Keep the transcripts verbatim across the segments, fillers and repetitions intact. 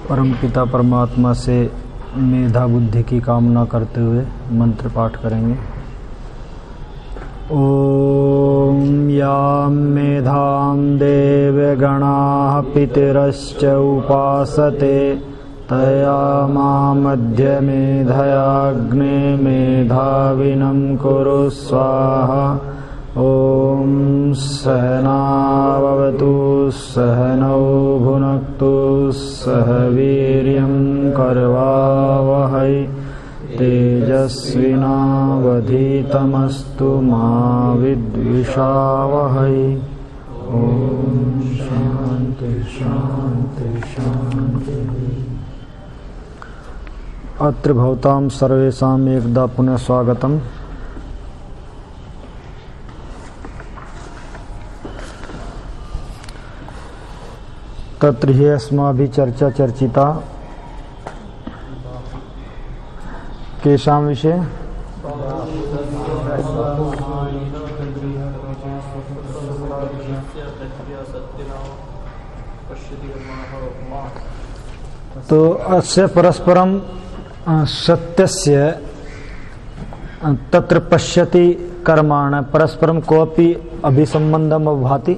परमपिता परमात्मा से मेधा बुद्धि की कामना करते हुए मंत्र पाठ करेंगे। ओम यां मेधां देवगणाः पितरश्च उपासते तया मामद्य मेधयाग्ने मेधाविनं कुरु स्वाहा। ओम सहनावतु सहनौ भुनक्तु सह वीर्यं करवावहै तेजस्विनावधीतमस्तु मा विद्विषावहै। ओम शांति शांति शांति। अत्र भवतां सर्वेषां एकदा पुनः स्वागतम्। तत्र हि अस्माभिः चर्चा चर्चिता केषां विषये? तो अस्य परस्परं सत्यस्य तत्र पश्यति कर्माण परस्परं कोऽपि अभिसम्बन्धम् अभाति।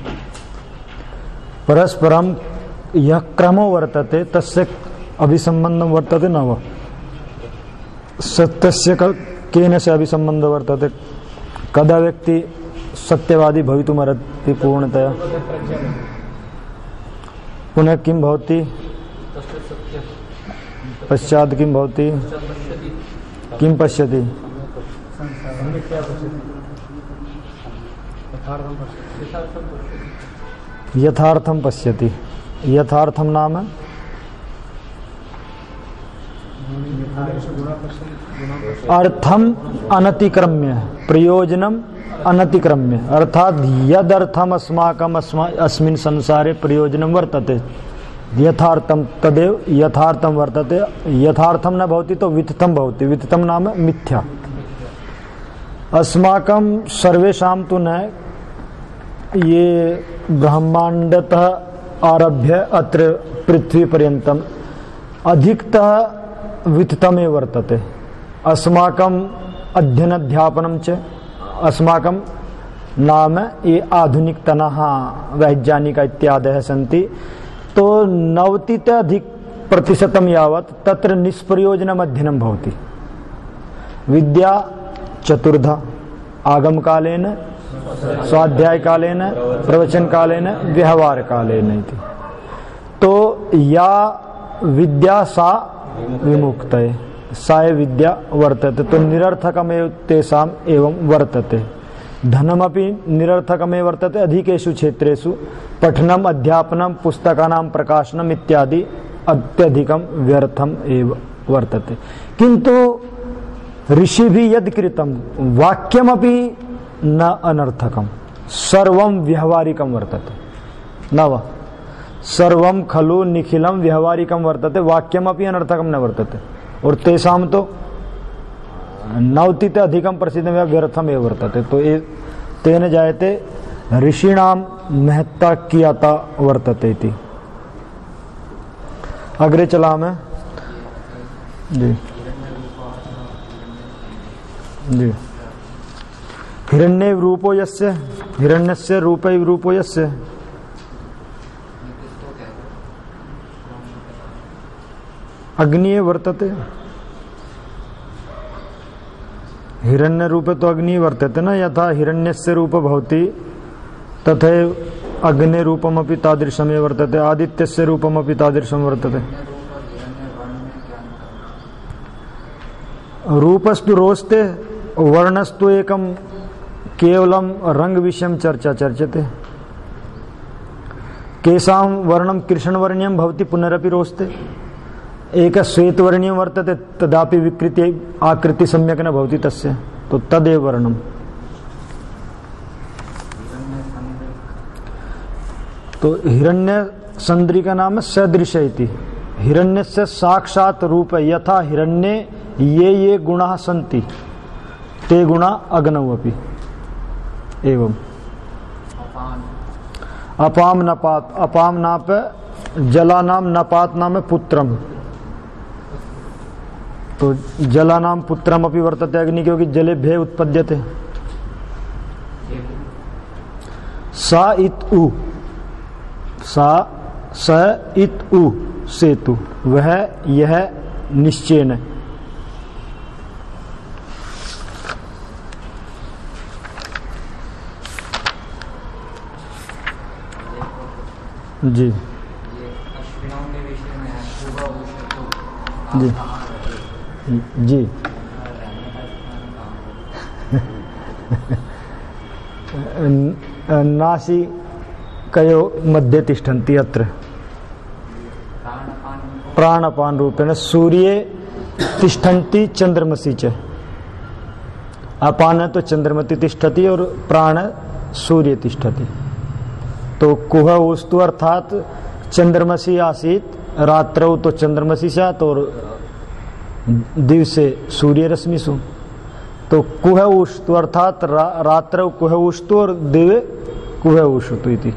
परस्परं यः क्रमो वर्तते तस्य अभिसम्बन्धं वर्तते न वा? सत्यस्य केन से अभिसम्बन्धः वर्तते? कदा व्यक्ति सत्यवादी भवितुमर्हति पूर्णतया? पुनः किं भवति? पश्चात् किं भवति? किं पश्यति? यथार्थं पश्यति। यथार्थं नाम अर्थम अनतिक्रम्य प्रयोजनम अनतिक्रम्य, अर्थात यदर्थम अस्माकम अस्मिन् संसारे प्रयोजनं वर्तते यथार्थम तदेव यथार्थम वर्तते। यथार्थम न भवति तो वितथम भवति। वितथम नाम मिथ्या। अस्माकं सर्वेषां तु न ये ब्रह्मांडतः आरभ्य अत्र पृथ्वी पर्यन्तम् अधिकतः वितथमेव वर्तते। अस्माकं अध्ययनाध्यापनं च अस्माकं नाम ये आधुनिकतनः वैज्ञानिक इत्यादयः सन्ति, तो नवतित अधिक प्रतिशतं यावत् तत्र निष्प्रयोजनम् अध्ययनं भवति। विद्या चतुर्धा आगमकालेन स्वाध्यायकालेन प्रवचनकालेन व्यवहारकालेन इति। तो या विद्या सा विमुक्तये, सा विद्या वर्तते। तो निरर्थकमेव तेषाम् एवं वर्तते। धनमपि निरर्थकमेव वर्तते। अधिकेषु क्षेत्रेषु पठनम् अध्यापनं पुस्तकानां प्रकाशनम् इत्यादि अत्यधिकं व्यर्थम् एव वर्तते। किन्तु ऋषिभिः यद् कृतं वाक्यमपि न अनर्थकं, सर्वं व्यवहारिकं वर्तते न वा? सर्वं खलु निखिलं व्यवहारिकं वर्तते, वाक्यमपि अनर्थकं न वर्तते। और तेषां तो नवतित अधिकं प्रसिद्धं व्यर्थम् एव वर्तते। तो ये तेन जायते ऋषीणां महत्ता कियता वर्तते इति। अग्रे चलामः जी जी। हिरण्येव रूपो यस्य, हिरण्यस्य रूपैव रूपो यस्य। अग्निये वर्तते। हिरण्य रूपे तो अग्नि वर्तते न। यथा हिरण्यस्य रूप भवति तथैव अग्ने रूपमपि तादृशमेव वर्तते। आदित्यस्य रूपमपि तादृशं वर्तते। रूपस्तु रोस्ते, वर्णस्तु एकं केवलं रंग विषयं चर्चा चर्चते। केषां वर्णं कृष्णवर्णीयं भवति पुनरपि रोस्ते। एक श्वेतवर्णीयं वर्तते तदापि विकृति आकृति सम्यक् न भवति तस्य, तो तदेव वर्णम्। तो हिरण्य संद्रिका नाम सदृश इति। हिरण्यस्य साक्षात् रूप यथा हिरण्ये ये ये गुणाः सन्ति ते गुणा अग्नौ अपि एवं। अपाम नपात, अपाम नाप जलानाम नपात नाम पुत्रम, तो जलानाम पुत्रम अपि वर्तते अग्नि, क्योंकि जले भे उत्पद्यते। सा इत उ, सा स इत उ सेतु, वह यह निश्चयन। जी जी जी नासी कयो मध्ये तिष्ठन्ति अत्र प्राणपान रूपेण सूर्ये तिष्ठन्ति चंद्रमसि च। अपान तो चंद्रमति तिष्ठति और प्राण सूर्य तिष्ठति। तो कुह वस्तु अर्थात चंद्रमसि आसीत, रात्रौ तो चंद्रमसि स्यात् और दिवसे सूर्य रश्मिषु। तो कुह उष्तु अर्थात रा, रात्रौ कुह उष्तु और दिवे कुह उष्तु इति।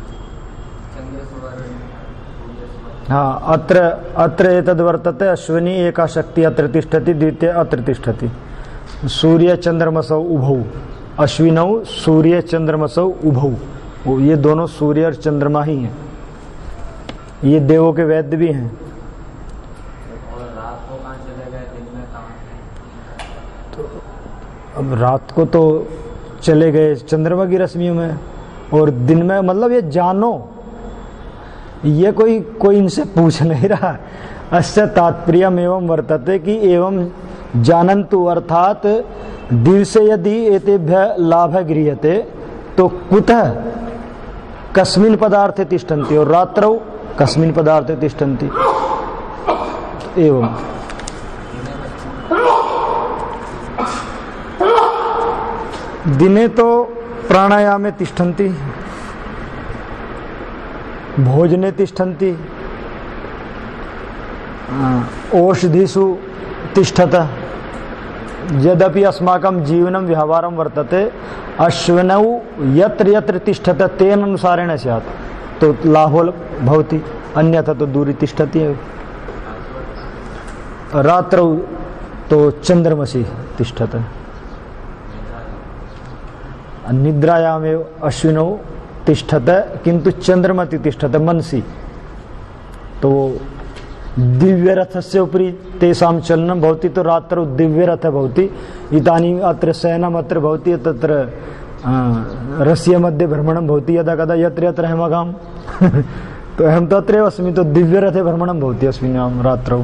हाँ, अत्र अत्र एतद् वर्तते अश्विनी एका शक्ति अत्र तिष्ठति, द्वितीय अत्र तिष्ठति। सूर्य चंद्रमसौ उभौ, अश्विनौ सूर्य चंद्रमसौ उभौ, ये दोनों सूर्य और चंद्रमा ही हैं। ये देवों के वैद्य भी हैं। और रात को कहाँ चले गए, दिन में कहाँ थे? तो अब रात को तो चले गए चंद्रमा की रश्मियों में, और दिन में मतलब ये जानो, ये कोई कोई इनसे पूछ नहीं रहा। अस्य तात्पर्यम् एवं वर्तते कि एवं जानन्तु, अर्थात दिवसे यदि एतेभ्यः लाभः गृह्यते तो कुतः कस्मिन् पदार्थे तिष्ठन्ति और रात्रौ कस्मिन् पदार्थे तिष्ठन्ति। एवं दिने तो प्राणायामे तिष्ठन्ति, भोजने तिष्ठन्ति, औषधिषु तिष्ठतः। यद्यपि अस्माकं जीवनं व्यवहारं वर्तते अश्विनौ यत्र यत्र तिष्ठत तेन अनुसारेण स्यात्, तो लाभो भवति, अन्यथा तो दूरी तिष्ठति एव। रात्रौ तो चंद्रमसि तिष्ठत, निद्रायामेव अश्विनौ तिष्ठत किंतु चंद्रमति तिष्ठत मनसि। तो दिव्यरथस्य उपरि तेषां चलनं भवति, तो रात्रौ दिव्यरथः भवति। इदानीम् अत्र शयनम् अत्र भवति, तत्र रस्य मध्ये भ्रमणं भवति, यदा कदा यत्र यत्र अहमघाम् तो अहं तत्रैव अस्मि, तो दिव्यरथे भ्रमणं भवति अस्मिन् रात्रौ।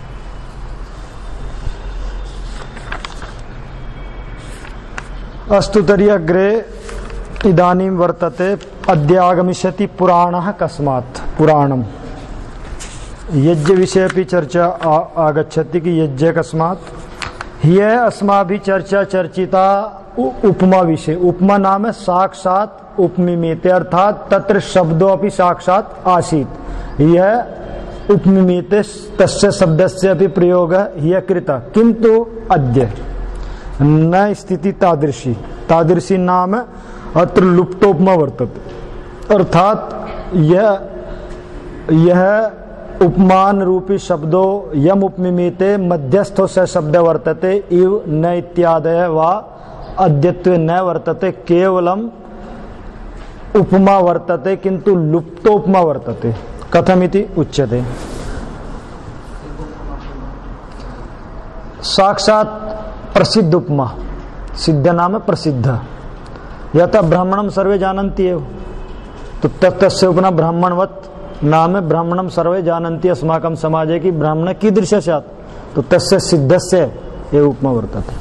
अस्तु तर्हि अग्रे इदानीं वर्तते अद्य आगमिष्यति पुराणः कस्मात् पुराणम्। यज्ञ विषय अपि चर्चा आगच्छति कि यज्ञ कस्मात्। ह्यः अस्माभिः चर्चा चर्चिता उपमा विषय। उपमा नाम साक्षात् उपमिमीते, अर्थात तत्र शब्दो अपि साक्षात् आसीत्। यह उपमिमीते तस्य शब्दस्य अपि प्रयोगः ह्यः कृतः, किन्तु अद्य न स्थिति तादृशी। तादृशी नाम अत्र लुप्तोपमा वर्तते, अर्थात यह यह उपमान रूपी शब्दो यम उपमिमीते मध्यस्थो स शब्द वर्तते इव न इत्यादय वा अद्यत्वे न वर्तते, केवलम उपमा वर्तते किंतु लुप्तोपमा वर्तते। कथमिति उच्यते। साक्षात प्रसिद्ध उपमा, सिद्ध नाम प्रसिद्ध। यथा ब्राह्मणं सर्वे जानन्ति एव, तो तस्य उपमा ब्राह्मणवत् नाम ब्राह्मणं सर्वे जानन्ति अस्माकं समाजे कि ब्राह्मण कीदृश स्यात्, तो तस्य सिद्धस्य एव उपमा वर्तते।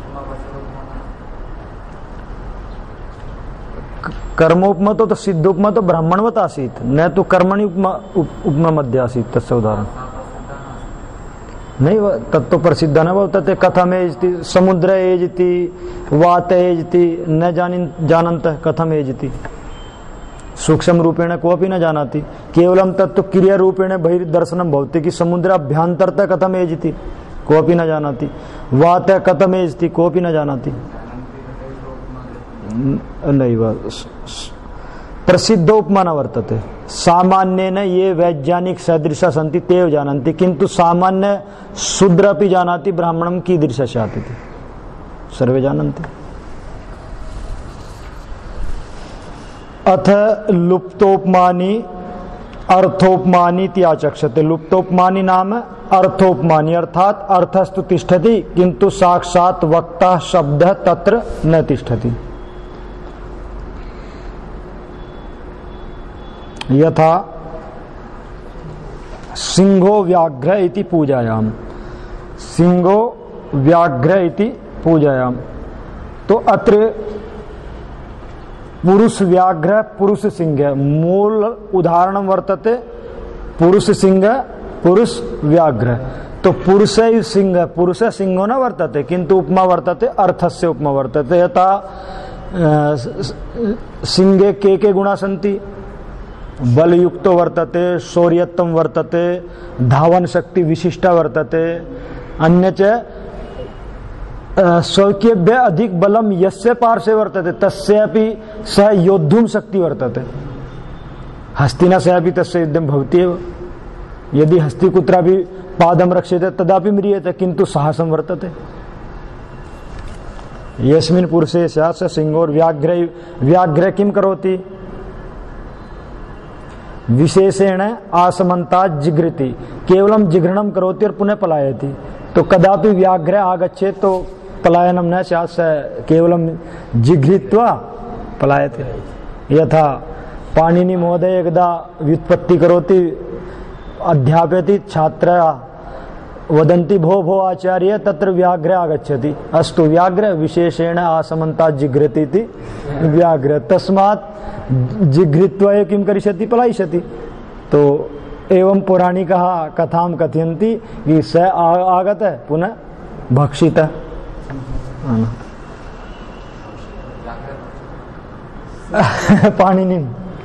कर्मोपमा तो, तो सिद्ध उपमा तो ब्राह्मणवत् आसीत्, न तो कर्मणि उपमा उपमा मध्ये आसीत्। तस्य उदाहरण नहीं, तत्तो प्रसिद्ध न वर्तते। कथम एजति समुद्र एजति वात एजति न जानिन जानन्तः कथम एजति। सूक्ष्म रूपेण कोऽपि न जानाति, केवलं तत्तु क्रिया रूपेण बहिर्दर्शनं भवति कि समुद्राभ्यन्तरतः कथम एजति, कोऽपि न जानाति। वात कथम एजति, कोऽपि न जानाति। नैव प्रसिद्धोपमा न वर्तते। सामान्य न ये वैज्ञानिक सदृश सन्ति तेव जानन्ति किंतु सामान्य शूद्रपि जानाति ब्राह्मणम कीदृश स्यात् इति सर्वे जानन्ति। अथ लुप्तोपमानी अर्थोपमानी त्याचक्षते। लुप्तोपमानी नाम अर्थोपमानी अर्थात अर्थस्तु तिष्ठति किंतु साक्षात वक्ता शब्द तत्र न तिष्ठति। यथा सिंहो व्याघ्र इति पूजायाम। सिंहो व्याघ्र इति पूजायाम। तो अत्र पुरुष व्याघ्र पुरुष सिंह मूल उदाहरण वर्तते पुरुष सिंह पुरुष व्याघ्र। तो पुरुष सिंह पुरुष सिंहो न वर्तते किंतु उपमा वर्तते अर्थस्य उपमा वर्तते। यथा सिंहे के के गुणा सन्ति बलयुक्तो वर्तते शौर्यत्वं वर्तते धावन शक्ति विशिष्टा वर्तते अन्यच स्वकीयभ्य अधिक बलम यस्य पार्श्वे वर्तते तस्यापि सह योद्धुम शक्ति वर्तते। हस्तिना सह तस्य युद्धं भवति एव। यदि हस्ति कुत्रापि पादं रक्षते तदापि म्रियते किंतु साहसं वर्तते। यस्मिन् पुरुषे स्यात् स सिंहो व्याघ्र। व्याघ्र किं करोति विशेषेण आसमन्ता जिघ्रति केवलं जिघ्रणं करोति और पुनः पलायति। तो कदापि व्याघ्र आगच्छेत् तो पलायनं न स्यात् स केवलं जिघ्रित्वा पलायते। यथा पाणिनि महोदय एकदा व्युत्पत्ति करोति अध्यापयति छात्राः वदन्ति भो भो आचार्य तत्र व्याघ्र आगच्छति। अस्तु व्याघ्र विशेषेण आसमन्ता जिघ्रति इति व्याघ्र तस्मात् जिघ्रित्वा किं करिष्यति पलायिष्यति। तो एवं पौराणिकाः कथां कथयन्ति कि स आगत पुनः भक्षित। पाणिनि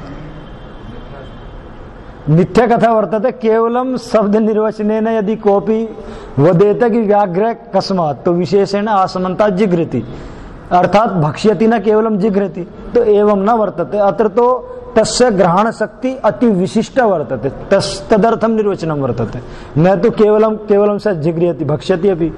मिथ्या कथा वर्तते केवलं शब्द निर्वचनेन यदि कोऽपि वदेत कि व्याघ्र कस्मात् तो विशेषेण आसमन्ता जिघ्रति अर्थात भक्ष्यति न केवलं जिघ्रति। तो एवं न वर्तते। अत्र तो तस्य ग्रहण शक्ति अति विशिष्ट वर्तते तस् तदर्थं निर्वचनं वर्तते न तो केवलं केवलं स जिघ्रयति भक्ष्यति अपि।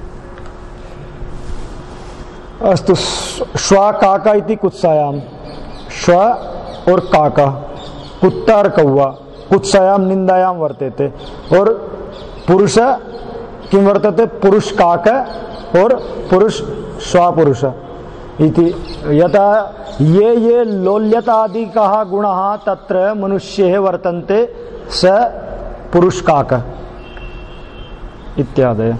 अस्तु श्वा काका इति कुत्सायाम। श्वा और काका कुत्ता और कौवा कुत्सायाम निंदायाम वर्तेते। और पुरुष किं वर्तते पुरुष काक और पुरुष स्वापुरुष इति। यथा ये ये लोल्यतादिकः गुणः तत्र मनुष्ये वर्तन्ते स पुरुष काक इत्यादय।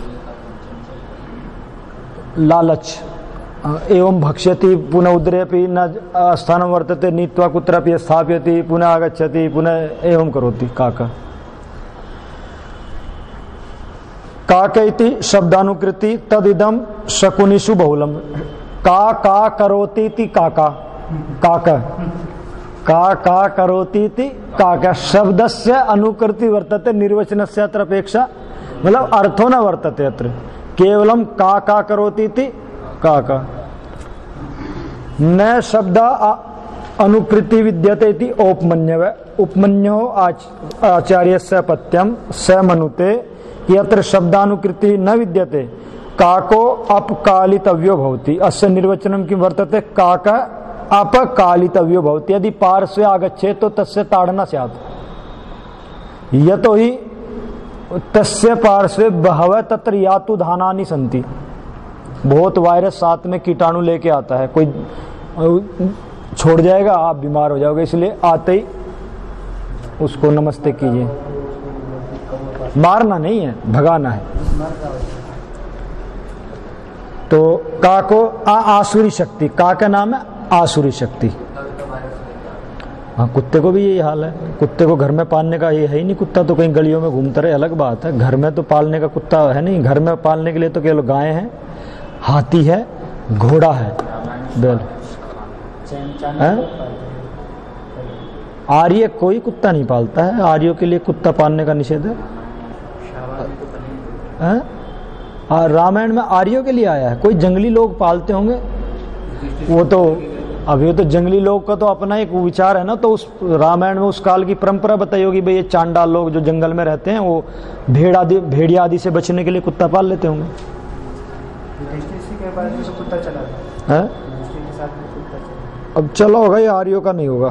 लालच एवं भक्ष्यति पुनः उदरेपि न स्थानं वर्तते नीत्वा कुत्रापि स्थापयति पुनः आगच्छति पुनः एवं करोति काक। काक इति शब्दानुकृति तदिदं शकुनिषु बहुलम। का का करोति इति काका काक का का करोति इति काक शब्दस्य अनुकृति वर्तते निर्वचनस्य अत्र अपेक्षा मतलब अर्थो न वर्तते। अत्र केवलं का का करोति इति काका न शब्द अनुकृति विद्यते इति औपमन्यव। उपमन्यो आचार्यस्य पत्यं स मनुते यत्र शब्दानुकृति न विद्यते काको अपकालितव्यो भवति। अस्य निर्वचनं किं वर्तते काक अपकालितव्यो भवति। यदि पार्श्वे आगच्छेत् तो तस्य ताडना स्यात् यतोहि तस्य पार्श्वे बहवः तत्र यातु धानानि सन्ति। बहुत वायरस साथ में कीटाणु लेके आता है कोई छोड़ जाएगा आप बीमार हो जाओगे इसलिए आते ही उसको नमस्ते कीजिए। मारना नहीं है भगाना है। तो का को आ आसुरी शक्ति का का नाम है आसुरी शक्ति। हाँ कुत्ते को भी यही हाल है। कुत्ते को घर में पालने का ये है ही नहीं। कुत्ता तो कहीं गलियों में घूमता रहे अलग बात है। घर में तो पालने का कुत्ता है नहीं। घर में पालने के लिए तो केवल गाय है हाथी है घोड़ा है बैल है। आर्य कोई कुत्ता नहीं पालता है। आर्यों के लिए कुत्ता पालने का निषेध है। रामायण में आर्यों के लिए आया है। कोई जंगली लोग पालते होंगे वो तो अब ये तो जंगली लोग का तो अपना एक विचार है ना, तो उस रामायण में उस काल की परंपरा बताई होगी भाई ये चांडाल लोग जो जंगल में रहते हैं वो भेड़ आदि भेड़िया आदि से बचने के लिए कुत्ता पाल लेते होंगे। कुत्ता चला है अब चला होगा, ये आर्यों का नहीं होगा।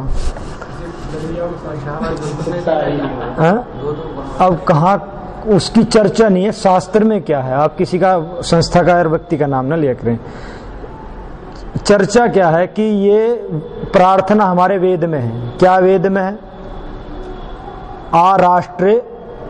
है? अब कहाँ उसकी चर्चा नहीं है, शास्त्र में क्या है, आप किसी का संस्था का और व्यक्ति का नाम ना लिया करें। चर्चा क्या है कि ये प्रार्थना हमारे वेद में है। क्या वेद में है? आ राष्ट्रे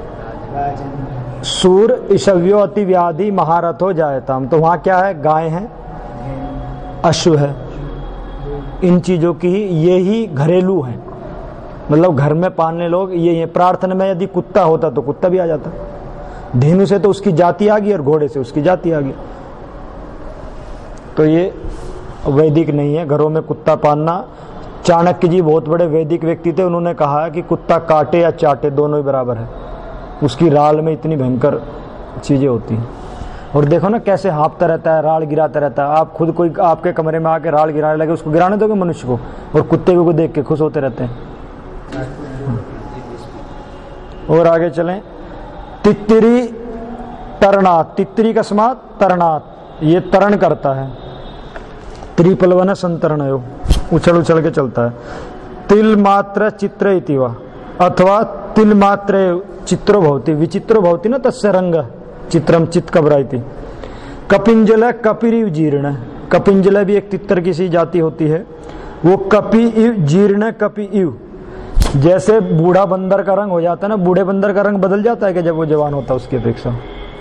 सूर ईशव्यो अति व्याधि महारथो जायताम। तो वहां क्या है? गाय है, अश्व है, इन चीजों की ये ही घरेलू है, मतलब घर में पालने लोग ये है। प्रार्थना में यदि कुत्ता होता तो कुत्ता भी आ जाता, धेनु से तो उसकी जाति आ गई और घोड़े से उसकी जाति आ गई। तो ये वैदिक नहीं है घरों में कुत्ता पालना। चाणक्य जी बहुत बड़े वैदिक व्यक्ति थे, उन्होंने कहा है कि कुत्ता काटे या चाटे दोनों ही बराबर है, उसकी राल में इतनी भयंकर चीजें होती हैं। और देखो ना कैसे हाँफता रहता है, राल गिराता रहता है। आप खुद कोई आपके कमरे में आके राल गिराने लगे, उसको गिराने दोगे मनुष्य को? और कुत्ते को देख के खुश होते रहते हैं। और आगे चलें, तित्तिरी तरणात, तित्तिरी का समात तरणात, ये तरण करता है। त्रिपलवन संतरणयो, उछल उछल के चलता है। तिल मात्र चित्र इतिवा, अथवा तिल मात्र चित्रो भवति विचित्रो भवति न तस्य रंग चित्रम चित्त कबराइति। कपिंजल कपिरिव जीर्ण, कपिंजल भी एक तितर की सी जाति होती है। वो कपि इव जीर्ण कपि इव, जैसे बूढ़ा बंदर का रंग हो जाता है ना, बूढ़े बंदर का रंग बदल जाता है कि जब वो जवान होता है उसकी अपेक्षा।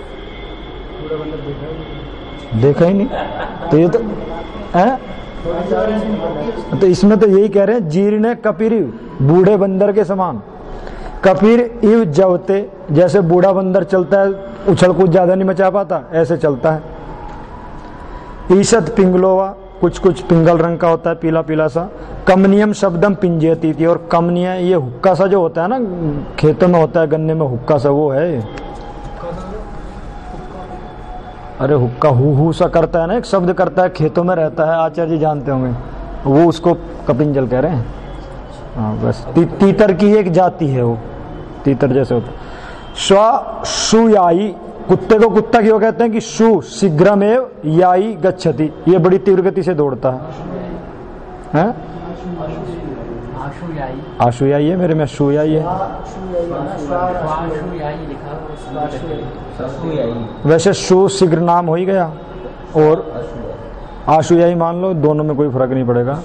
देखा ही नहीं तो ये तो है? तो इसमें तो यही कह रहे हैं जीर्ण कपिरिव, बूढ़े बंदर के समान। कपिर इव जवते, जैसे बूढ़ा बंदर चलता है, उछल कूद ज्यादा नहीं मचा पाता, ऐसे चलता है। ईशत पिंगलोवा, कुछ कुछ पिंगल रंग का होता है, पीला पीला सा। कमनियम शब्दम पिंजयती थी, और कमनिय ये हुक्का सा जो होता है ना खेतों में होता है, गन्ने में हुक्का सा, वो है। अरे हुक्का हु हु सा करता है ना, एक शब्द करता है, खेतों में रहता है, आचार्य जी जानते होंगे, वो उसको कपिंजल कह रहे हैं। हाँ बस ती, तीतर की एक जाति है वो, तीतर जैसे होता है। स्व सुयाई, कुत्ते को कुत्ता क्यों कहते हैं कि शु शीघ्रमेव याई गच्छति, ये बड़ी तीव्र गति से दौड़ता है, हैं? आशुयाई है, मेरे में शुयाई है। वैसे शु शीघ्र नाम हो ही गया और आशुयाई मान लो, दोनों में कोई फर्क नहीं पड़ेगा।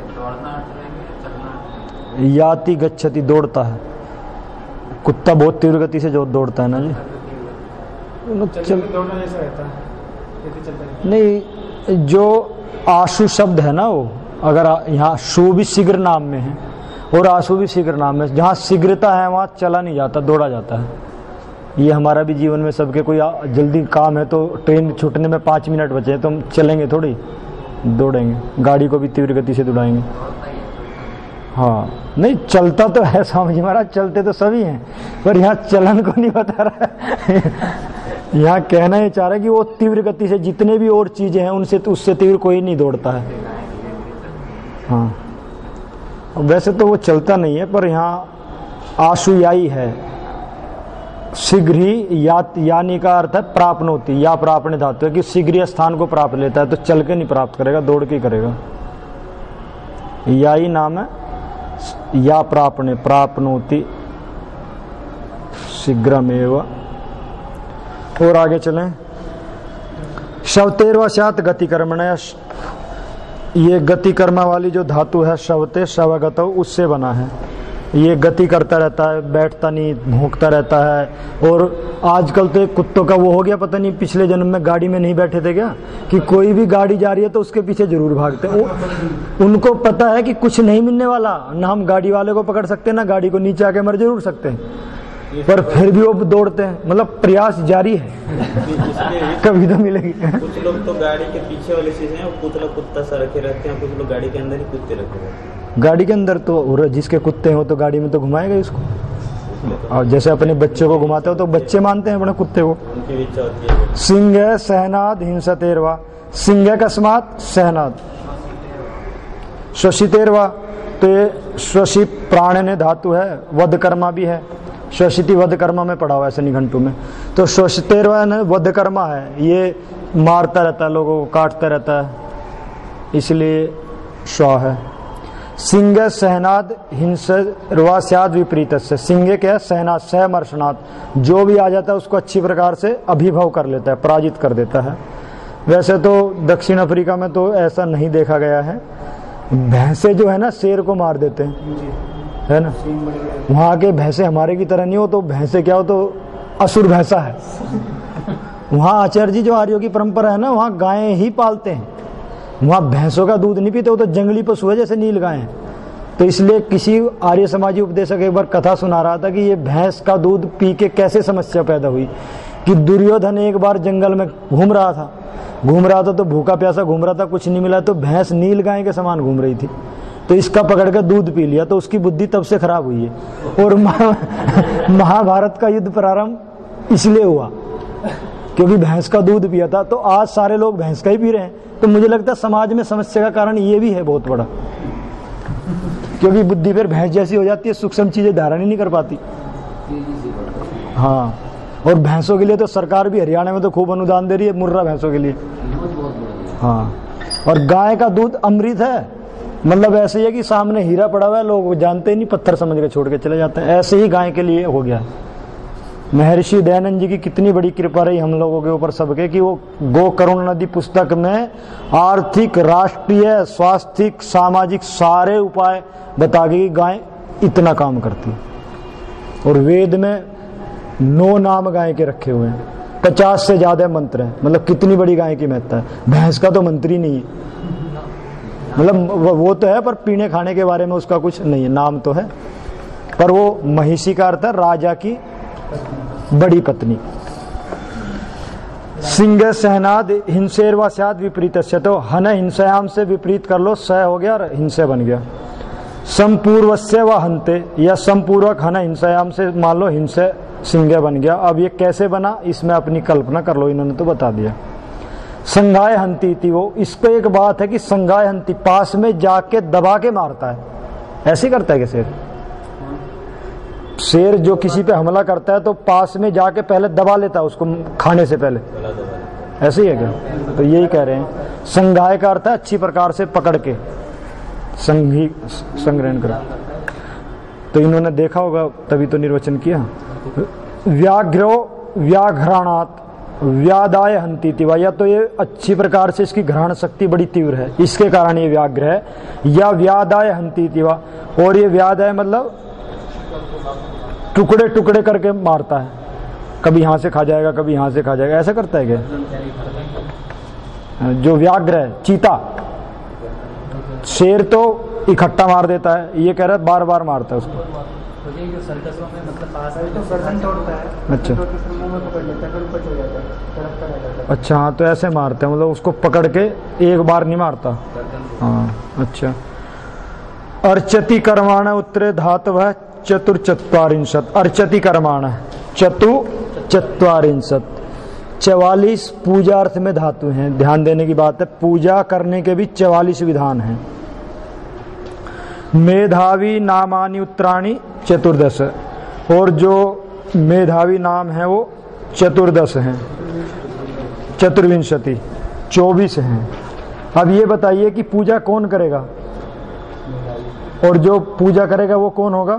याति गच्छति, दौड़ता है। कुत्ता बहुत तीव्र गति से जो दौड़ता है ना जी, चल दौड़ना जैसा रहता है नहीं। जो आशु शब्द है ना, वो अगर यहाँ शु भी शीघ्र नाम में है और आशु भी शीघ्र नाम में, जहाँ शीघ्रता है वहाँ चला नहीं जाता, दौड़ा जाता है। ये हमारा भी जीवन में सबके, कोई जल्दी काम है तो ट्रेन छूटने में पाँच मिनट बचे तो हम चलेंगे थोड़ी, दौड़ेंगे। गाड़ी को भी तीव्र गति से दौड़ाएंगे। हाँ नहीं, चलता तो है स्वामी जी महाराज, चलते तो सभी हैं, पर यहाँ चलन को नहीं बता रहा है। यहाँ कहना ही चाह रहा है कि वो तीव्र गति से जितने भी और चीजें हैं उनसे तो उससे तीव्र कोई नहीं दौड़ता है। हाँ वैसे तो वो चलता नहीं है, पर यहाँ आशुयाई है, शीघ्र ही। या, यानी का अर्थ है प्राप्नोति, या प्रापणे धातु है कि शीघ्र स्थान को प्राप्त लेता है, तो चल के नहीं प्राप्त करेगा, दौड़ के करेगा। याई नाम है, या प्रापणे प्राप्नोति शीघ्रमेव। और आगे चलें, शवतेर्वशात गति कर्मण, ये गति कर्म वाली जो धातु है शवते, शवगत, उससे बना है। ये गति करता रहता है, बैठता नहीं, भौंकता रहता है। और आजकल तो कुत्तों का वो हो गया, पता नहीं पिछले जन्म में गाड़ी में नहीं बैठे थे क्या, कि कोई भी गाड़ी जा रही है तो उसके पीछे जरूर भागते हैं। उनको पता है कि कुछ नहीं मिलने वाला, ना हम गाड़ी वाले को पकड़ सकते ना गाड़ी को नीचे आके मर जरूर सकते हैं, पर फिर भी वो दौड़ते हैं। मतलब प्रयास जारी है, कभी तो मिलेगी। कुछ लोग तो गाड़ी के पीछे वाले चीजें हैं, कुछ लोग कुत्ता सा रखे रहते हैं, कुछ लोग गाड़ी के अंदर ही कुत्ते रखे रहते हैं। गाड़ी के अंदर तो जिसके कुत्ते हो तो गाड़ी में तो घुमाएगा इसको। और जैसे अपने बच्चे को घुमाते हो तो बच्चे मानते हैं अपने कुत्ते को। सिंह सहनाद हिंसतेरवा, सिंह कस्मात सहनाद, श्वसितेर्वा, तो ये श्वसि प्राणने धातु है, वध कर्मा भी है, श्वसिति वध कर्मा में पढ़ा हुआ है ऐसे निघंटु में। तो श्वसितेर्वा ने वध कर्मा है, ये मारता रहता है, लोगों को काटता रहता है, इसलिए श्व है। सिंह सहनाद हिंसर्वा स्याद विपरीत से, सिंह क्या है, सहनाद सहमर्षनाद, जो भी आ जाता है उसको अच्छी प्रकार से अभिभव कर लेता है, पराजित कर देता है। वैसे तो दक्षिण अफ्रीका में तो ऐसा नहीं देखा गया है, भैंसे जो है ना शेर को मार देते हैं, है ना, वहाँ के भैंसे हमारे की तरह नहीं हो, तो भैंसे क्या हो तो असुर भैंसा है। वहाँ आचार्य जी जो आर्यों की परंपरा है ना, वहाँ गायें ही पालते हैं, वहाँ भैंसों का दूध नहीं पीते, वो तो जंगली पशु है जैसे नील गाय है। तो इसलिए किसी आर्य समाजी उपदेशक एक बार कथा सुना रहा था कि ये भैंस का दूध पी के कैसे समस्या पैदा हुई, कि दुर्योधन एक बार जंगल में घूम रहा था घूम रहा था तो भूखा प्यासा घूम रहा था, कुछ नहीं मिला, तो भैंस नील गाय के समान घूम रही थी, तो इसका पकड़ कर दूध पी लिया, तो उसकी बुद्धि तब से खराब हुई है। और महाभारत का युद्ध प्रारंभ इसलिए हुआ क्योंकि भैंस का दूध पिया था। तो आज सारे लोग भैंस का ही पी रहे हैं। तो मुझे लगता है समाज में समस्या का कारण ये भी है बहुत बड़ा, क्योंकि बुद्धि फिर भैंस जैसी हो जाती है, सूक्ष्म चीजें धारण ही नहीं कर पाती। हाँ, और भैंसों के लिए तो सरकार भी हरियाणा में तो खूब अनुदान दे रही है, मुर्रा भैंसों के लिए। हाँ, और गाय का दूध अमृत है, मतलब ऐसे ही है कि सामने हीरा पड़ा हुआ है, लोग जानते ही नहीं, पत्थर समझ के छोड़ के चले जाते हैं। ऐसे ही गाय के लिए हो गया। महर्षि दयानंद जी की कितनी बड़ी कृपा रही हम लोगों के ऊपर सबके, कि वो गो करुण नदी पुस्तक में आर्थिक, राष्ट्रीय, स्वास्थ्यिक, सामाजिक सारे उपाय बता के कि गाय इतना काम करती है। और वेद में नौ नाम गाय के रखे हुए हैं, पचास से ज्यादा मंत्र है, मतलब कितनी बड़ी गाय की महत्ता है। भैंस का तो मंत्र ही नहीं है, मतलब वो तो है पर पीने खाने के बारे में उसका कुछ नहीं है, नाम तो है, पर वो महिषी का अर्थ है राजा की बड़ी पत्नी। सिंह सहनाद हिंसेर्वा स्याद विपरीत, तो हन हिंसयाम से विपरीत कर लो, सह हो गया और हिंसे बन गया। संपूर्वस्य व हंते, या संपूर्वक हन हिंसयाम से मान लो हिंसे सिंह बन गया। अब ये कैसे बना, इसमें अपनी कल्पना कर लो, इन्होंने तो बता दिया। संगाय हंती थी वो, इसको एक बात है कि संगाय हंती पास में जाके दबा के मारता है, ऐसे करता है कि शेर शेर जो किसी पे हमला करता है तो पास में जाके पहले दबा लेता है उसको खाने से पहले, ऐसे ही है क्या? तो यही कह रहे हैं। संगाय का अर्थ है अच्छी प्रकार से पकड़ के संगी संग्रहण कर। तो इन्होंने देखा होगा तभी तो निर्वचन किया। व्याघ्रो व्याघ्राणात व्यादाय हंती तिवा, या तो ये अच्छी प्रकार से इसकी घ्राण शक्ति बड़ी तीव्र है, इसके कारण ये व्याघ्र है, या व्यादाय हंती तिवा, और ये व्यादाय मतलब टुकड़े टुकड़े करके मारता है, कभी यहां से खा जाएगा कभी यहां से खा जाएगा, ऐसा करता है क्या? जो व्याघ्र है, चीता, शेर तो इकट्ठा मार देता है, ये कह रहा है बार बार मारता है उसको। अच्छा अच्छा, हाँ तो ऐसे मारते हैं, मतलब उसको पकड़ के एक बार नहीं मारता। हाँ अच्छा। अर्चति कर्माण उत्तरे धातव चतुर्चत्वारिंशत, अर्चति कर्माण चतु चत्वारिंशत, चवालीस पूजा अर्थ में धातु हैं। ध्यान देने की बात है, पूजा करने के भी चवालीस विधान हैं। मेधावी नामानि उत्तराणी चतुर्दश, और जो मेधावी नाम है वो चतुर्दश हैं, चतुर्विंशति चौबीस हैं। अब ये बताइए कि पूजा कौन करेगा, और जो पूजा करेगा वो कौन होगा?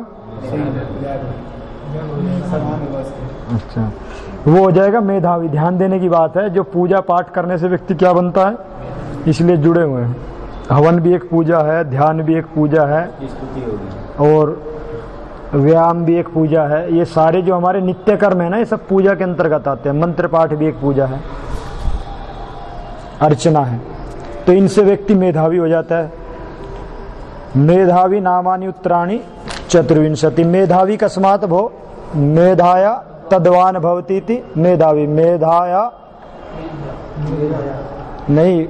अच्छा, वो हो जाएगा मेधावी। ध्यान देने की बात है, जो पूजा पाठ करने से व्यक्ति क्या बनता है, इसलिए जुड़े हुए हैं। हवन भी एक पूजा है, ध्यान भी एक पूजा है, और व्यायाम भी एक पूजा है। ये सारे जो हमारे नित्य कर्म है ना, ये सब पूजा के अंतर्गत आते हैं। मंत्र पाठ भी एक पूजा है, अर्चना है। तो इनसे व्यक्ति मेधावी हो जाता है। मेधावी नामानि उत्तराणी चतुर्विंशति, मेधावी कस्मात् भो, मेधाया तद्वान भवती थी मेधावी, मेधाया नहीं,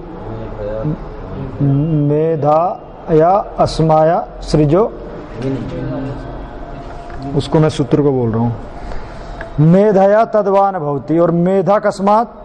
मेधाया अस्माया सृजो, उसको मैं सूत्र को बोल रहा हूं। मेधाया तद्वान भवती, और मेधा कस्मात्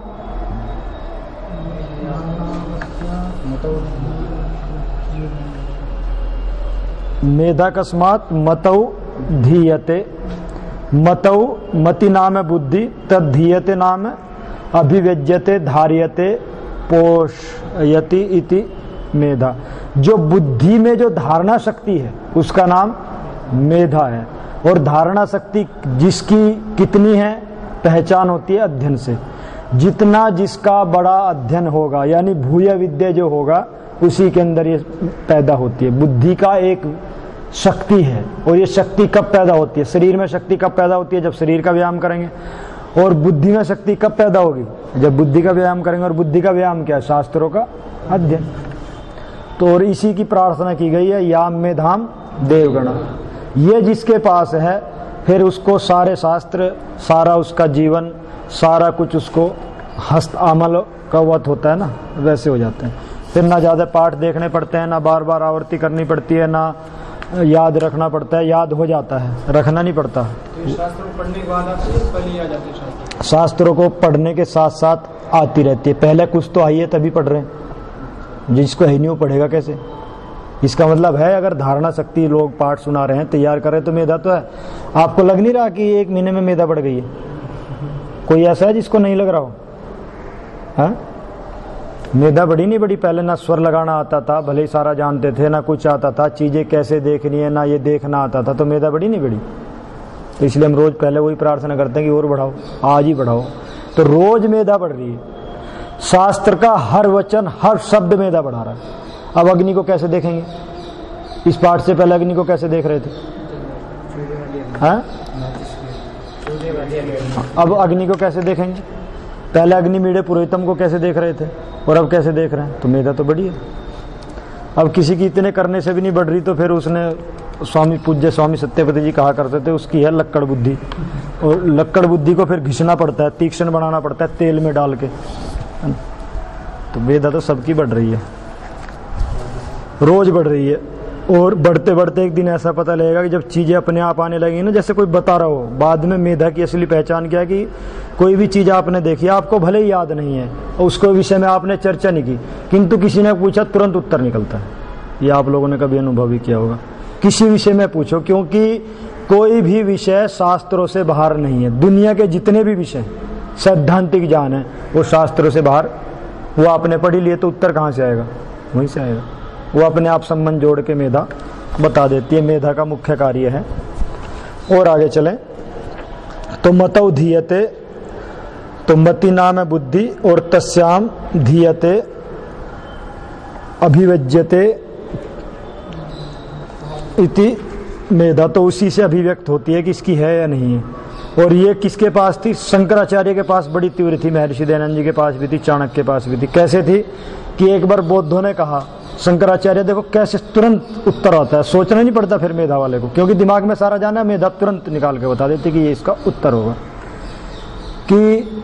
मेधाकस्मात् मतौ धीयते, मतौ मति नाम बुद्धि, तद धीयते नाम अभिव्यज्यते धार्यते पोषयति इति मेधा। जो बुद्धि में जो धारणा शक्ति है उसका नाम मेधा है। और धारणा शक्ति जिसकी कितनी है, पहचान होती है अध्ययन से। जितना जिसका बड़ा अध्ययन होगा यानी भूय विद्या जो होगा उसी के अंदर ये पैदा होती है। बुद्धि का एक शक्ति है। और ये शक्ति कब पैदा होती है? शरीर में शक्ति कब पैदा होती है? जब शरीर का व्यायाम करेंगे। और बुद्धि में शक्ति कब पैदा होगी? जब बुद्धि का व्यायाम करेंगे। और बुद्धि का व्यायाम क्या है? शास्त्रों का अध्ययन। तो और इसी की प्रार्थना की गई है, याम में धाम देवगणा। ये जिसके पास है फिर उसको सारे शास्त्र, सारा उसका जीवन, सारा कुछ उसको हस्त अमल का वत होता है ना, वैसे हो जाते हैं। फिर ना ज़्यादा पाठ देखने पड़ते हैं, ना बार बार आवृत्ति करनी पड़ती है, ना याद रखना पड़ता है, याद हो जाता है, रखना नहीं पड़ता। तो शास्त्रों को पढ़ने के बाद आपको पहले आ जाते हैं शास्त्र? शास्त्रों को पढ़ने के साथ साथ आती रहती है। पहले कुछ तो आई है तभी पढ़ रहे हैं, जिसको है नहीं वो पढ़ेगा कैसे? इसका मतलब है अगर धारणा शक्ति, लोग पाठ सुना रहे हैं, तैयार कर रहे हैं, तो मेधा तो है। आपको लग नहीं रहा कि एक महीने में मेधा बढ़ गई है? कोई ऐसा है जिसको नहीं लग रहा हो? हाँ, मेधा बड़ी नहीं बड़ी। पहले ना स्वर लगाना आता था, भले ही सारा जानते थे, ना कुछ आता था, चीजें कैसे देखनी है ना ये देखना आता था, तो मेधा बड़ी नहीं बड़ी। तो इसलिए हम रोज पहले वही प्रार्थना करते हैं कि और बढ़ाओ, आज ही बढ़ाओ। तो रोज मेधा बढ़ रही है। शास्त्र का हर वचन, हर शब्द मेधा बढ़ा रहा है। अब अग्नि को कैसे देखेंगे? इस पाठ से पहले अग्नि को कैसे देख रहे थे? हाँ? अब अग्नि को कैसे देखेंगे? पहले अग्नि मीड़े पुरोहितम को कैसे देख रहे थे और अब कैसे देख रहे हैं? तो मेधा तो बढ़ी है। अब किसी की इतने करने से भी नहीं बढ़ रही, तो फिर उसने, स्वामी पूज्य स्वामी सत्यपति जी कहा करते थे, उसकी है लक्कड़ बुद्धि। और लक्कड़ बुद्धि को फिर घिसना पड़ता है, तीक्ष्ण बनाना पड़ता है तेल में डाल के। तो मेधा तो सबकी बढ़ रही है, रोज बढ़ रही है। और बढ़ते बढ़ते एक दिन ऐसा पता लगेगा कि जब चीजें अपने आप आने लगेंगी ना, जैसे कोई बता रहा हो बाद में, मेधा की असली पहचान क्या है कि कोई भी चीज आपने देखी, आपको भले ही याद नहीं है, उसको विषय में आपने चर्चा नहीं की, किंतु किसी ने पूछा तुरंत उत्तर निकलता है। ये आप लोगों ने कभी अनुभव भी किया होगा। किसी विषय में पूछो, क्योंकि कोई भी विषय शास्त्रों से बाहर नहीं है। दुनिया के जितने भी विषय सैद्धांतिक ज्ञान है वो शास्त्रों से बाहर, वो आपने पढ़ी लिए, तो उत्तर कहाँ से आएगा? वहीं से आएगा। वो अपने आप संबंध जोड़ के मेधा बता देती है। मेधा का मुख्य कार्य है। और आगे चलें तो मतौ धीयते, तो मति नाम है बुद्धि, और तस्याम धीयते अभिव्यज्यते इति मेधा। तो उसी से अभिव्यक्त होती है कि इसकी है या नहीं है। और ये किसके पास थी? शंकराचार्य के पास बड़ी तीव्र थी, महर्षि दयानंद जी के पास भी थी, चाणक्य के पास भी थी। कैसे थी कि एक बार बौद्धों ने कहा, शंकराचार्य देखो कैसे तुरंत उत्तर आता है, सोचना नहीं पड़ता फिर मेधा वाले को, क्योंकि दिमाग में सारा जाना है, मेधा तुरंत निकाल के बता देती कि ये इसका उत्तर होगा। कि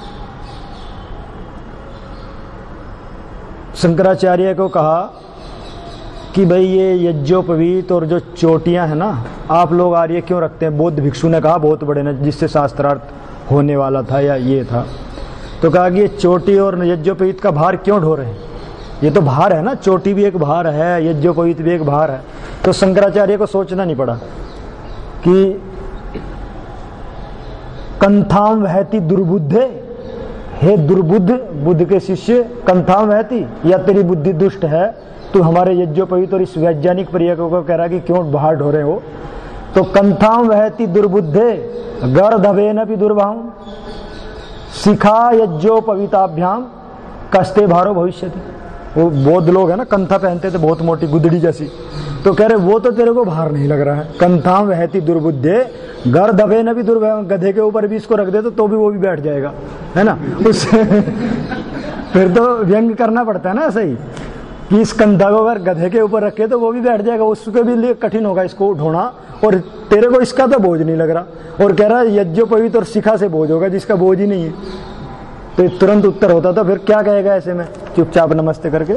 शंकराचार्य को कहा कि भाई ये यज्ञोपवीत और जो चोटियां हैं ना, आप लोग आर्य क्यों रखते हैं? बौद्ध भिक्षु ने कहा, बहुत बड़े ने, जिससे शास्त्रार्थ होने वाला था या ये था। तो कहा कि ये चोटी और यज्ञोपवीत का भार क्यों ढो रहे हैं? ये तो भार है ना, चोटी भी एक भार है, यज्ञोपवीत भी एक भार है। तो शंकराचार्य को सोचना नहीं पड़ा कि कंथाम वहती दुर्बुद्धे, हे दुर्बुद्ध, बुद्ध के शिष्य, कंथाम वहती, या तेरी बुद्धि दुष्ट है, तू हमारे यज्ञोपवीत और इस वैज्ञानिक प्रयोगों को कह रहा कि क्यों भार ढो रहे हो? तो कंथाम वहती दुर्बुद्धे गर्दभेन भी दुर्भाम शिखा यज्ञोपवीताभ्याम कस्ते भारो भविष्यति। वो बौद्ध लोग है ना, कंथा पहनते थे बहुत मोटी गुदड़ी जैसी, तो कह रहे वो तो तेरे को भार नहीं लग रहा है। कंथाम वहती दुर्बुद्धे गर्दभेन भी दुर्भाम, गधे के ऊपर भी इसको रख दे तो, तो भी वो भी बैठ जाएगा, है ना। उससे फिर तो व्यंग करना पड़ता है ना ऐसे ही, कि इस कंधा को अगर गधे के ऊपर रखे तो वो भी बैठ जाएगा, उसके भी लिए कठिन होगा इसको ढोना, और तेरे को इसका तो बोझ नहीं लग रहा। और कह रहा है यज्ञोपवीत और शिखा से बोझ होगा, जिसका बोझ ही नहीं है। तो तुरंत उत्तर होता था। फिर क्या कहेगा ऐसे में? चुपचाप नमस्ते करके।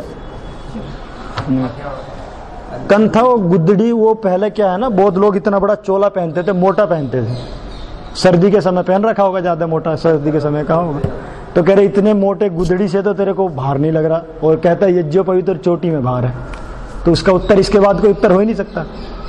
कंथा वो गुदड़ी, वो पहले क्या है ना, बौद्ध लोग इतना बड़ा चोला पहनते थे, मोटा पहनते थे। सर्दी के समय पहन रखा होगा, ज्यादा मोटा सर्दी के समय कहाँ होगा। तो कह रहे इतने मोटे गुदड़ी से तो तेरे को भार नहीं लग रहा, और कहता है यज्ञोपवीत और चोटी में भार है। तो उसका उत्तर इसके बाद कोई उत्तर हो ही नहीं सकता।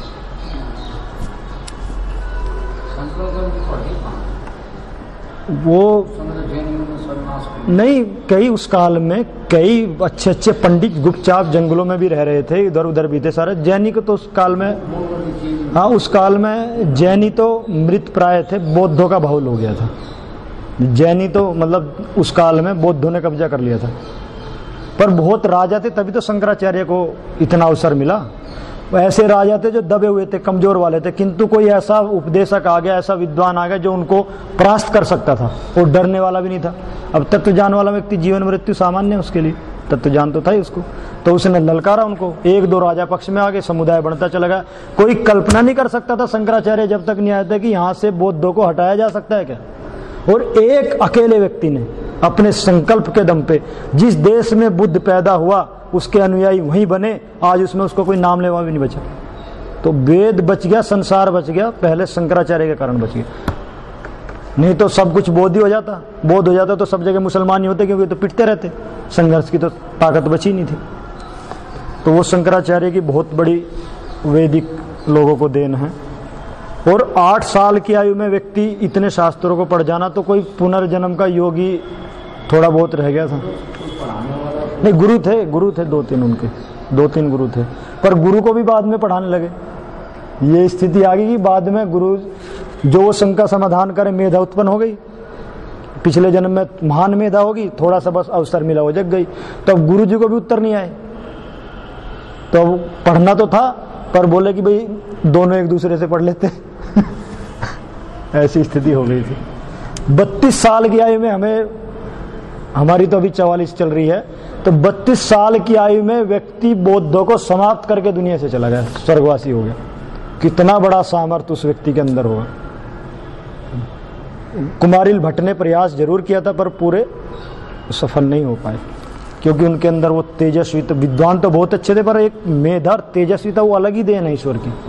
वो नहीं, कई उस काल में कई अच्छे अच्छे पंडित गुपचाप जंगलों में भी रह रहे थे, इधर उधर भी थे सारे। जैनी को तो उस काल में, हाँ उस काल में जैनी तो मृत प्राय थे, बौद्धों का बाहुल हो गया था। जैनी तो मतलब उस काल में बौद्धों ने कब्जा कर लिया था, पर बहुत राजा थे, तभी तो शंकराचार्य को इतना अवसर मिला। ऐसे राजा थे जो दबे हुए थे, कमजोर वाले थे, किंतु कोई ऐसा उपदेशक आ गया, ऐसा विद्वान आ गया जो उनको परास्त कर सकता था और डरने वाला भी नहीं था। अब तत्व ज्ञान वाला व्यक्ति, जीवन मृत्यु सामान्य है उसके लिए, तत्व ज्ञान तो था ही उसको, तो उसने ललकारा उनको। एक दो राजा पक्ष में आ गए, समुदाय बढ़ता चला गया। कोई कल्पना नहीं कर सकता था, शंकराचार्य जब तक नहीं आए थे, कि यहाँ से बौद्धों को हटाया जा सकता है क्या। और एक अकेले व्यक्ति ने अपने संकल्प के दम पे, जिस देश में बुद्ध पैदा हुआ उसके अनुयायी वहीं बने, आज उसमें उसको कोई नाम लेवा भी नहीं बचा। तो वेद बच गया, संसार बच गया, पहले शंकराचार्य के कारण बच गया। नहीं तो सब कुछ बौद्ध ही हो जाता, बौद्ध हो जाता तो सब जगह मुसलमान ही होते, क्योंकि तो पिटते रहते, संघर्ष की तो ताकत बची नहीं थी। तो वो शंकराचार्य की बहुत बड़ी वैदिक लोगों को देन है। और आठ साल की आयु में व्यक्ति इतने शास्त्रों को पढ़ जाना, तो कोई पुनर्जन्म का योगी थोड़ा बहुत रह गया था। नहीं, गुरु थे, गुरु थे दो तीन, उनके दो तीन गुरु थे, पर गुरु को भी बाद में पढ़ाने लगे। ये स्थिति आ गई कि बाद में गुरु जो वो शंका समाधान करे, मेधा उत्पन्न हो गई, पिछले जन्म में महान मेधा होगी, थोड़ा सा बस अवसर मिला वो जग गई। तब तो गुरु जी को भी उत्तर नहीं आए, तो पढ़ना तो था, पर बोले कि भाई दोनों एक दूसरे से पढ़ लेते ऐसी स्थिति हो गई थी। बत्तीस साल की आयु में हमें, हमारी तो अभी चवालीस चल रही है, तो बत्तीस साल की आयु में व्यक्ति बौद्धों को समाप्त करके दुनिया से चला गया, स्वर्गवासी हो गया। कितना बड़ा सामर्थ्य उस व्यक्ति के अंदर होगा। कुमारिल भट्ट ने प्रयास जरूर किया था, पर पूरे सफल नहीं हो पाए, क्योंकि उनके अंदर वो तेजस्वी, तो विद्वान तो बहुत अच्छे थे, पर एक मेधा तेजस्विता वो अलग ही देन है ईश्वर की।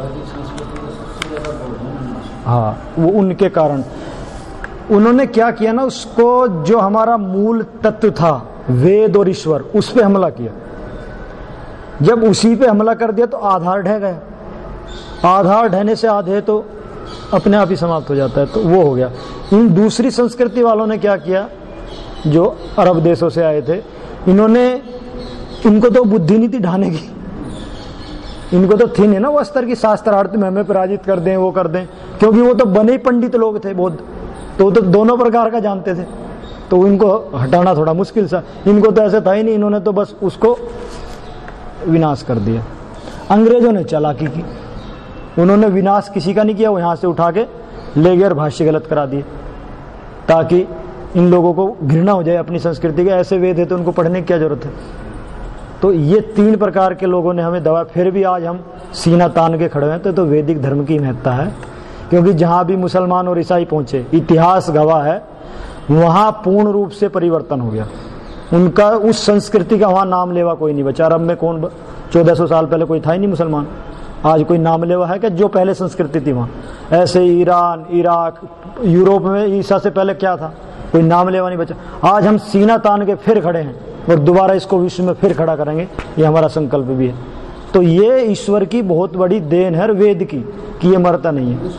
हाँ, वो उनके कारण उन्होंने क्या किया ना, उसको जो हमारा मूल तत्व था वेद और ईश्वर, उस पे हमला किया। जब उसी पे हमला कर दिया तो आधार ढह गया। आधार ढहने से आधे तो अपने आप ही समाप्त हो जाता है, तो वो हो गया। इन दूसरी संस्कृति वालों ने क्या किया, जो अरब देशों से आए थे, इन्होंने, इनको तो बुद्धि नहीं थी ढाने की, इनको तो थी नहीं ना वो स्तर की शास्त्रार्थ में हमें पराजित कर दें, वो कर दें, क्योंकि वो तो बने पंडित लोग थे बौद्ध, तो वो तो दोनों प्रकार का जानते थे, तो इनको हटाना थोड़ा मुश्किल सा। इनको तो ऐसे था ही नहीं, इन्होंने तो बस उसको विनाश कर दिया। अंग्रेजों ने चालाकी की, उन्होंने विनाश किसी का नहीं किया, वो यहाँ से उठा के ले गए और भाष्य गलत करा दिए, ताकि इन लोगों को घृणा हो जाए अपनी संस्कृति के। ऐसे वेद है तो उनको पढ़ने की क्या जरूरत है। तो ये तीन प्रकार के लोगों ने हमें दबा, फिर भी आज हम सीना तान के खड़े हैं। तो, तो वैदिक धर्म की महत्ता है, क्योंकि जहाँ भी मुसलमान और ईसाई पहुंचे, इतिहास गवाह है, वहाँ पूर्ण रूप से परिवर्तन हो गया उनका। उस संस्कृति का वहाँ नाम लेवा कोई नहीं बचा। अरब में कौन, चौदह सौ साल पहले कोई था ही नहीं मुसलमान, आज कोई नाम लेवा है कि जो पहले संस्कृति थी वहाँ। ऐसे ईरान, इराक, यूरोप में ईसा से पहले क्या था, कोई नाम लेवा नहीं बचा। आज हम सीना तान के फिर खड़े हैं और दोबारा इसको विश्व में फिर खड़ा करेंगे, ये हमारा संकल्प भी है। तो ये ईश्वर की बहुत बड़ी देन है वेद की, कि ये मरता नहीं है।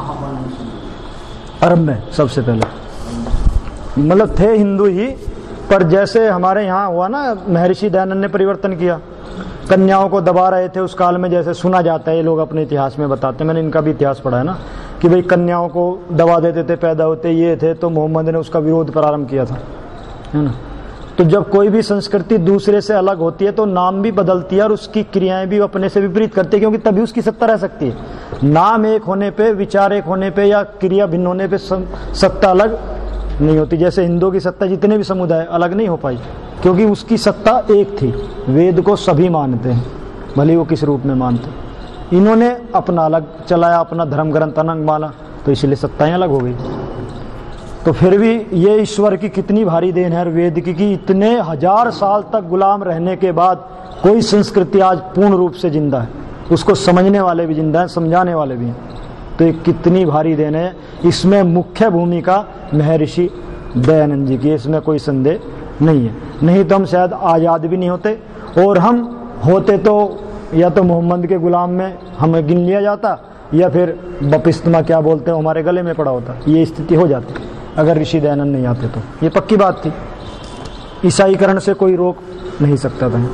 अरब में सबसे पहले मतलब थे हिंदू ही, पर जैसे हमारे यहाँ हुआ ना, महर्षि दयानंद ने परिवर्तन किया, कन्याओं को दबा रहे थे उस काल में, जैसे सुना जाता है, ये लोग अपने इतिहास में बताते हैं, मैंने इनका भी इतिहास पढ़ा है ना, कि भाई कन्याओं को दबा देते थे, पैदा होते ये थे, तो मोहम्मद ने उसका विरोध प्रारंभ किया था, है ना। तो जब कोई भी संस्कृति दूसरे से अलग होती है तो नाम भी बदलती है और उसकी क्रियाएं भी अपने से विपरीत करती है, क्योंकि तभी उसकी सत्ता रह सकती है। नाम एक होने पे, विचार एक होने पे या क्रिया भिन्न होने पे सत्ता अलग नहीं होती। जैसे हिंदुओं की सत्ता जितने भी समुदाय अलग नहीं हो पाई, क्योंकि उसकी सत्ता एक थी। वेद को सभी मानते हैं, भले वो किस रूप में मानते। इन्होंने अपना अलग चलाया, अपना धर्म ग्रंथ अलग माना, तो इसलिए सत्ताएं अलग हो गई। तो फिर भी ये ईश्वर की कितनी भारी देन है वेद की, कि इतने हजार साल तक गुलाम रहने के बाद कोई संस्कृति आज पूर्ण रूप से जिंदा है, उसको समझने वाले भी जिंदा है, समझाने वाले भी हैं। तो ये कितनी भारी देन है। इसमें मुख्य भूमिका महर्षि दयानंद जी की, इसमें कोई संदेह नहीं है। नहीं तो हम शायद आज़ाद भी नहीं होते, और हम होते तो या तो मोहम्मद के गुलाम में हमें गिन लिया जाता, या फिर बपिस्तमा क्या बोलते हैं हमारे गले में पड़ा होता। ये स्थिति हो जाती अगर ऋषि दयानंद नहीं आते तो। ये पक्की बात थी, ईसाईकरण से कोई रोक नहीं सकता था।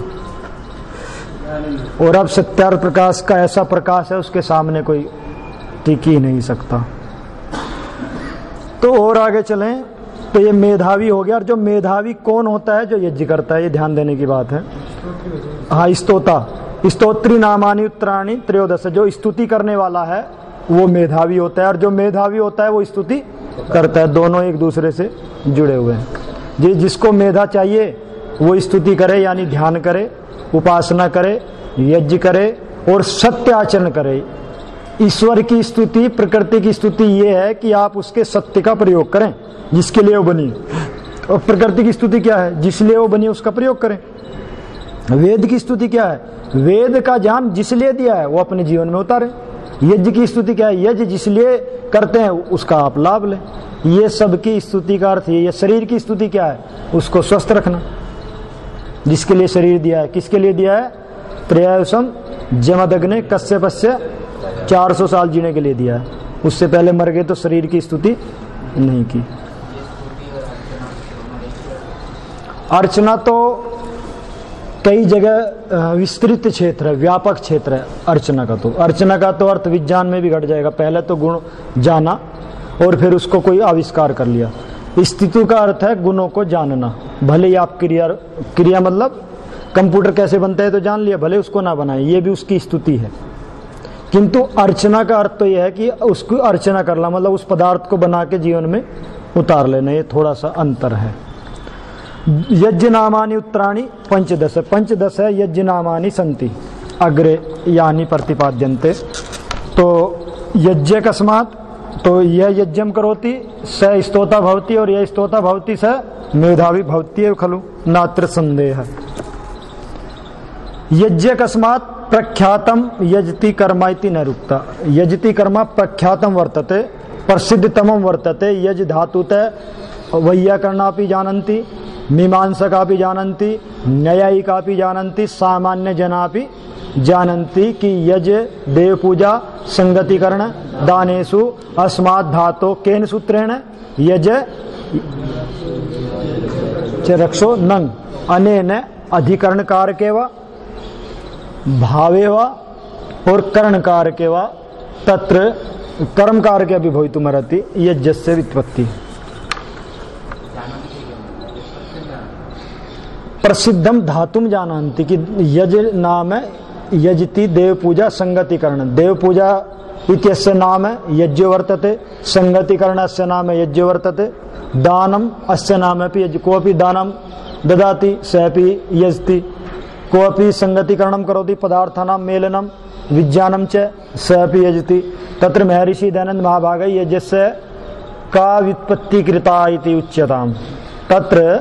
और अब सत्यार्थ प्रकाश का ऐसा प्रकाश है, उसके सामने कोई टिक ही नहीं सकता। तो और आगे चलें तो ये मेधावी हो गया। और जो मेधावी कौन होता है? जो यज्ञ करता है, ये ध्यान देने की बात है। हाँ, स्तोता, स्तोत्री नामानि उत्तराणि त्रयोदश, जो स्तुति करने वाला है वो मेधावी होता है, और जो मेधावी होता है वो स्तुति करता है। दोनों एक दूसरे से जुड़े हुए हैं। जी, जिसको मेधा चाहिए वो स्तुति करे, यानी ध्यान करे, उपासना करे, यज्ञ करे और सत्य आचरण करे। ईश्वर की स्तुति, प्रकृति की स्तुति ये है कि आप उसके सत्य का प्रयोग करें जिसके लिए वो बनी। और प्रकृति की स्तुति क्या है? जिसलिए वो बनी उसका प्रयोग करें। वेद की स्तुति क्या है? वेद का ज्ञान जिसलिए दिया है वो अपने जीवन में उतारे। यज्ञ की स्तुति क्या है? यज्ञ जिसलिए करते हैं उसका आप लाभ लें। ये सब की स्तुति का अर्थ ये। शरीर की स्तुति क्या है? उसको स्वस्थ रखना, जिसके लिए शरीर दिया है। किसके लिए दिया है? त्रयायुषम जमदग्ने कश्यपस्य, चार सौ साल जीने के लिए दिया है। उससे पहले मर गए तो शरीर की स्तुति नहीं की। अर्चना तो कई जगह विस्तृत क्षेत्र है, व्यापक क्षेत्र है अर्चना का। तो अर्चना का तो अर्थ विज्ञान में भी घट जाएगा। पहले तो गुण जाना और फिर उसको कोई आविष्कार कर लिया। स्तुति का अर्थ है गुणों को जानना। भले ही आप क्रिया क्रिया मतलब कंप्यूटर कैसे बनता है तो जान लिया, भले उसको ना बनाए, ये भी उसकी स्तुति है। किंतु अर्चना का अर्थ तो यह है कि उसकी अर्चना करना, मतलब उस पदार्थ को बना के जीवन में उतार लेना। ये थोड़ा सा अंतर है। यज्ञ नामानि उत्तराणि पंचदश, पंचदश है यज्ञ नामानि सन्ति अग्रे यानी प्रतिपाद्यन्ते। तो यज्ञ कस्मात्, तो यह यज्ञम करोति स स्तोता भवति, और यह स्तोता भवति स मेधावी भवति खलु नात्र संदेह। यज्ञ कस्मात् प्रख्यातम यजति कर्म इति न रुक्ता। यजति कर्म प्रख्यातम वर्तते, प्रसिद्धतमं वर्तते। यज धातुतः वैयाकरणापि जानन्ति, मीमांसकापि जानन्ति, न्यायिकापि जानन्ति, सामान्य जनापि जानन्ति कि यज देव पूजा संगतिकरण दानेषु अस्मात् धातो केन सूत्रेण यज च रक्षो नंग अनेन अधिकरण कारके वा भावे वा और करण कारके वा तत्र कर्म कारके अभी भवितुमर्हति यज्ञस्य व्युत्पत्ति। प्रसिद्धम धातुम जानन्ति कि यज नाम है यजति देव पूजा संगतिकरण। देव पूजा इत्यस्य नाम है यज्ञ वर्तते, संगतिकरणस्य नाम है यज्ञ वर्तते, दानम अस्य नाम है यज्ञ। कोऽपि दानम ददाति सैपि यजति, कोऽपि संगतिकरणं करोति पदार्थानां मेलनं विज्ञानं च सैपि यजति। तत्र महर्षि दयानंद महाभागः यज्ञस्य का व्युत्पत्ति कृता इति उच्यताम्। तत्र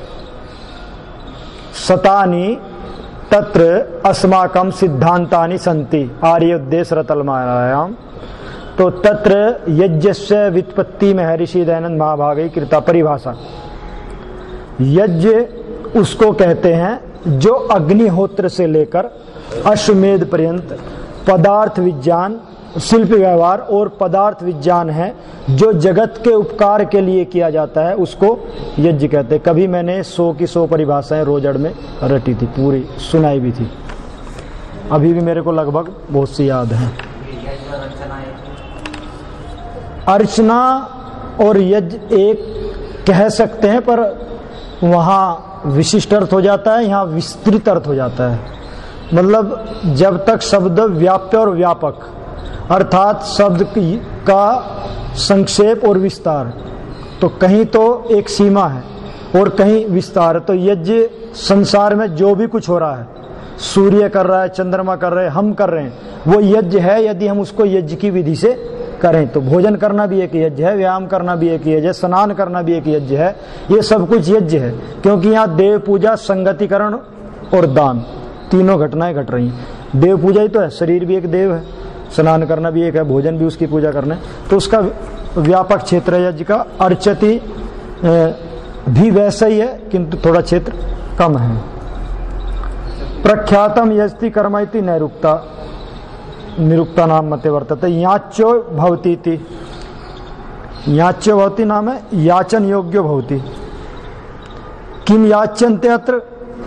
शतानि तत्र अस्माकं सिद्धांतानि सन्ति आर्योद्देशरतलमायाम। तो तत्र यज्ञस्य व्युत्पत्ति महर्षि दयानंद महाभागः कृता परिभाषा। यज्ञ उसको कहते हैं जो अग्निहोत्र से लेकर अश्वमेध पर्यंत पदार्थ विज्ञान, शिल्प व्यवहार और पदार्थ विज्ञान है जो जगत के उपकार के लिए किया जाता है, उसको यज्ञ कहते हैं। कभी मैंने सौ की सौ परिभाषाएं रोजड़ में रटी थी, पूरी सुनाई भी थी, अभी भी मेरे को लगभग बहुत सी याद है। अर्चना और यज्ञ एक कह सकते हैं, पर वहाँ विशिष्ट अर्थ हो जाता है, यहाँ विस्तृत अर्थ हो जाता है। मतलब जब तक शब्द व्याप्य और व्यापक, अर्थात शब्द का संक्षेप और विस्तार, तो कहीं तो एक सीमा है और कहीं विस्तार। तो यज्ञ संसार में जो भी कुछ हो रहा है, सूर्य कर रहा है, चंद्रमा कर रहे हैं, हम कर रहे हैं, वो यज्ञ है यदि हम उसको यज्ञ की विधि से करें। तो भोजन करना भी एक यज्ञ है, व्यायाम करना भी एक यज्ञ है, स्नान करना भी एक यज्ञ है। ये सब कुछ यज्ञ है, क्योंकि यहाँ देव पूजा, संगतिकरण और दान तीनों घटनाएं घट रही हैं। देव पूजा ही तो है, शरीर भी एक देव है, स्नान करना भी एक है, भोजन भी उसकी पूजा करना है। तो उसका व्यापक क्षेत्र है यज्ञ का। अर्चति भी वैसा ही है, किंतु थोड़ा क्षेत्र कम है। प्रख्यातम यस्ति कर्म इति नैरुक्ता निरुक्ता नाम मते वर्तते याच्यो भवति इति। याच्यो भवति नाम है याचन योग्यो भवति। किम याच्यन्ते अत्र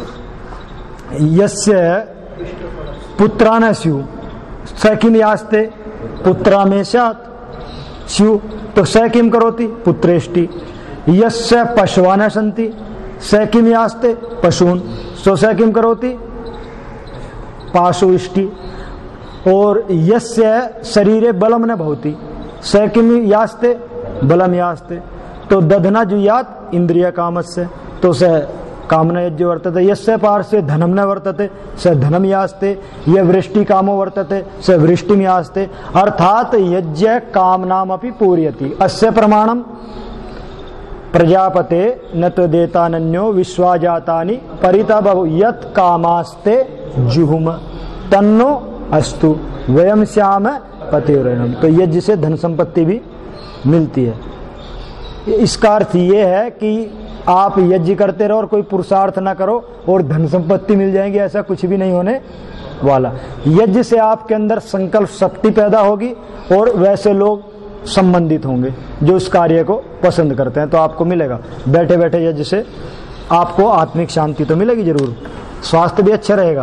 यस्य पुत्रा न स्यु स किम यास्ते पुत्रा में स्यात् स्यु तो स किम करोति पुत्रेष्टि। यस्य पशवा न सन्ति स किम यास्ते पशून् सो स किम करोति पाशुष्टि। और यस्य शरीरे बलम न भवति स किम यास्ते बलम यास्ते तो दधना जुयात इंद्रिय कामस्य तो स कामना यज्ञ वर्तते। यस्य पार्श्वे धनम न वर्तते स धनम यास्ते। यह वृष्टि कामो वर्तते स वृष्टिम यास्ते। अर्थात यज्ञ कामनामपि पूर्यति। अस्य प्रमाणम प्रजापते न तो देतानन्यो विश्वाजातानि परिता बहु यत् कामास्ते जुहुम तन्नो अस्तु वयम श्याम पतिव्रतम। तो यज्ञ से धन संपत्ति भी मिलती है। इसका अर्थ ये है कि आप यज्ञ करते रहो और कोई पुरुषार्थ ना करो और धन संपत्ति मिल जाएंगी, ऐसा कुछ भी नहीं होने वाला। यज्ञ से आपके अंदर संकल्प शक्ति पैदा होगी और वैसे लोग संबंधित होंगे जो इस कार्य को पसंद करते हैं, तो आपको मिलेगा। बैठे बैठे यज्ञ से आपको आत्मिक शांति तो मिलेगी जरूर, स्वास्थ्य भी अच्छा रहेगा।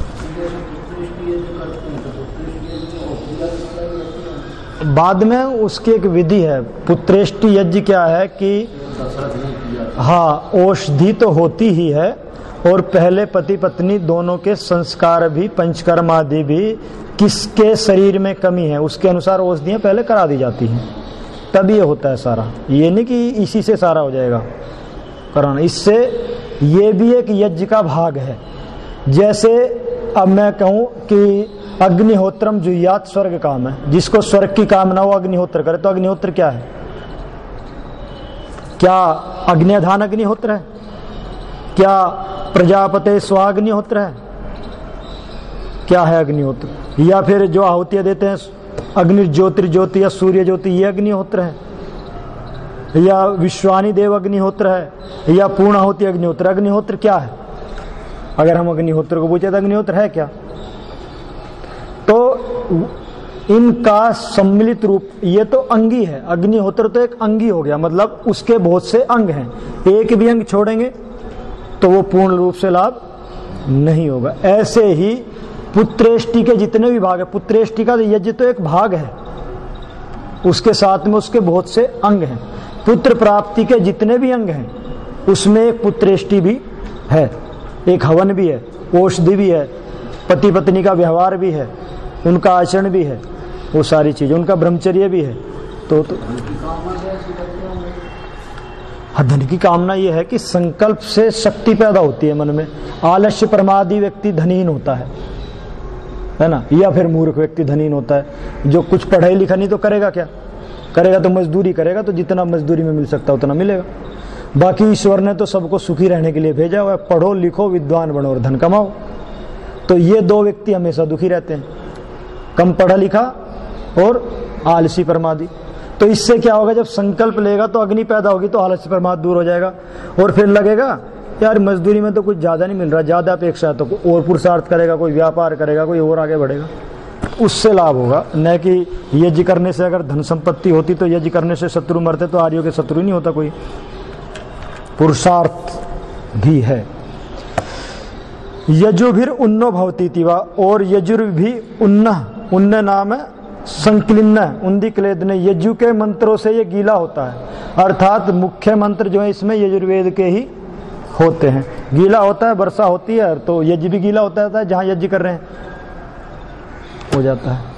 बाद में उसकी एक विधि है। पुत्रेष्टि यज्ञ क्या है कि हाँ औषधि तो होती ही है और पहले पति पत्नी दोनों के संस्कार भी पंचकर्म आदि भी किसके शरीर में कमी है उसके अनुसार औषधियां पहले करा दी जाती हैं, तब ये होता है सारा। ये नहीं कि इसी से सारा हो जाएगा कराना। इससे ये भी एक यज्ञ का भाग है। जैसे अब मैं कहूं कि अग्निहोत्रम जुयात स्वर्ग काम है, जिसको स्वर्ग की कामना हो अग्निहोत्र करे, तो अग्निहोत्र क्या है? क्या अग्निधान अग्निहोत्र है? क्या प्रजापते स्वाग्निहोत्र है? क्या है अग्निहोत्र? या फिर जो आहुतियां देते हैं अग्नि ज्योतिर्ज्योति या सूर्य ज्योति, ये अग्निहोत्र है? या विश्वानी देव अग्निहोत्र है? या पूर्ण आहुति अग्निहोत्र? अग्निहोत्र क्या है? अगर हम अग्निहोत्र को पूछे तो अग्निहोत्र है क्या? तो इनका सम्मिलित रूप ये तो अंगी है। अग्निहोत्र तो एक अंगी हो गया, मतलब उसके बहुत से अंग हैं। एक भी अंग छोड़ेंगे तो वो पूर्ण रूप से लाभ नहीं होगा। ऐसे ही पुत्रेष्टि के जितने भी भाग है, पुत्रेष्टि का यज्ञ तो एक भाग है, उसके साथ में उसके बहुत से अंग हैं। पुत्र प्राप्ति के जितने भी अंग हैं उसमें एक पुत्रेष्टि भी है, एक हवन भी है, औषधि भी है, पति पत्नी का व्यवहार भी है, उनका आचरण भी है, वो सारी चीजें, उनका ब्रह्मचर्य भी है। तो, तो धन की कामना यह है कि संकल्प से शक्ति पैदा होती है मन में। आलस्य प्रमादी व्यक्ति धनहीन होता है, है ना, या फिर मूर्ख व्यक्ति धनहीन होता है। जो कुछ पढ़ाई लिखा नहीं तो करेगा क्या? करेगा तो मजदूरी करेगा, तो जितना मजदूरी में मिल सकता उतना मिलेगा। बाकी ईश्वर ने तो सबको सुखी रहने के लिए भेजा हुआ है, पढ़ो लिखो विद्वान बनो और धन कमाओ। तो ये दो व्यक्ति हमेशा दुखी रहते हैं, कम पढ़ा लिखा और आलसी प्रमादी। तो इससे क्या होगा, जब संकल्प लेगा तो अग्नि पैदा होगी, तो आलस्य प्रमाद दूर हो जाएगा और फिर लगेगा यार मजदूरी में तो कुछ ज्यादा नहीं मिल रहा, ज्यादा अपेक्षा है, तो और पुरुषार्थ करेगा, कोई व्यापार करेगा, कोई और आगे बढ़ेगा, उससे लाभ होगा। न कि यज्ञ करने से अगर धन संपत्ति होती तो यज्ञ करने से शत्रु मरते, तो आर्यों के शत्रु नहीं होता कोई। पुरुषार्थ भी है। यजुर्भिर उन्नो भवती तिवा, और यजुर्भि उन्न, उन्न नाम है संक्लिन्न उन्दी क्लेदने, यजु के मंत्रों से ये गीला होता है। अर्थात मुख्य मंत्र जो है इसमें यजुर्वेद के ही होते हैं। गीला होता है, वर्षा होती है तो यज्ञ भी गीला होता है, जहां यज्ञ कर रहे हैं हो जाता है।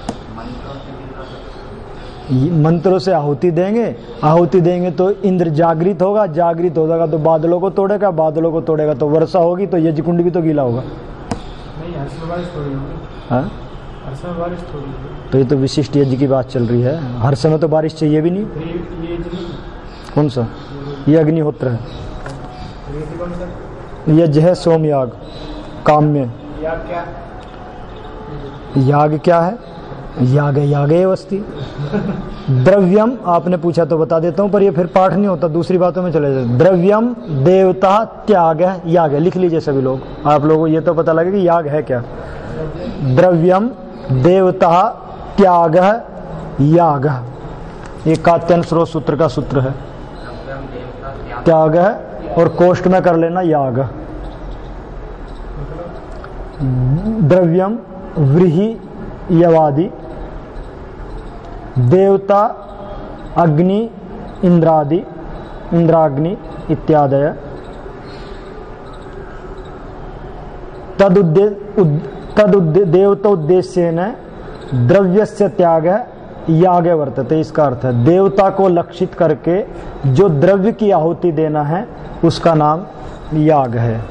मंत्रों से आहुति देंगे, आहुति देंगे तो इंद्र जागृत होगा, जागृत होगा तो बादलों को तोड़ेगा, बादलों को तोड़ेगा तो वर्षा होगी, तो यज्ञ कुंड भी तो गीला होगा। नहीं, हर्ष में बारिश थोड़ी होगी। हाँ, हर्ष में बारिश थोड़ी होगी। तो ये तो विशिष्ट यज्ञ की बात चल रही है। हर समय तो बारिश चाहिए भी नहीं। ये ये यज्ञ कौन सा? ये अग्निहोत्र है। यज्ञ कौन सा? यज्ञ है सोमयाग, काम में। याग क्या? याग क्या है? यागे यागे वस्ती। द्रव्यम आपने पूछा तो बता देता हूं, पर ये फिर पाठ नहीं होता, दूसरी बातों में चले जाते। द्रव्यम देवता त्याग याग है, लिख लीजिए सभी लोग, आप लोगों को ये तो पता लगे कि याग है क्या। द्रव्यम देवता त्याग याग, ये कात्यायन स्रोत सूत्र का सूत्र है। त्याग है और कोष्ठ में कर लेना याग। द्रव्यम व्रीहि यवादि, देवता अग्नि इंद्रादि, इंद्राग्नि इत्यादय। तदुद्दे तदुद्दे देवता उद्देश्य न द्रव्यस्य त्याग यागे वर्तते। इसका अर्थ है देवता को लक्षित करके जो द्रव्य की आहुति देना है उसका नाम याग है।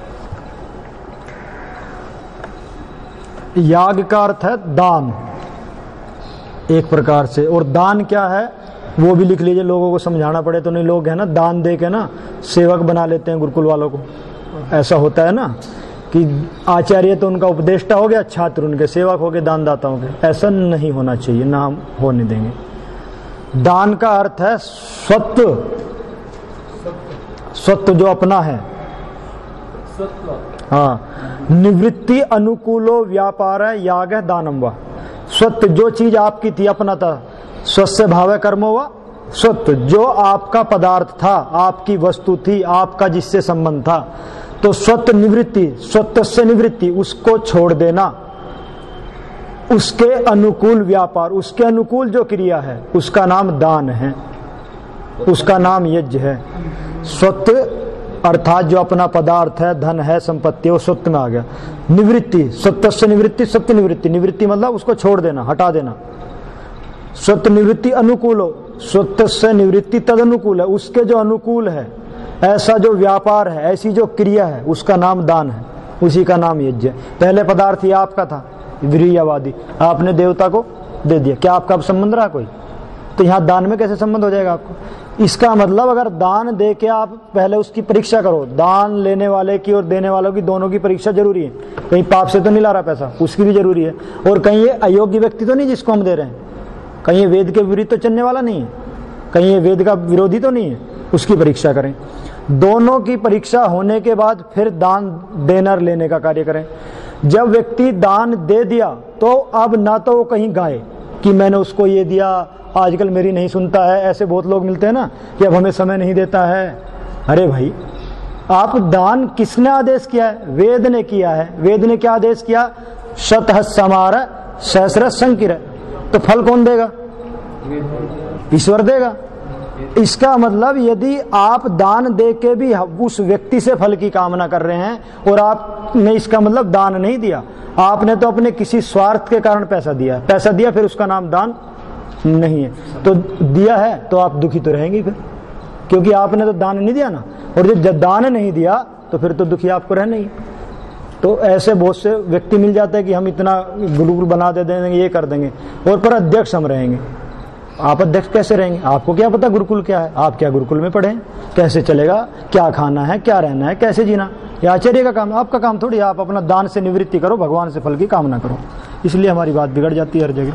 याग का अर्थ है दान एक प्रकार से, और दान क्या है वो भी लिख लीजिए, लोगों को समझाना पड़े तो नहीं। लोग है ना दान दे के ना सेवक बना लेते हैं गुरुकुल वालों को, ऐसा होता है ना कि आचार्य तो उनका उपदेष्टा हो गया, छात्र उनके सेवक हो गए, दानदाताओं के। ऐसा नहीं होना चाहिए, ना हम होने देंगे। दान का अर्थ है स्वत्व, स्वत्व जो अपना है। हाँ, निवृत्ति अनुकूलो व्यापार है याग है दानम वा। स्वत्व जो चीज आपकी थी, अपना था, स्वस्य भाव कर्मो वा स्वत्व जो आपका पदार्थ था, आपकी वस्तु थी, आपका जिससे संबंध था, तो स्वत्व निवृत्ति, स्वत्व से निवृत्ति, उसको छोड़ देना, उसके अनुकूल व्यापार, उसके अनुकूल जो क्रिया है उसका नाम दान है, उसका नाम यज्ञ है। स्वत्व अर्थात जो अपना पदार्थ है, धन है, संपत्ति है, वो स्वत्व में आ गया। निवृत्ति, स्वत्व से निवृत्ति, सत्य निवृत्ति, निवृत्ति मतलब उसको छोड़ देना, हटा देना। स्वत्व निवृत्ति अनुकूलो, स्वत्व से निवृत्ति तद अनुकूल है, उसके जो अनुकूल है, ऐसा जो व्यापार है, ऐसी जो क्रिया है, उसका नाम दान है, उसी का नाम यज्ञ है। पहले पदार्थ ये आपका था, व्रीयवादी, आपने देवता को दे दिया, क्या आपका अब संबंध रहा कोई? तो यहाँ दान में कैसे संबंध हो जाएगा आपको? इसका मतलब अगर दान दे के आप पहले उसकी परीक्षा करो, दान लेने वाले की और देने वालों की दोनों की परीक्षा जरूरी है। कहीं पाप से तो नहीं ला रहा पैसा, उसकी भी जरूरी है। और कहीं ये अयोग्य व्यक्ति तो नहीं जिसको हम दे रहे हैं, कहीं ये वेद के विरुद्ध तो चलने वाला नहीं है, कहीं ये वेद का विरोधी तो नहीं है, उसकी परीक्षा करें। दोनों की परीक्षा होने के बाद फिर दान देना लेने का कार्य करें। जब व्यक्ति दान दे दिया तो अब ना तो वो कहीं गाए कि मैंने उसको ये दिया, आजकल मेरी नहीं सुनता है, ऐसे बहुत लोग मिलते हैं ना कि अब हमें समय नहीं देता है। अरे भाई, आप दान किसने आदेश किया है? वेद ने किया है। वेद ने क्या आदेश किया? शतः समार सहस्र संकिर। तो फल कौन देगा? ईश्वर देगा। इसका मतलब यदि आप दान दे के भी उस व्यक्ति से फल की कामना कर रहे हैं और आपने इसका मतलब दान नहीं दिया, आपने तो अपने किसी स्वार्थ के कारण पैसा दिया, पैसा दिया फिर उसका नाम दान नहीं है। तो दिया है तो आप दुखी तो रहेंगे फिर, क्योंकि आपने तो दान नहीं दिया ना। और जब दान नहीं दिया तो फिर तो दुखी आपको रहना ही। तो ऐसे बहुत से व्यक्ति मिल जाते हैं कि हम इतना गुरुकुल बना दे देंगे, ये कर देंगे, और पर अध्यक्ष हम रहेंगे। आप अध्यक्ष कैसे रहेंगे? आपको क्या पता गुरुकुल क्या है? आप क्या गुरुकुल में पढ़े? कैसे चलेगा? क्या खाना है, क्या रहना है, कैसे जीना? ये आचार्य का काम, आपका काम थोड़ी। आप अपना दान से निवृत्ति करो, भगवान से फल की कामना करो। इसलिए हमारी बात बिगड़ जाती है हर जगह।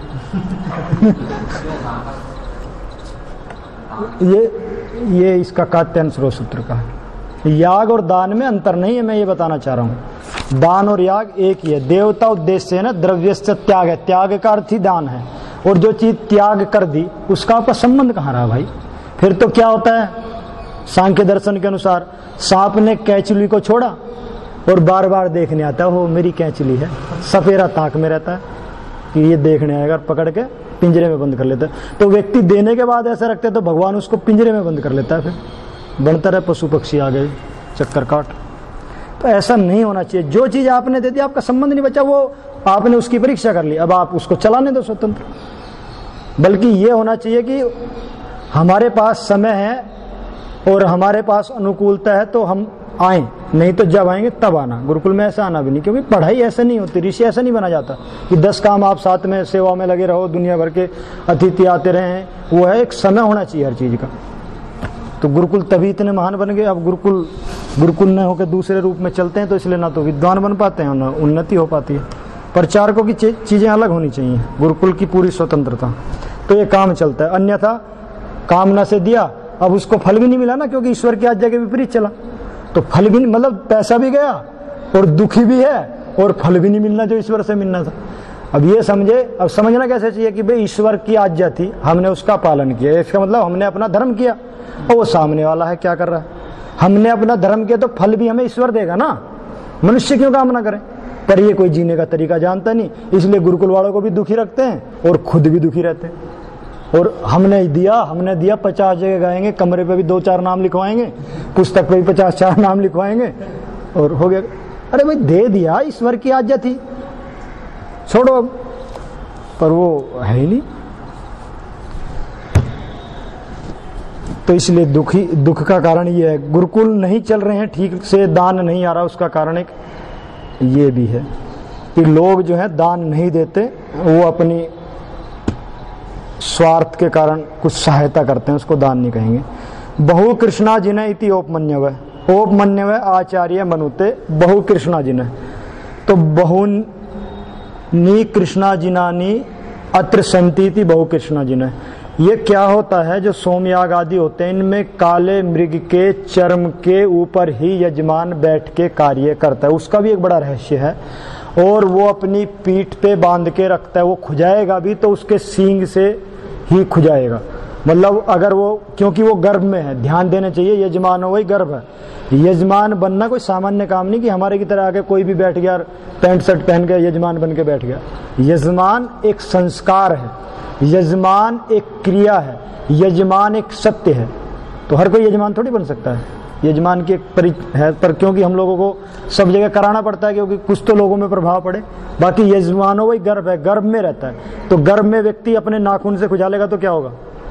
ये ये इसका कात्यायन स्रोत सूत्र का है। याग और दान में अंतर नहीं है, मैं ये बताना चाह रहा हूँ। दान और याग एक ही है। देवता उद्देश्य है ना, द्रव्यस्य त्याग है, त्याग का अर्थ ही दान है। और जो चीज त्याग कर दी उसका आपका संबंध कहाँ रहा भाई? फिर तो क्या होता है, सांख्य दर्शन के अनुसार सांप ने कैंचुली को छोड़ा और बार बार देखने आता है, वो मेरी कैंचुली है, सफेरा ताक में रहता है कि ये देखने आएगा, पकड़ के पिंजरे में बंद कर लेता है। तो व्यक्ति देने के बाद ऐसा रखते तो भगवान उसको पिंजरे में बंद कर लेता है, फिर बनता रहे पशु पक्षी आ गए चक्कर काट। तो ऐसा नहीं होना चाहिए। जो चीज आपने दे दी, आपका संबंध नहीं बचा, वो आपने उसकी परीक्षा कर ली, अब आप उसको चलाने दो स्वतंत्र। बल्कि ये होना चाहिए कि हमारे पास समय है और हमारे पास अनुकूलता है तो हम आए, नहीं तो जब आएंगे तब आना। गुरुकुल में ऐसा आना भी नहीं, क्योंकि पढ़ाई ऐसे नहीं होती, ऋषि ऐसा नहीं बना जाता कि दस काम आप साथ में सेवा में लगे रहो, दुनिया भर के अतिथि आते रहे। वो है एक समय होना चाहिए हर चीज का। तो गुरुकुल तभी इतने महान बन गए। अब गुरुकुल गुरुकुल न होकर दूसरे रूप में चलते हैं तो इसलिए ना तो विद्वान बन पाते हैं ना उन्नति हो पाती है। प्रचारकों की चे- चीजें अलग होनी चाहिए, गुरुकुल की पूरी स्वतंत्रता, तो ये काम चलता है। अन्यथा कामना से दिया, अब उसको फल भी नहीं मिला ना, क्योंकि ईश्वर की आज्ञा के विपरीत चला, तो फल भी नहीं, मतलब पैसा भी गया और दुखी भी है और फल भी नहीं मिलना जो ईश्वर से मिलना था। अब ये समझे, अब समझना कैसे चाहिए कि भाई ईश्वर की आज्ञा थी, हमने उसका पालन किया, इसका मतलब हमने अपना धर्म किया, और वो सामने वाला है क्या कर रहा है, हमने अपना धर्म किया तो फल भी हमें ईश्वर देगा ना, मनुष्य क्यों कामना करें। पर ये कोई जीने का तरीका जानता नहीं, इसलिए गुरुकुल वालों को भी दुखी रखते हैं और खुद भी दुखी रहते हैं। और हमने दिया हमने दिया पचास जगह गाएंगे, कमरे पे भी दो चार नाम लिखवाएंगे, पुस्तक पे भी पचास चार नाम लिखवाएंगे और हो गया। अरे भाई दे दिया, ईश्वर की आज्ञा थी, छोड़ो अब, पर वो है ही नहीं। तो इसलिए दुखी दुख का कारण ये है, गुरुकुल नहीं चल रहे हैं ठीक से, दान नहीं आ रहा, उसका कारण एक ये भी है कि लोग जो है दान नहीं देते, वो अपनी स्वार्थ के कारण कुछ सहायता करते हैं, उसको दान नहीं कहेंगे। बहु कृष्णा जिने इति ओपमन्यव, ओपमन्यव आचार्य मनुते बहु कृष्णा जिने, तो बहुनी कृष्णा जिनानी अत्र संतीति बहु कृष्णा जिने। ये क्या होता है, जो सोमयाग आदि होते हैं इनमें काले मृग के चर्म के ऊपर ही यजमान बैठ के कार्य करता है, उसका भी एक बड़ा रहस्य है। और वो अपनी पीठ पे बांध के रखता है, वो खुजाएगा भी तो उसके सींग से ही खुजाएगा, मतलब अगर वो, क्योंकि वो गर्भ में है, ध्यान देना चाहिए, यजमान हो वही गर्भ है। यजमान बनना कोई सामान्य काम नहीं कि हमारे की तरह आके कोई भी बैठ गया पैंट शर्ट पहन के यजमान बन के बैठ गया। यजमान एक संस्कार है, यजमान एक क्रिया है, यजमान एक सत्य है। तो हर कोई यजमान थोड़ी बन सकता है, यजमान की एक परि है, पर क्योंकि हम लोगों को सब जगह कराना पड़ता है क्योंकि कुछ तो लोगों में प्रभाव पड़े। बाकी यजमान हो वही गर्भ है, गर्भ में रहता है। तो गर्भ में व्यक्ति अपने नाखून से खुजालेगा तो क्या होगा,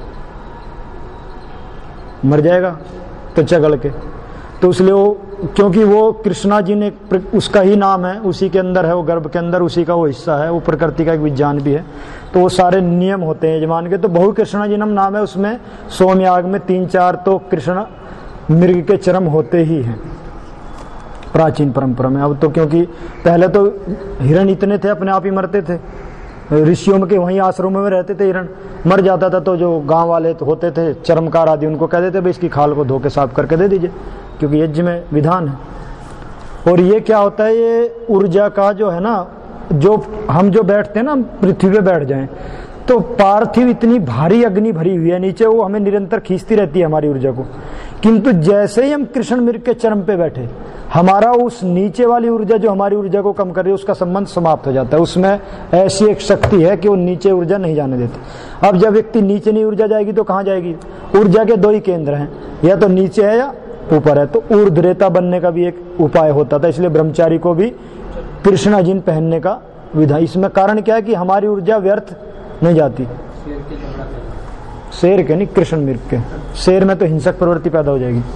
मर जाएगा तो चगल के। तो इसलिए वो, क्योंकि वो कृष्णा जी ने, उसका ही नाम है, उसी के अंदर है, वो गर्भ के अंदर उसी का वो हिस्सा है, वो प्रकृति का एक विज्ञान भी है, तो वो सारे नियम होते हैं यजमान के। तो बहु कृष्णा जी नाम है, उसमें सोमयाग में तीन चार तो कृष्ण मृग के चरम होते ही हैं प्राचीन परंपरा में। अब तो क्योंकि पहले तो हिरण इतने थे अपने आप ही मरते थे, ऋषियों के वहीं आश्रमों में रहते थे, हिरण मर जाता था तो जो गांव वाले तो होते थे चरमकार आदि, उनको कह देते भाई इसकी खाल को धो के साफ करके दे दीजिए, क्योंकि यज्ञ में विधान है। और ये क्या होता है, ये ऊर्जा का जो है ना, जो हम जो बैठते हैं ना, पृथ्वी पे बैठ जाएं तो पार्थिव इतनी भारी अग्नि भरी हुई है नीचे, वो हमें निरंतर खींचती रहती है हमारी ऊर्जा को। किंतु जैसे ही हम कृष्ण मृग के चरम पे बैठे, हमारा उस नीचे वाली ऊर्जा जो हमारी ऊर्जा को कम कर रही है, उसका संबंध समाप्त हो जाता है। उसमें ऐसी एक शक्ति है कि वो नीचे ऊर्जा नहीं जाने देती। अब जब व्यक्ति नीचे नहीं ऊर्जा जाएगी तो कहाँ जाएगी, ऊर्जा के दो ही केंद्र हैं, या तो नीचे है या ऊपर है। तो ऊर्ध्वरेता बनने का भी एक उपाय होता था, इसलिए ब्रह्मचारी को भी कृष्णा जिन पहनने का विधा। इसमें कारण क्या है कि हमारी ऊर्जा व्यर्थ नहीं जाती। शेर के नहीं, कृष्ण मृग के। शेर में तो हिंसक प्रवृत्ति पैदा हो जाएगी।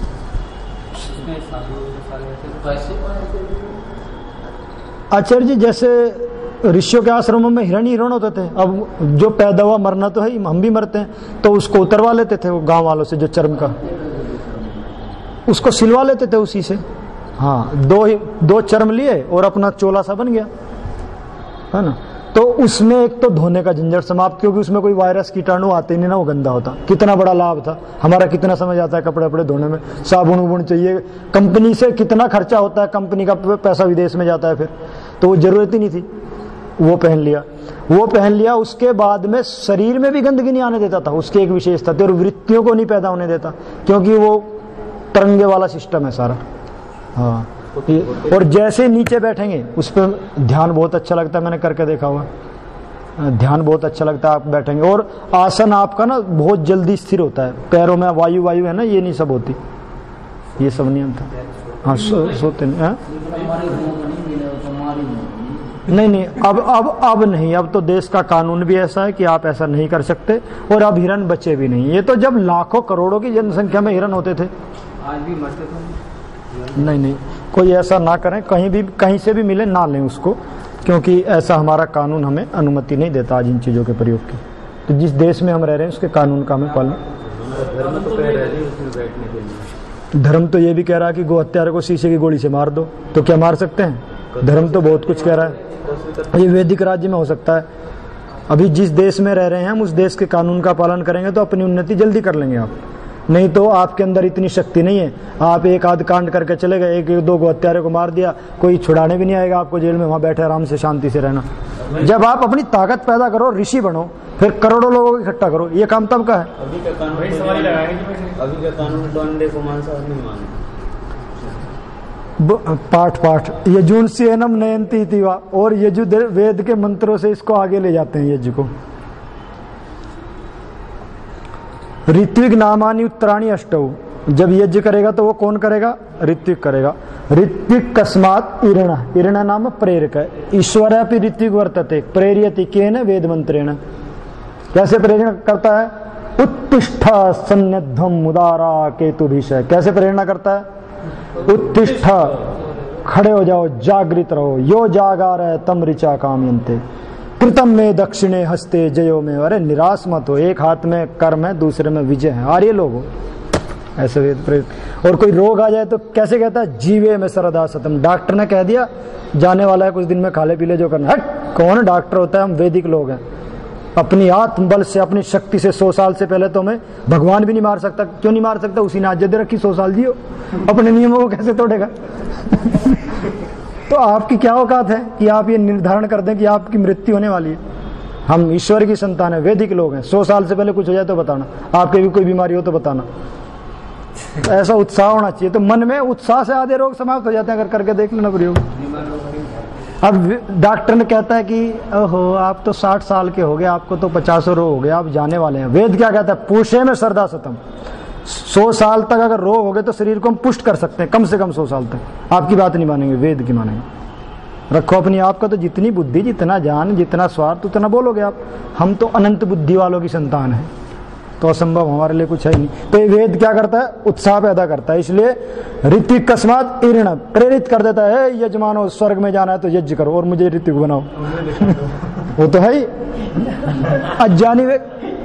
आचार्य जी, जैसे ऋषियों के आश्रमों में हिरण हिरण होते थे, अब जो पैदा हुआ मरना तो है, हम भी मरते हैं, तो उसको उतरवा लेते थे वो गांव वालों से, जो चर्म का, उसको सिलवा लेते थे उसी से। हाँ, दो ही दो चर्म लिए और अपना चोला सा बन गया, है ना। तो उसमें एक तो धोने का झंझट समाप्त, क्योंकि उसमें कोई वायरस कीटाणु आते नहीं ना, वो गंदा होता। कितना बड़ा लाभ था हमारा, कितना समय आता है कपड़े वपड़े धोने में, साबुन उबुन चाहिए, कंपनी से कितना खर्चा होता है, कंपनी का पैसा विदेश में जाता है, फिर तो वो जरूरत ही नहीं थी, वो पहन लिया। वो पहन लिया, उसके बाद में शरीर में भी गंदगी नहीं आने देता था, उसकी एक विशेषता थी। और वृत्तियों को नहीं पैदा होने देता, क्योंकि वो तरंगे वाला सिस्टम है सारा। हाँ, और जैसे नीचे बैठेंगे उस पर ध्यान बहुत अच्छा लगता है, मैंने करके देखा हुआ, ध्यान बहुत अच्छा लगता है। आप बैठेंगे और आसन आपका ना बहुत जल्दी स्थिर होता है, पैरों में वायु वायु है ना, ये नहीं सब होती, ये सब नियम था। हाँ, सो, सोते नहीं, हाँ? नहीं नहीं, अब अब अब नहीं, अब तो देश का कानून भी ऐसा है कि आप ऐसा नहीं कर सकते, और अब हिरन बचे भी नहीं। ये तो जब लाखों करोड़ों की जनसंख्या में हिरन होते थे, आज भी मरते थे। नहीं नहीं, कोई ऐसा ना करें, कहीं भी कहीं से भी मिले ना लें उसको, क्योंकि ऐसा हमारा कानून हमें अनुमति नहीं देता आज इन चीज़ों के प्रयोग की। तो जिस देश में हम रह रहे हैं उसके कानून का हमें पालन। धर्म तो ये भी कह रहा है कि गो हत्यारे को शीशे की गोली से मार दो, तो क्या मार सकते हैं? धर्म तो बहुत कुछ कह रहा है। ये वैदिक राज्य में हो सकता है। अभी जिस देश में रह रहे हैं हम उस देश के कानून का पालन करेंगे तो अपनी उन्नति जल्दी कर लेंगे आप, नहीं तो आपके अंदर इतनी शक्ति नहीं है। आप एक आध कांड करके चले गए, एक दो गो हत्यारे को मार दिया, कोई छुड़ाने भी नहीं आएगा आपको जेल में, वहां बैठे आराम से शांति से रहना। जब आप अपनी ताकत पैदा करो, ऋषि बनो, फिर करोड़ों लोगों को इकट्ठा करो, ये काम तब का है। अभी का कानून अभी का कानून डोंडे को मांसाहार नहीं माना। पाठ पाठ यजुंस्येनम नयंती तिवा, और यजु वेद के मंत्रों से इसको आगे ले जाते हैं यज्ञ को। ऋत्विक नामानि उत्तराणी अष्टौ, जब यज्ञ करेगा तो वो कौन करेगा? ऋत्विक करेगा। ऋत्विक कस्मात इरण, इरण नाम प्रेरक है। ईश्वर अपि ऋत्विक वर्तते प्रेरयति केन वेद मंत्रेण। कैसे प्रेरणा करता है? उत्तिष्ठ सन्निध्वम उदारा केतुभिष। कैसे प्रेरणा करता है? उत्तिष्ठ, खड़े हो जाओ, जागृत रहो। यो जागार है तम ऋचा कामयन्ते, कृतम में दक्षिणे हस्ते जयो में। अरे निराश मत हो, एक हाथ में कर्म है, दूसरे में विजय है। आर्य लोग हो ऐसे वेद प्रेरित। और कोई रोग आ जाए तो कैसे कहता है? जीवे में सरदा सतम। डॉक्टर ने कह दिया जाने वाला है कुछ दिन में, खाले पीले जो करना। हट, कौन डॉक्टर होता है? हम वैदिक लोग हैं। अपनी आत्म बल से, अपनी शक्ति से सौ साल से पहले तो हमें भगवान भी नहीं मार सकता। क्यों नहीं मार सकता? उसी ने आज्ञा दे रखी, सौ साल जियो, अपने नियमों को कैसे तोड़ेगा? तो आपकी क्या औकात है कि आप ये निर्धारण कर दें कि आपकी मृत्यु होने वाली है? हम ईश्वर की संतान है, वैदिक लोग हैं। सौ साल से पहले कुछ हो जाए तो बताना, आपके भी कोई बीमारी हो तो बताना। ऐसा उत्साह होना चाहिए। तो मन में उत्साह से आधे रोग समाप्त हो जाते हैं। अगर करके देख लेना प्रयोग। अब डॉक्टर ने कहता है कि ओहो आप तो साठ साल के हो गए, आपको तो पचासों रोग हो गए, आप जाने वाले हैं। वेद क्या कहता है? पुष्य में श्रद्धा सतम। सौ साल तक अगर रोग हो गए तो शरीर को हम पुष्ट कर सकते हैं, कम से कम सौ साल तक। आपकी बात नहीं मानेंगे, वेद की मानेंगे। रखो अपनी आप का तो जितनी बुद्धि, जितना ज्ञान, जितना स्वार्थ, उतना बोलोगे आप। हम तो अनंत बुद्धि वालों की संतान है, तो असंभव हमारे लिए कुछ है ही नहीं। तो ये वेद क्या करता है? उत्साह पैदा करता है। इसलिए ऋत्विक कस्मात इर्ण, प्रेरित कर देता है, यजमानो स्वर्ग में जाना है तो यज्ञ करो और मुझे ऋत्विक बनाओ। वो तो है ही अज्ञानी वे।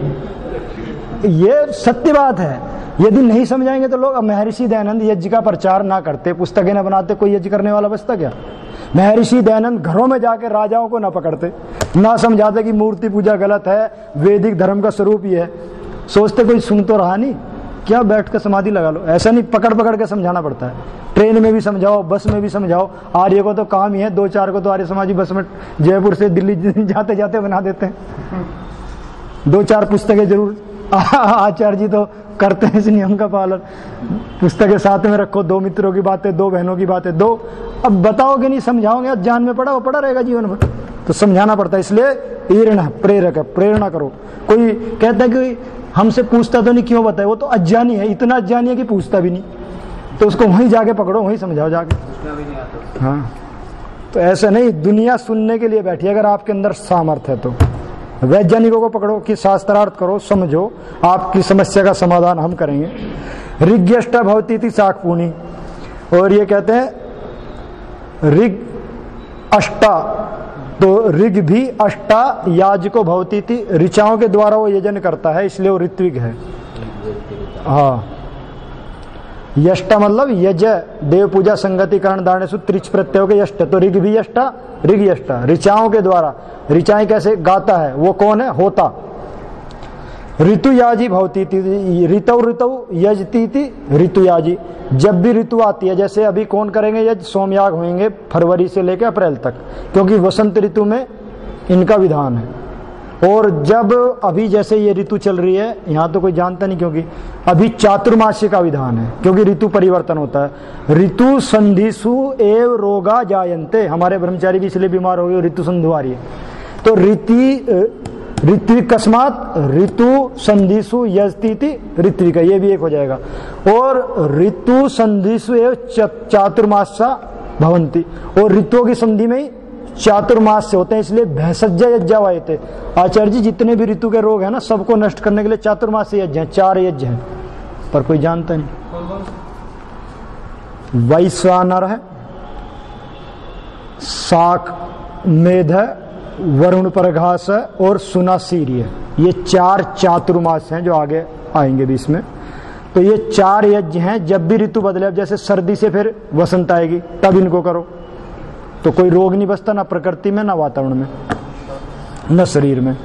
ये सत्य बात है। यदि नहीं समझाएंगे तो लोग। अब महर्षि दयानंद यज्ञ का प्रचार ना करते, पुस्तकें न बनाते, कोई यज्ञ करने वाला बचता क्या? महर्षि दयानंद घरों में जाकर राजाओं को ना पकड़ते, ना समझाते कि मूर्ति पूजा गलत है, वैदिक धर्म का स्वरूप ही है। सोचते कोई सुन तो रहा नहीं, क्या बैठ कर समाधि लगा लो। ऐसा नहीं, पकड़ पकड़ के समझाना पड़ता है। ट्रेन में भी समझाओ, बस में भी समझाओ। आर्य को तो काम ही है, दो चार को तो आर्य समाजी बस में जयपुर से दिल्ली जाते जाते बना देते हैं। दो चार पुस्तकें जरूर आचार्य जी तो करते हैं इस नियम का पालन। पुस्तकें साथ में रखो, दो मित्रों की बातें, दो बहनों की बातें, दो। अब बताओगे नहीं, समझाओगे, ज्ञान में पड़ा वो पड़ा रहेगा जीवन में, तो समझाना पड़ता है। इसलिए ईर्ण प्रेरक है, प्रेरणा करो। कोई कहता है कि हमसे पूछता तो नहीं, क्यों बताए? वो तो अज्ञानी है, इतना अज्ञानी है कि पूछता भी नहीं। तो उसको वहीं जाके पकड़ो, वहीं समझाओ जाके। हाँ, तो ऐसे नहीं, दुनिया सुनने के लिए बैठी अगर आपके अंदर सामर्थ्य है तो। वैज्ञानिकों को पकड़ो कि शास्त्रार्थ करो, समझो, आपकी समस्या का समाधान हम करेंगे। ऋग्यष्टा भवती थी शाकपूर्णी, और ये कहते हैं ऋग अष्टा, तो ऋग भी अष्टा याजको भवती थी, ऋचाओं के द्वारा वो यजन करता है, इसलिए वो ऋत्विक है। हाँ, यष्टा मतलब यज, देव पूजा संगति करण धारण सूत्र त्रिच प्रत्यय के यष्ट, तो ऋग भी यष्टा, ऋग यष्टा, ऋचाओं के द्वारा। ऋचाएं कैसे गाता है? वो कौन है? होता। ऋतुयाजी भवती थी, ऋतु ऋतु यजती थी ऋतुयाजी। जब भी ऋतु आती है, जैसे अभी कौन करेंगे यज? सोमयाग होंगे फरवरी से लेकर अप्रैल तक, क्योंकि वसंत ऋतु में इनका विधान है। और जब अभी जैसे ये ऋतु चल रही है, यहाँ तो कोई जानता नहीं, क्योंकि अभी चातुर्मास्य का विधान है, क्योंकि ऋतु परिवर्तन होता है। ऋतु संधिसु एव रोगा जायन्ते, हमारे ब्रह्मचारी भी इसलिए बीमार हो गए, ऋतु संधि आ रही है। तो ऋति ऋत्विक कस्मात ऋतु संधिसु यजती ऋत्विक, ये भी एक हो जाएगा। और ऋतु संधिसु एव चातुर्मासा भवंती, और ऋतुओं की संधि में ही चातुर्मास से होते हैं, इसलिए भैंसज्जा यज्ञा वाये थे। आचार्य जी जितने भी ऋतु के रोग हैं ना, सबको नष्ट करने के लिए चातुर्मास से यज्ञ हैं, चार यज्ञ हैं, पर कोई जानता नहीं। वैश्वानर है, शाक मेध है, वरुण परघास है, और सुनासीरी है। ये चार चातुर्मास हैं जो आगे आएंगे भी इसमें। तो ये चार यज्ञ हैं। जब भी ऋतु बदले, अब जैसे सर्दी से फिर वसंत आएगी, तब इनको करो। तो कोई रोग नहीं बसता, ना प्रकृति में, ना वातावरण में, न शरीर में।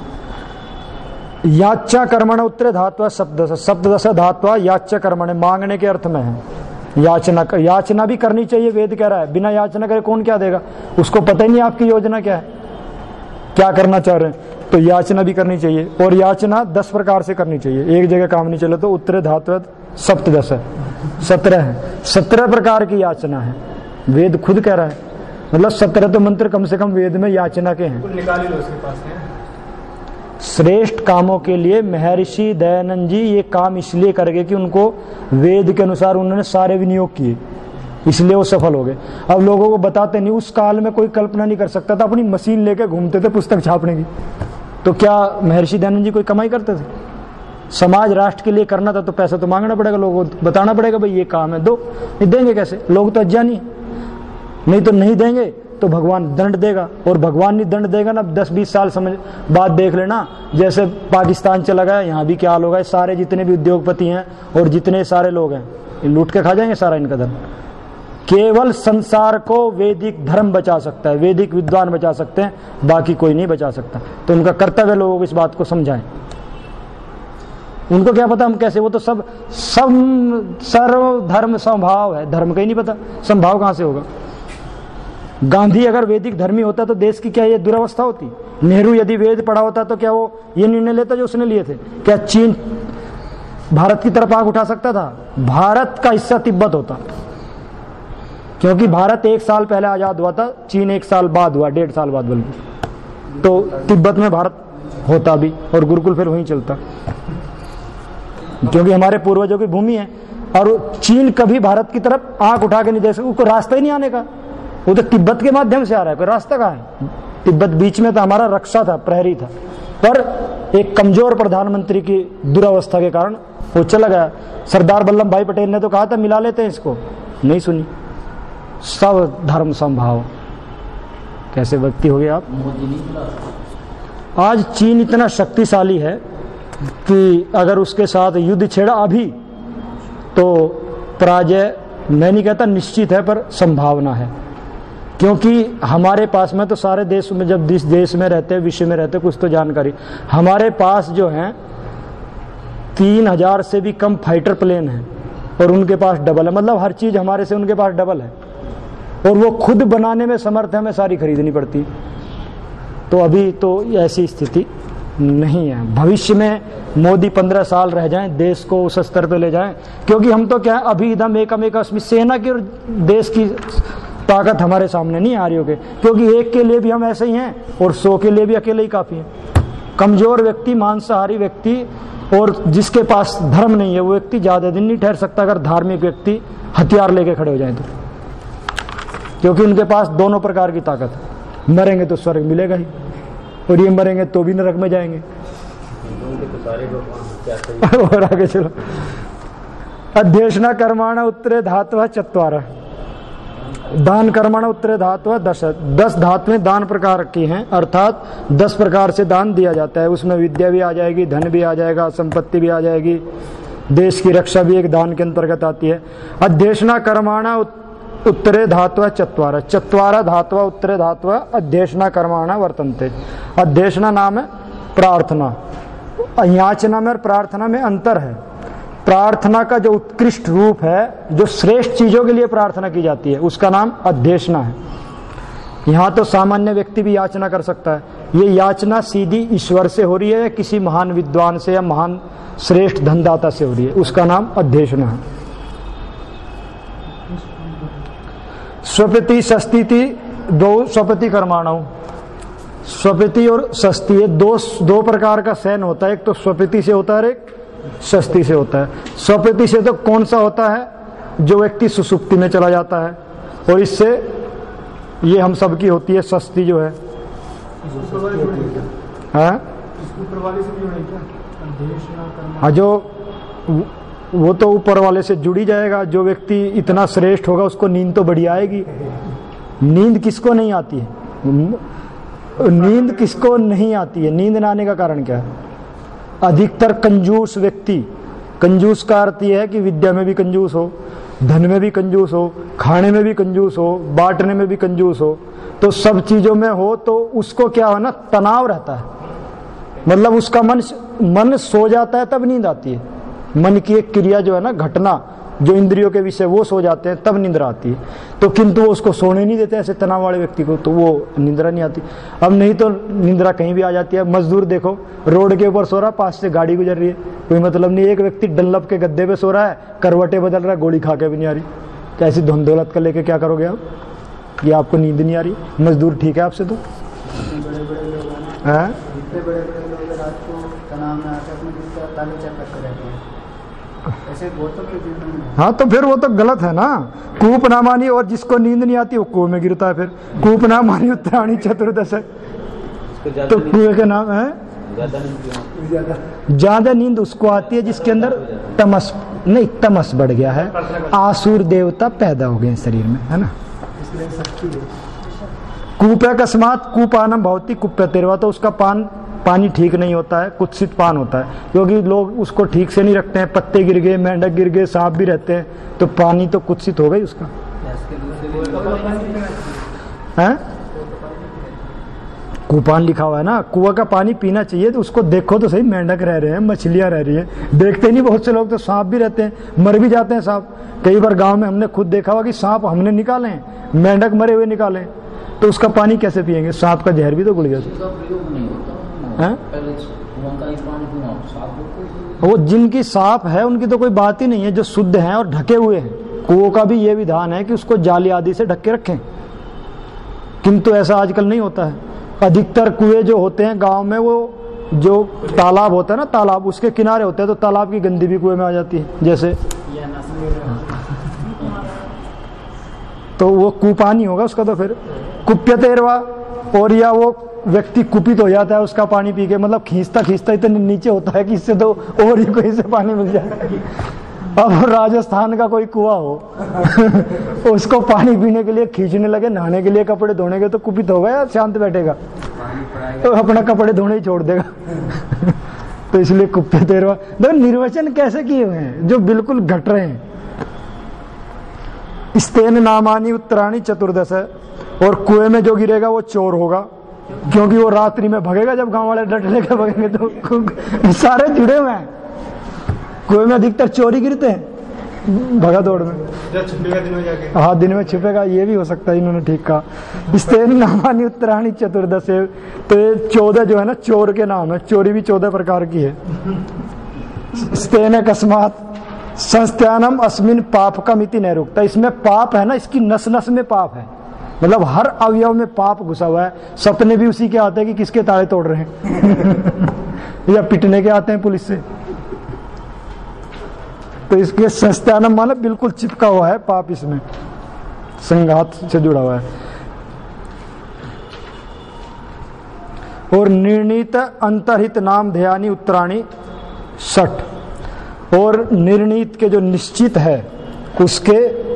याच्चा कर्मण उत्तरे धात्वा सप्तदश, सप्तदश धात्वा याच्चा कर्मण, मांगने के अर्थ में है। याचना याचना भी करनी चाहिए, वेद कह रहा है। बिना याचना करे कौन क्या देगा, उसको पता ही नहीं आपकी योजना क्या है, क्या करना चाह रहे हैं। तो याचना भी करनी चाहिए, और याचना दस प्रकार से करनी चाहिए, एक जगह काम नहीं चले तो। उत्तरे धात्वा सप्तदश है, सत्रह है, सत्रह प्रकार की याचना है, वेद खुद कह रहा है। मतलब सत्रह तो मंत्र कम से कम वेद में याचना के हैं। निकाल ही लो उसके पास है। श्रेष्ठ कामों के लिए महर्षि दयानंद जी ये काम इसलिए कर गए कि उनको वेद के अनुसार उन्होंने सारे विनियोग किए, इसलिए वो सफल हो गए। अब लोगों को बताते नहीं, उस काल में कोई कल्पना नहीं कर सकता था, अपनी मशीन लेके घूमते थे पुस्तक छापने की। तो क्या महर्षि दयानंद जी कोई कमाई करते थे? समाज राष्ट्र के लिए करना था तो पैसा तो मांगना पड़ेगा, लोगों को बताना पड़ेगा भाई ये काम है, दो। नहीं देंगे कैसे? लोग तो अज्ञानी, नहीं तो नहीं देंगे तो भगवान दंड देगा, और भगवान नहीं दंड देगा ना दस बीस साल समझ बाद देख लेना। जैसे पाकिस्तान चला गया, यहाँ भी क्या हाल होगा। सारे जितने भी उद्योगपति हैं और जितने सारे लोग हैं, लूट के खा जाएंगे सारा इनका धन। केवल संसार को वैदिक धर्म बचा सकता है, वैदिक विद्वान बचा सकते हैं, बाकी कोई नहीं बचा सकता। तो उनका कर्तव्य लोगों को इस बात को समझाएं। उनको क्या पता हम कैसे, वो तो सब सब सर्व धर्म संभाव है, धर्म का ही नहीं पता, संभाव कहां से होगा। गांधी अगर वैदिक धर्मी होता तो देश की क्या ये दुरावस्था होती? नेहरू यदि वेद पढ़ा होता तो क्या वो ये निर्णय लेता जो उसने लिए थे? क्या चीन भारत की तरफ आंख उठा सकता था? भारत का हिस्सा तिब्बत होता, क्योंकि भारत एक साल पहले आजाद हुआ था, चीन एक साल बाद हुआ, डेढ़ साल बाद बल्कि। तो तिब्बत में भारत होता भी, और गुरुकुल फिर वहीं चलता, क्योंकि हमारे पूर्वजों की भूमि है। और चीन कभी भारत की तरफ आंख उठा के नहीं देख सकता, उसको रास्ता ही नहीं आने का, वो तो तिब्बत के माध्यम से आ रहा है, कोई रास्ता कहाँ है? तिब्बत बीच में था, हमारा रक्षा था, प्रहरी था, पर एक कमजोर प्रधानमंत्री की दुरावस्था के कारण वो चला गया। सरदार वल्लभ भाई पटेल ने तो कहा था मिला लेते हैं इसको, नहीं सुनी। सब धर्म संभाव, कैसे व्यक्ति हो गए आप? आज चीन इतना शक्तिशाली है कि अगर उसके साथ युद्ध छेड़ा अभी तो पराजय, मैं नहीं कहता निश्चित है, पर संभावना है। क्योंकि हमारे पास में तो सारे देश में, जब जिस देश में रहते हैं, विश्व में रहते हैं, कुछ तो जानकारी हमारे पास जो है तीन हजार से भी कम फाइटर प्लेन है, और उनके पास डबल है। मतलब हर चीज हमारे से उनके पास डबल है, और वो खुद बनाने में समर्थ है, हमें सारी खरीदनी पड़ती। तो अभी तो ऐसी स्थिति नहीं है। भविष्य में मोदी पंद्रह साल रह जाएं, देश को उस स्तर पे ले जाएं, क्योंकि हम तो क्या है अभी एकदम एकम एक सेना की और देश की ताकत हमारे सामने नहीं आ रही होगी, क्योंकि एक के लिए भी हम ऐसे ही हैं और सौ के लिए भी अकेले ही काफी है। कमजोर व्यक्ति, मांसाहारी व्यक्ति, और जिसके पास धर्म नहीं है वो व्यक्ति ज्यादा दिन नहीं ठहर सकता अगर धार्मिक व्यक्ति हथियार लेके खड़े हो जाए तो, क्योंकि उनके पास दोनों प्रकार की ताकत है। मरेंगे तो स्वर्ग मिलेगा ही, और ये मरेंगे तो भी नरक में जाएंगे। और आगे चलो, अध्यक्षना कर्माण उत्तरे धातु चत्वार, दान कर्मण उत्तरे धातु दस, दस धातुएं दान प्रकार की हैं, अर्थात दस प्रकार से दान दिया जाता है। उसमें विद्या भी आ जाएगी, धन भी आ जाएगा, संपत्ति भी आ जाएगी, देश की रक्षा भी एक दान के अंतर्गत आती है। अध्यक्षना कर्माण उत्तरे धातु चत्वार, चत्वार धातु उत्तरे धातु अध्यक्षना कर्माण वर्तन्ते। अध्यक्षना नाम है प्रार्थना, याचना में और प्रार्थना में अंतर है। प्रार्थना का जो उत्कृष्ट रूप है, जो श्रेष्ठ चीजों के लिए प्रार्थना की जाती है, उसका नाम अध्यक्षना है। यहाँ तो सामान्य व्यक्ति भी याचना कर सकता है। ये याचना सीधी ईश्वर से हो रही है या किसी महान विद्वान से या महान श्रेष्ठ धनदाता से हो रही है, उसका नाम अध्यक्षना है। स्वपति षष्ठी, दो स्वपति कर्माणु, स्वपति और षष्ठी दो दो प्रकार का शयन होता है, एक तो स्वपति से होता है, एक षष्ठी से होता है। स्वपति से तो कौन सा होता है? जो व्यक्ति सुसुप्ति में चला जाता है, और इससे ये हम सबकी होती है। षष्ठी जो है हाँ, जो वो तो ऊपर वाले से जुड़ी जाएगा। जो व्यक्ति इतना श्रेष्ठ होगा उसको नींद तो बढ़िया आएगी। नींद किसको नहीं आती है? नींद किसको नहीं आती है? नींद ना आने का कारण क्या है? अधिकतर कंजूस व्यक्ति, कंजूस का अर्थ यह है कि विद्या में भी कंजूस हो, धन में भी कंजूस हो, खाने में भी कंजूस हो, बांटने में भी कंजूस हो, तो सब चीजों में हो तो उसको क्या हो ना, तनाव रहता है, मतलब उसका मन मन सो जाता है तब नींद आती है। मन की एक क्रिया जो है ना, घटना जो इंद्रियों के विषय वो सो जाते हैं तब निंद्रा आती है। तो किंतु वो उसको सोने नहीं देते ऐसे तनाव वाले व्यक्ति को, तो वो निंद्रा नहीं आती। अब नहीं तो निंद्रा कहीं भी आ जाती है। मजदूर देखो रोड के ऊपर सो रहा, पास से गाड़ी गुजर रही है, कोई मतलब नहीं। एक व्यक्ति डल्लप के गद्दे पे सो रहा है, करवटे बदल रहा है, गोली खा के भी नहीं आ रही। तो ऐसी धन दौलत का लेके क्या करोगे आप? ये आपको नींद नहीं आ रही। मजदूर ठीक है आपसे तो इतने बड़े बड़े लोग हैं ना, है? इतने बड़े बड़े लोग रात को तनाव में आकर अपने दिल का ताले चेक करते रहते हैं, ऐसे गौतम के जीवन में। हाँ तो फिर वो तो गलत है ना। कूप ना मानी, और जिसको नींद नहीं आती वो कुएं में गिरता है। फिर कूप ना मानी उत्तरायणी चतुर्दश है, इसको ज्यादा तो नींद- कुएं के नाम है। ज्यादा नींद क्यों? ज्यादा ज्यादा नींद उसको आती है जिसके अंदर तमस नहीं तमस बढ़ गया है, आसुर देवता पैदा हो गए शरीर में, है ना। इसलिए शक्ति है। कूप अकस्मात कूपानम भवती कुप्यतेरवा, तो उसका पान पानी ठीक नहीं होता है, कुत्सित पान होता है, क्योंकि लोग उसको ठीक से नहीं रखते हैं। पत्ते गिर गए, मेंढक गिर गए, सांप भी रहते हैं, तो पानी तो कुत्सित हो गई उसका, है। कूपान लिखा हुआ है ना, कुआं का पानी पीना चाहिए। तो उसको देखो तो सही, मेंढक रह रहे हैं, मछलियां रह रही हैं, देखते नहीं बहुत से लोग, तो सांप भी रहते हैं, मर भी जाते हैं सांप। कई बार गांव में हमने खुद देखा हुआ कि सांप हमने निकाले हैं, मेंढक मरे हुए निकाले, तो उसका पानी कैसे पिएंगे? सांप का जहर भी तो घुल गया। हैं? वो जिनकी सांप है उनकी तो कोई बात ही नहीं है, जो शुद्ध हैं और ढके हुए हैं। कुओं का भी ये विधान है कि उसको जाली आदि से ढक के रखें, किंतु ऐसा आजकल नहीं होता है। अधिकतर कुएं जो होते हैं गांव में, वो जो तालाब होता है ना, तालाब उसके किनारे होते हैं, तो तालाब की गंदी भी कुएं में आ जाती है जैसे, तो वो कूपानी होगा उसका। तो फिर कुप्यतेरवा, और या वो व्यक्ति कुपित हो जाता है उसका पानी पी के, मतलब खींचता खींचता इतने नीचे होता है कि इससे तो और ही कोई से पानी मिल जाए। अब राजस्थान का कोई कुआं हो उसको पानी पीने के लिए खींचने लगे, नहाने के लिए कपड़े धोने के, तो कुपित होगा या शांत बैठेगा? तो अपना कपड़े धोने ही छोड़ देगा। तो इसलिए कुप्यतेरवा देखो निर्वचन कैसे किए हुए हैं जो बिल्कुल घट रहे हैं। स्तेन नामानी उत्तराणी चतुर्दश है, और कुएं में जो गिरेगा वो चोर होगा, क्योंकि वो रात्रि में भगेगा, जब गांव वाले डट लेकर भगेंगे तो सारे जुड़े हुए हैं। कुएं में अधिकतर चोरी गिरते हैं, भगा दौड़ में। जब छुपेगा दिन में जाके, हाँ दिन में छुपेगा, ये भी हो सकता है, इन्होंने ठीक कहा। स्तेन नामानी उत्तराणी चतुर्दश है, तो ये चौदह जो है ना चोर के नाम है, चोरी भी चौदह प्रकार की है। स्तेन अकस्मात संस्थानम अस्मिन पापकम इति नैरुक्ता, इसमें पाप है ना, इसकी नस नस में पाप है, मतलब हर अवयव में पाप घुसा हुआ है। सपने भी उसी के आते हैं कि किसके ताले तोड़ रहे हैं या पिटने के आते हैं पुलिस से। तो इसके संस्थानम मतलब बिल्कुल चिपका हुआ है पाप, इसमें संघात से जुड़ा हुआ है। और निर्णीत अंतरहित नाम ध्यानी उत्तराणी षट, और निर्णीत के जो निश्चित है उसके,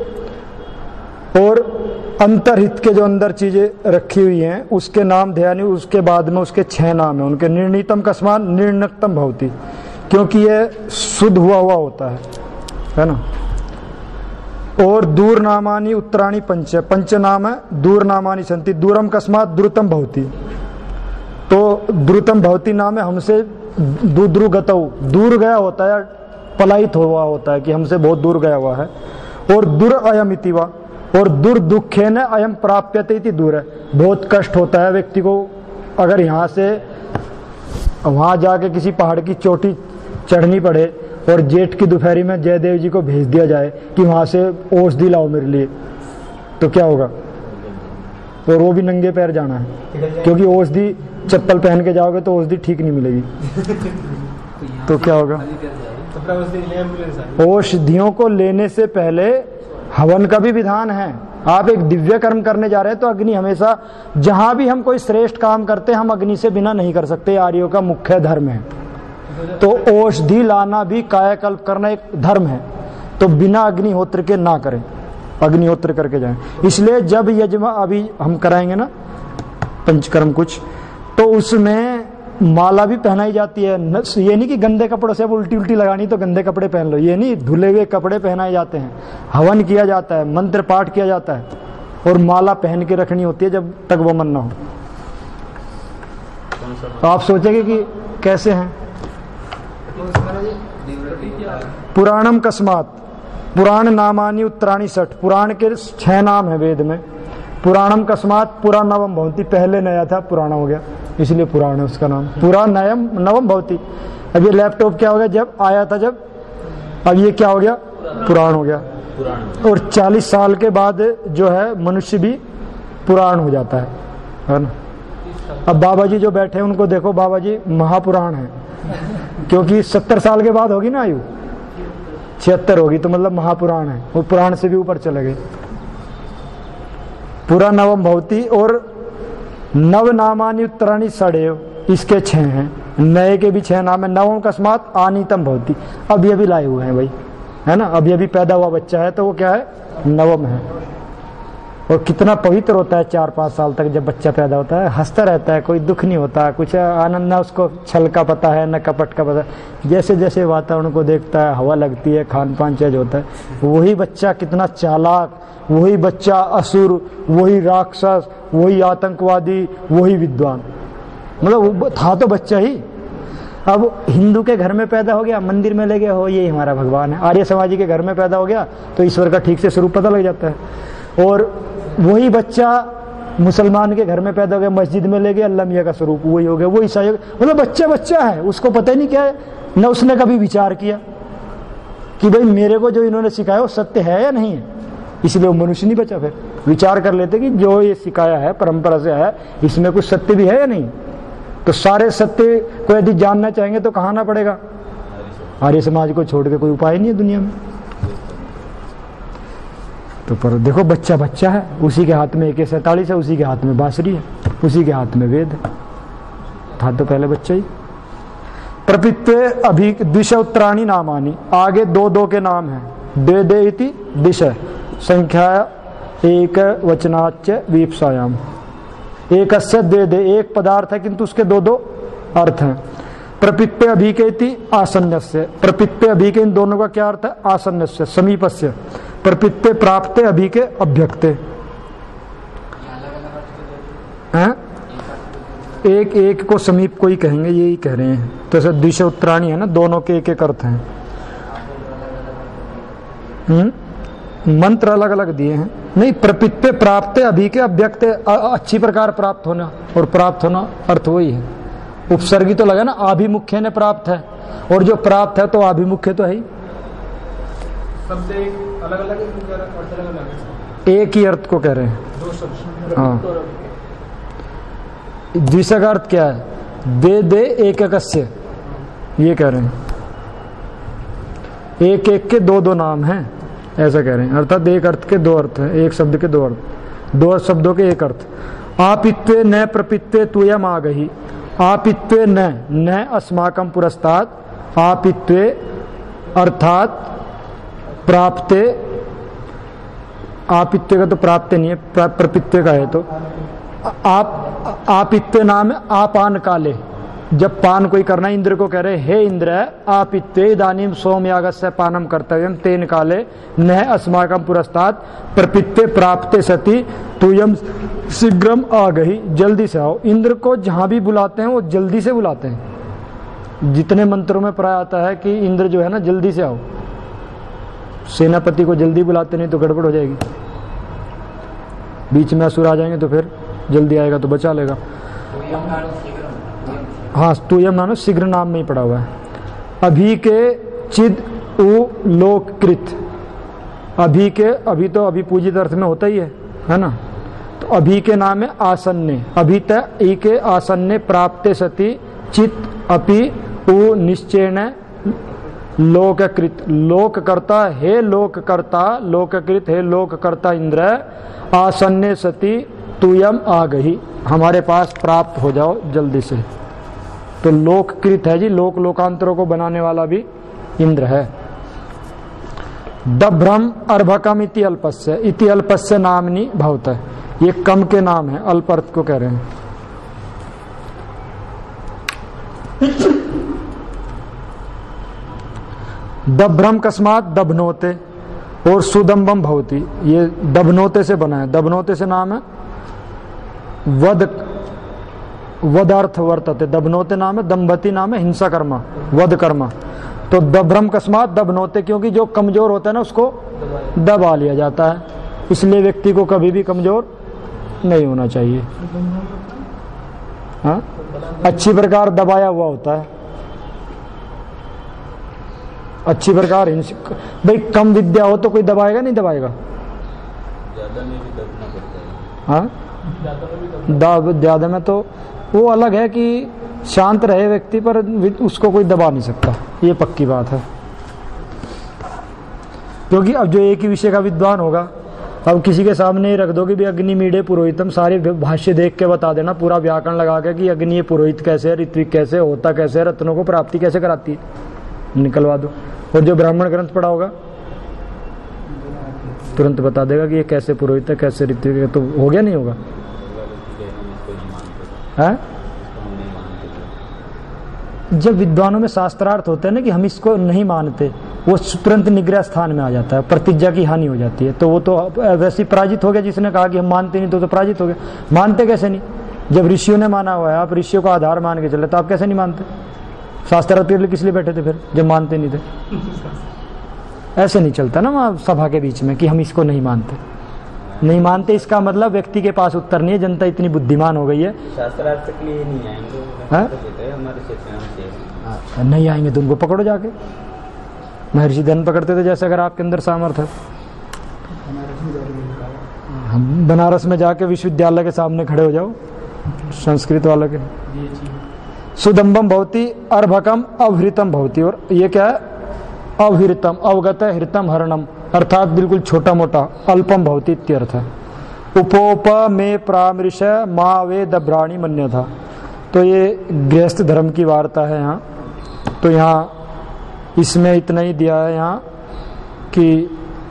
और अंतरहित के जो अंदर चीजें रखी हुई हैं उसके नाम ध्यानी, उसके बाद में उसके छह नाम है उनके। निर्णीतम का समान निर्णक्तम भवती, क्योंकि यह शुद्ध हुआ हुआ होता है, है ना। और दूर नामानी उत्तराणी पंच, पंच नाम है दूर नामानी संति, दूरम कस्मात द्रुतम भवती, तो द्रुतम भवती नाम है हमसे दूर गतौ, दूर गया होता है, पलायित हुआ होता है कि हमसे बहुत दूर गया हुआ है। और दुर अयम इतिवा, और दुर दुखे न अयम प्राप्यते इति दूर है, बहुत कष्ट होता है व्यक्ति को अगर यहाँ से वहाँ जाके किसी पहाड़ की चोटी चढ़नी पड़े और जेठ की दोपहरी में जयदेव जी को भेज दिया जाए कि वहाँ से औषधि लाओ मेरे लिए, तो क्या होगा? और वो भी नंगे पैर जाना है, क्योंकि औषधि चप्पल पहन के जाओगे तो औषधि ठीक नहीं मिलेगी। तो क्या होगा? औषधियों को लेने से पहले हवन का भी विधान है। आप एक दिव्य कर्म करने जा रहे हैं तो अग्नि हमेशा, जहां भी हम कोई श्रेष्ठ काम करते हैं हम अग्नि से बिना नहीं कर सकते, आर्यों का मुख्य धर्म है। तो औषधि लाना भी कायाकल्प करना एक धर्म है, तो बिना अग्निहोत्र के ना करें, अग्निहोत्र करके जाएं। इसलिए जब यज्ञ अभी हम कराएंगे ना पंचकर्म कुछ, तो उसमें माला भी पहनाई जाती है। ये नहीं कि गंदे कपड़ों से अब उल्टी उल्टी लगानी तो गंदे कपड़े पहन लो, ये नहीं, धुले हुए कपड़े पहनाए जाते हैं, हवन किया जाता है, मंत्र पाठ किया जाता है, और माला पहन के रखनी होती है जब तक वो मन ना हो। कौन सा तो आप सोचेंगे कि कैसे हैं। पुराणम कस्मात, पुराण नामानी उत्तराणी सठ, पुराण के छह नाम है वेद में। पुराणम कस्मात पुरा नवम भवती, पहले नया था पुराण हो गया इसलिए पुराण है उसका नाम। पुरा नयम नवम भवती, अब ये लैपटॉप क्या हो गया, जब आया था जब, अब ये क्या हो गया, पुराण हो गया। पुराण। और चालीस साल के बाद जो है मनुष्य भी पुराण हो जाता है, है ना। अब बाबा जी जो बैठे हैं उनको देखो, बाबा जी महापुराण है, क्योंकि सत्तर साल के बाद होगी ना आयु, छिहत्तर होगी तो मतलब महापुराण है, वो पुराण से भी ऊपर चले गए। पुरा नवम भवती और नव नामानी उत्तराणी सड़ेव, इसके छह हैं, नए के भी छह नाम है। नवम कस्मात आनीतम भवती, अभी अभी लाए हुए हैं भाई, है ना, अभी अभी पैदा हुआ बच्चा है तो वो क्या है, नवम है। और कितना पवित्र होता है चार पाँच साल तक जब बच्चा पैदा होता है, हंसता रहता है, कोई दुख नहीं होता, कुछ आनंद, ना उसको छल का पता है न कपट का पता है। जैसे जैसे वातावरण को देखता है, हवा लगती है, खान पान चेंज होता है, वही बच्चा कितना चालाक, वही बच्चा असुर, वही राक्षस, वही आतंकवादी, वही विद्वान, मतलब वो था तो बच्चा ही। अब हिंदू के घर में पैदा हो गया, मंदिर में ले गया हो, ये हमारा भगवान है। आर्य समाजी के घर में पैदा हो गया तो ईश्वर का ठीक से स्वरूप पता लग जाता है। और वही बच्चा मुसलमान के घर में पैदा हो गया, मस्जिद में ले गया, अल्लाह मियां का स्वरूप वही हो गया, वो ईसाई, मतलब बच्चा बच्चा है, उसको पता ही नहीं क्या है, न उसने कभी विचार किया कि भाई मेरे को जो इन्होंने सिखाया वो सत्य है या नहीं है, इसलिए वो मनुष्य नहीं बचा। फिर विचार कर लेते कि जो ये सिखाया है परंपरा से है, इसमें कुछ सत्य भी है या नहीं। तो सारे सत्य को यदि जानना चाहेंगे तो कहाँ आना पड़ेगा, आर्य समाज को छोड़ के कोई उपाय नहीं है दुनिया में। तो पर देखो बच्चा बच्चा है, उसी के हाथ में ए के सैंतालीस है, उसी के हाथ में बांसुरी है, उसी के हाथ में वेद है, था तो पहले बच्चा ही। प्रपित्वे अभी दिशा उत्तराणी नामानी, आगे दो दो के नाम है, दे दे इति दिशा, संख्या एक वचनाच वीप्सायाम, एक दे दे, एक पदार्थ है किंतु उसके दो दो अर्थ हैं। प्रपित्वे अभिकेति आसन्नस्य, प्रपित्वे अभिके, इन दोनों का क्या अर्थ है, आसन्नस्य समीपस्य। प्रपित्वे प्राप्ते अभिके अभ्यक्ते, हैं एक एक को समीप को ही कहेंगे, यही कह रहे हैं। तो ऐसे दिशा उत्तराणी है ना, दोनों के एक एक अर्थ हैं। हम्म मंत्र अलग अलग दिए हैं, नहीं, प्रपित्वे प्राप्ते अभिके अभ्यक्ते, अच्छी प्रकार प्राप्त होना, और प्राप्त होना अर्थ वही है। उपसर्गी तो लगा ना, आभिमुख्य ने प्राप्त है, और जो प्राप्त है तो आभिमुख्य तो है ही। शब्द एक अलग अलग अर्थ अलग अलग है, एक ही अर्थ को कह रहे हैं। दो शब्द। हाँ, द्विशा का अर्थ क्या है, दे दे एक एकस्य, ये कह रहे हैं, एक एक के दो दो नाम हैं, ऐसा कह रहे हैं। अर्थात एक अर्थ के दो अर्थ हैं, एक शब्द के दो अर्थ, दो शब्दों के एक अर्थ। आपित्वे न प्रपित्वे तुयम आगहि, आपित्वे न न अस्माकं पुरस्तात्, आपित्वे अर्थात प्राप्ते, आपित्वे का तो प्राप्ते नहीं है, प्रपित्वे का है। तो आप आपित्वे नाम है आपान काले, जब पान कोई करना, इंद्र को कह रहे हे इंद्र आपित्वे इदानीम सोमयागस्य पानम कर्तव्यम तेन काले न अस्माकं पुरस्तात् प्रपित्वे प्राप्ते सति तुयम शीघ्रम आ गई, जल्दी से आओ। इंद्र को जहां भी बुलाते हैं वो जल्दी से बुलाते हैं। जितने मंत्रों में प्राय आता है कि इंद्र जो है ना जल्दी से आओ, सेनापति को जल्दी बुलाते नहीं तो गड़बड़ हो जाएगी, बीच में असुर आ जाएंगे तो फिर जल्दी आएगा तो बचा लेगा। हाँ, तुयम नाम शीघ्र नाम में ही पड़ा हुआ है। अभी के चिद उ लोककृत, अभी के, अभी तो अभी पूजित अर्थ में होता ही है, है ना। तो अभी के नाम है आसन्ने, अभी तक ई के आसन्ने प्राप्ते सति चित अपि उ निश्चयन लोककृत, लोक करता हे लोक करता, लोककृत हे लोक करता इंद्र आसन्ने सति तुयम आ गई, हमारे पास प्राप्त हो जाओ जल्दी से। तो लोककृत है जी, लोक लोकांतरों को बनाने वाला भी इंद्र है। दभ्रम अर्भकम इति अल्पस्य, इति अल्पस्य नामनी भवत, ये कम के नाम है, अल्प अर्थ को कह रहे हैं। दभ्रम कस्मात दभनोते, और सुदम्बम भवती, ये दबनोते से बना है। दबनोते से नाम है वद वदार्थ वर्तते। दबनोते नाम है, दम्भति नाम है हिंसा कर्मा, वध कर्मा। तो दभ्रम कस्मात दबनोते, क्योंकि जो कमजोर होता है ना उसको दबा लिया जाता है, इसलिए व्यक्ति को कभी भी कमजोर नहीं होना चाहिए। हाँ, अच्छी प्रकार दबाया हुआ होता है, अच्छी प्रकार। भाई कम विद्या हो तो कोई दबाएगा नहीं दबाएगा? ज्यादा में भी दबना पड़ता है। हाँ, ज्यादा में तो वो अलग है कि शांत रहे व्यक्ति, पर उसको कोई दबा नहीं सकता, ये पक्की बात है। क्योंकि अब जो एक ही विषय का विद्वान होगा, अब किसी के सामने ही रख दो कि भी अग्नि मीडे पुरोहितम, सारे भाष्य देख के बता देना, पूरा व्याकरण लगा के कि अग्नि पुरोहित कैसे है, ऋत्विक कैसे होता, कैसे है, रत्नों को प्राप्ति कैसे कराती है, निकलवा दो। और जो ब्राह्मण ग्रंथ पढ़ा होगा तुरंत बता देगा कि ये कैसे पुरोहित है, कैसे ऋत्विक है। तो हो गया नहीं होगा? है? जब विद्वानों में शास्त्रार्थ होते हैं ना कि हम इसको नहीं मानते, वो तुरंत निग्रह स्थान में आ जाता है, प्रतिज्ञा की हानि हो जाती है। तो वो तो वैसे पराजित हो गया, जिसने कहा कि हम मानते नहीं, तो, तो पराजित हो गया। मानते कैसे नहीं? जब ऋषियों ने माना हुआ है, आप ऋषियों को आधार मान के चले, तो आप कैसे नहीं मानते? शास्त्रार्थ के लिए किस लिए बैठे थे फिर, जब मानते नहीं थे? ऐसे नहीं चलता ना वहाँ सभा के बीच में कि हम इसको नहीं मानते। नहीं मानते इसका मतलब व्यक्ति के पास उत्तर नहीं है, जनता इतनी बुद्धिमान हो गई है। शास्त्रार्थ के लिए नहीं आएंगे, हमारे क्षेत्र में नहीं आएंगे तो उनको पकड़ो जाके। महर्षि धन पकड़ते थे, जैसे अगर आपके अंदर सामर्थ्य है। हम बनारस में जाके विश्वविद्यालय के सामने खड़े हो जाओ, संस्कृत वालों के। सुदम्बम भवती, अर्भकम अवहृतम भवती। और ये क्या है? अवहृतम, अवगत हृतम हरणम, अर्थात बिल्कुल छोटा मोटा। अल्पम भवती इत्यर्थ है। उपोप में प्रामृश मा वे दभ्राणी मन्य था। तो ये गृहस्थ धर्म की वार्ता है यहाँ। तो यहाँ इसमें इतना ही दिया है यहाँ कि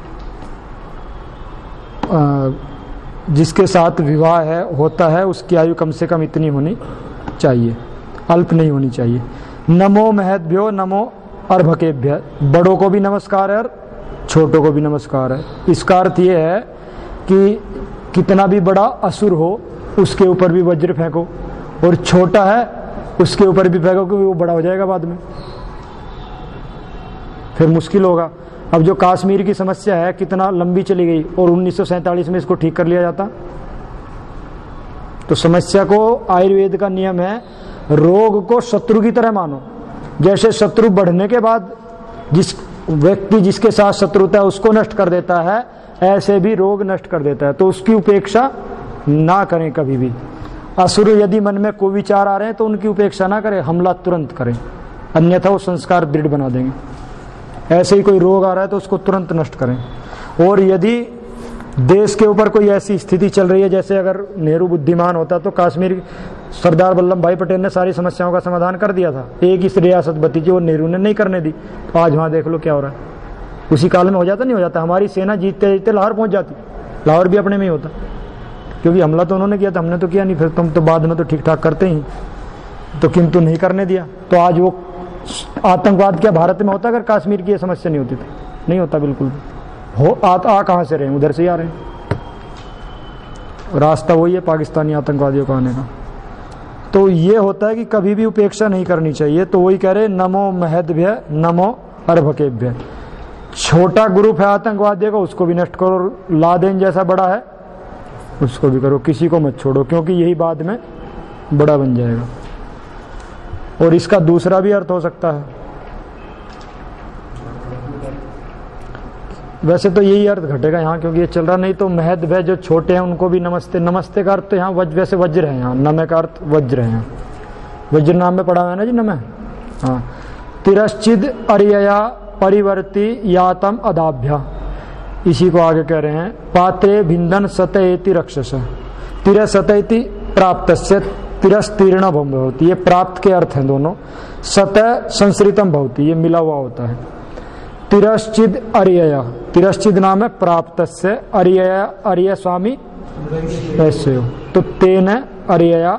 जिसके साथ विवाह है होता है उसकी आयु कम से कम इतनी होनी चाहिए, अल्प नहीं होनी चाहिए। नमो महद्भ्यो नमो अर्भकेभ्य, बड़ों को भी नमस्कार है और छोटों को भी नमस्कार है। इसका अर्थ ये है कि कितना भी बड़ा असुर हो उसके ऊपर भी वज्र फेंको, और छोटा है उसके ऊपर भी फेंको, क्योंकि वो बड़ा हो जाएगा बाद में, फिर मुश्किल होगा। अब जो कश्मीर की समस्या है कितना लंबी चली गई, और उन्नीस सौ सैंतालीस में इसको ठीक कर लिया जाता। तो समस्या को, आयुर्वेद का नियम है, रोग को शत्रु की तरह मानो। जैसे शत्रु बढ़ने के बाद जिस व्यक्ति जिसके साथ शत्रुता है उसको नष्ट कर देता है, ऐसे भी रोग नष्ट कर देता है। तो उसकी उपेक्षा ना करें कभी भी। असुर यदि मन में कोई विचार आ रहे हैं तो उनकी उपेक्षा ना करें, हमला तुरंत करें, अन्यथा वो संस्कार दृढ़ बना देंगे। ऐसे ही कोई रोग आ रहा है तो उसको तुरंत नष्ट करें। और यदि देश के ऊपर कोई ऐसी स्थिति चल रही है, जैसे अगर नेहरू बुद्धिमान होता तो कश्मीर, सरदार वल्लभ भाई पटेल ने सारी समस्याओं का समाधान कर दिया था। एक ही रियासत बची थी, वो नेहरू ने नहीं करने दी। तो आज वहाँ देख लो क्या हो रहा है। उसी काल में हो जाता नहीं हो जाता, हमारी सेना जीतते जीतते लाहौर पहुँच जाती, लाहौर भी अपने में ही होता, क्योंकि हमला तो उन्होंने किया था, हमने तो किया नहीं। फिर तुम तो बाद में तो ठीक ठाक करते ही, तो किंतु नहीं करने दिया। तो आज वो आतंकवाद क्या भारत में होता अगर कश्मीर की समस्या नहीं होती थी? नहीं होता बिल्कुल। हो आ, आ कहाँ से रहे हैं? उधर से ही आ रहे हैं। रास्ता वही है पाकिस्तानी आतंकवादियों का आने का। तो ये होता है कि कभी भी उपेक्षा नहीं करनी चाहिए। तो वही कह रहे नमो महद्भ्य नमो अर्भकेभ्य। छोटा ग्रुप है आतंकवादियों का, उसको भी नष्ट करो। लादेन जैसा बड़ा है उसको भी करो, किसी को मत छोड़ो, क्योंकि यही बाद में बड़ा बन जाएगा। और इसका दूसरा भी अर्थ हो सकता है, वैसे तो यही अर्थ घटेगा यहाँ क्योंकि ये चल रहा, नहीं तो महद भय जो छोटे हैं उनको भी नमस्ते। नमस्ते का अर्थ तो यहाँ वज्र, वैसे वज्र है, यहाँ नमे का अर्थ वज्र है। यहाँ वज्र नाम में पढ़ा हुआ है ना जी, नमे। हाँ, तिरश्चिद अरिया परिवर्ती यातम अदाभ्या, इसी को आगे कह रहे हैं। पात्रे भिंदन सतयति रक्षस, तिर सतयति प्राप्त से तिरस्तीर्ण भवती, ये प्राप्त के अर्थ हैं दोनों। सत संसृतम भवती, ये मिला हुआ होता है। तिरश्चिद अरिया, तिरश्चिद नाम है प्राप्त से, अरिया अरिय स्वामी ऐसे हो, तो तेन अरिया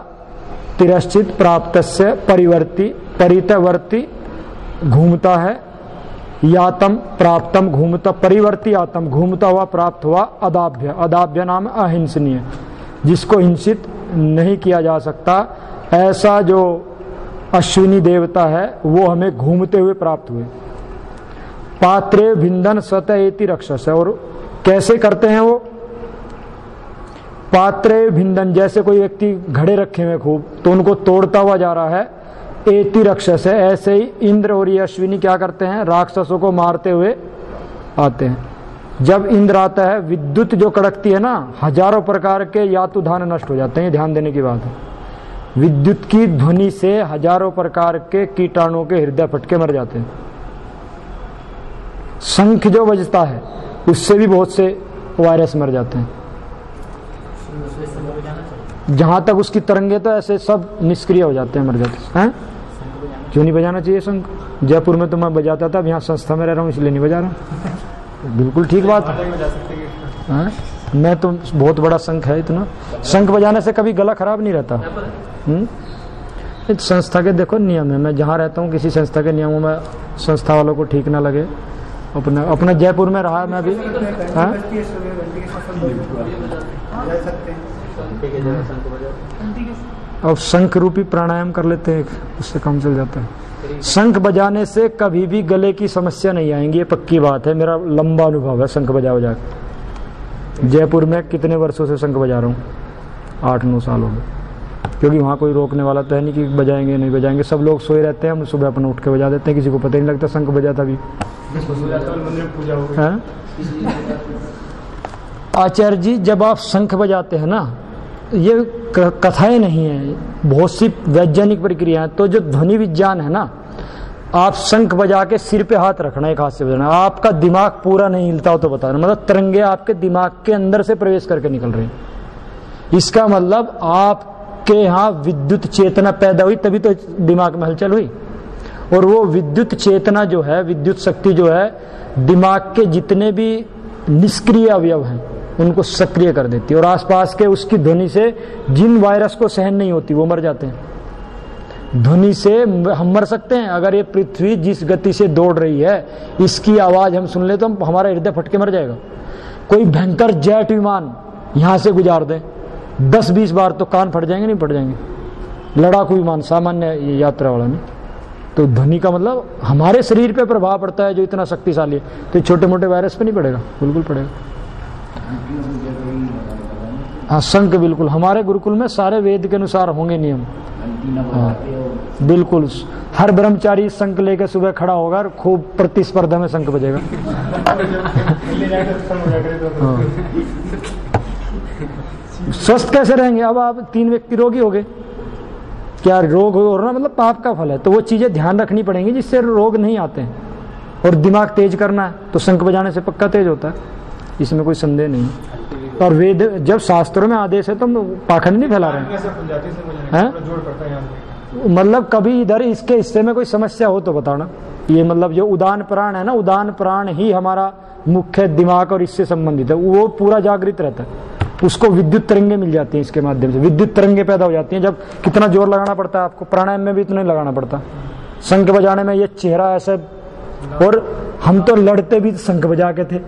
तिरश्चिद प्राप्त से परिवर्ती, परितवर्ती घूमता है, यातम प्राप्तम घूमता परिवर्ती आतम, घूमता हुआ प्राप्त हुआ अदाभ्य, अदाभ्य नाम अहिंसनीय, जिसको हिंसित नहीं किया जा सकता, ऐसा जो अश्विनी देवता है वो हमें घूमते हुए प्राप्त हुए। पात्रे भिंदन स्वतएति रक्षस, और कैसे करते हैं वो? पात्रे भिंदन, जैसे कोई व्यक्ति घड़े रखे हुए खूब तो उनको तोड़ता हुआ जा रहा है, एति रक्षस है, ऐसे ही इंद्र और ये अश्विनी क्या करते हैं? राक्षसों को मारते हुए आते हैं। जब इंद्र आता है, विद्युत जो कड़कती है ना, हजारों प्रकार के यातुधान नष्ट हो जाते हैं, ध्यान देने की बात है। विद्युत की ध्वनि से हजारों प्रकार के कीटाणुओं के हृदय फटके मर जाते हैं। शंख जो बजता है उससे भी बहुत से वायरस मर जाते हैं। जहां तक उसकी तरंगे तो ऐसे सब निष्क्रिय हो जाते हैं, मर जाते हैं। क्यों नहीं बजाना चाहिए शंख? जयपुर में तो मैं बजाता था, अब यहाँ संस्था में रह रहा हूँ इसलिए नहीं बजा रहा हूँ। बिल्कुल ठीक बात है। मैं तो बहुत बड़ा शंख है इतना, शंख बजाने से कभी गला खराब नहीं रहता। हम्म संस्था के देखो नियम है, मैं जहाँ रहता हूँ किसी संस्था के नियमों में संस्था वालों को ठीक ना लगे। अपना अपना जयपुर में रहा मैं भी। हाँ अब शंख रूपी प्राणायाम कर लेते हैं, उससे काम चल जाता है। शंख बजाने से कभी भी गले की समस्या नहीं आएंगी, ये पक्की बात है, मेरा लंबा अनुभव है शंख बजा बजा के। जयपुर में कितने वर्षों से शंख बजा रहा हूँ, आठ नौ साल हो गए, क्योंकि वहाँ कोई रोकने वाला तो है नहीं कि बजाएंगे नहीं बजाएंगे, सब लोग सोए रहते हैं, हम सुबह अपना उठ के बजा देते हैं, किसी को पता ही नहीं लगता शंख बजाता भी। आचार्य जी जब आप शंख बजाते हैं ना, ये कथाएं नहीं है, बहुत सी वैज्ञानिक प्रक्रिया है। तो जो ध्वनि विज्ञान है ना, आप शंख बजा के सिर पे हाथ रखना, एक हाथ से बजाना, आपका दिमाग पूरा नहीं हिलता हो तो बताना, मतलब तरंगे आपके दिमाग के अंदर से प्रवेश करके निकल रही हैं। इसका मतलब आपके यहाँ विद्युत चेतना पैदा हुई, तभी तो दिमाग में हलचल हुई। और वो विद्युत चेतना जो है, विद्युत शक्ति जो है, दिमाग के जितने भी निष्क्रिय अवयव हैं उनको सक्रिय कर देती है, और आसपास के उसकी ध्वनि से जिन वायरस को सहन नहीं होती वो मर जाते हैं। ध्वनि से हम मर सकते हैं, अगर ये पृथ्वी जिस गति से दौड़ रही है इसकी आवाज हम सुन ले तो हमारा हृदय फटके मर जाएगा। कोई भयंकर जेट विमान यहां से गुजार दे दस बीस बार तो कान फट जाएंगे, नहीं फट जाएंगे? लड़ाकू विमान, सामान्य यात्रा वाला नहीं। तो ध्वनि का मतलब हमारे शरीर पे प्रभाव पड़ता है जो इतना शक्तिशाली है, तो छोटे मोटे वायरस पे नहीं पड़ेगा, बिल्कुल पड़ेगा। हाँ शंख बिल्कुल, हमारे गुरुकुल में सारे वेद के अनुसार होंगे नियम। हाँ बिल्कुल, हर ब्रह्मचारी शंख लेकर सुबह खड़ा होगा और खूब प्रतिस्पर्धा में शंख बजेगा। हाँ। स्वस्थ कैसे रहेंगे? अब आप तीन व्यक्ति रोगी हो गए, क्या रोग हो रहा मतलब पाप का फल है, तो वो चीजें ध्यान रखनी पड़ेंगी जिससे रोग नहीं आते हैं। और दिमाग तेज करना है तो शंख बजाने से पक्का तेज होता है, इसमें कोई संदेह नहीं। और वेद जब शास्त्रों में आदेश है तो हम पाखंड नहीं फैला रहे हैं, मतलब कभी इधर इसके हिस्से में कोई समस्या हो तो बताना। ये मतलब जो उदान प्राण है ना, उदान प्राण ही हमारा मुख्य दिमाग और इससे संबंधित है, वो पूरा जागृत रहता है, उसको विद्युत तरंगे मिल जाती हैं, इसके माध्यम से विद्युत तरंगे पैदा हो जाती हैं। जब कितना जोर लगाना पड़ता है आपको, प्राणायाम में भी इतना ही लगाना पड़ता, शंख बजाने में ये चेहरा ऐसे। और हम तो लड़ते भी शंख बजा के थे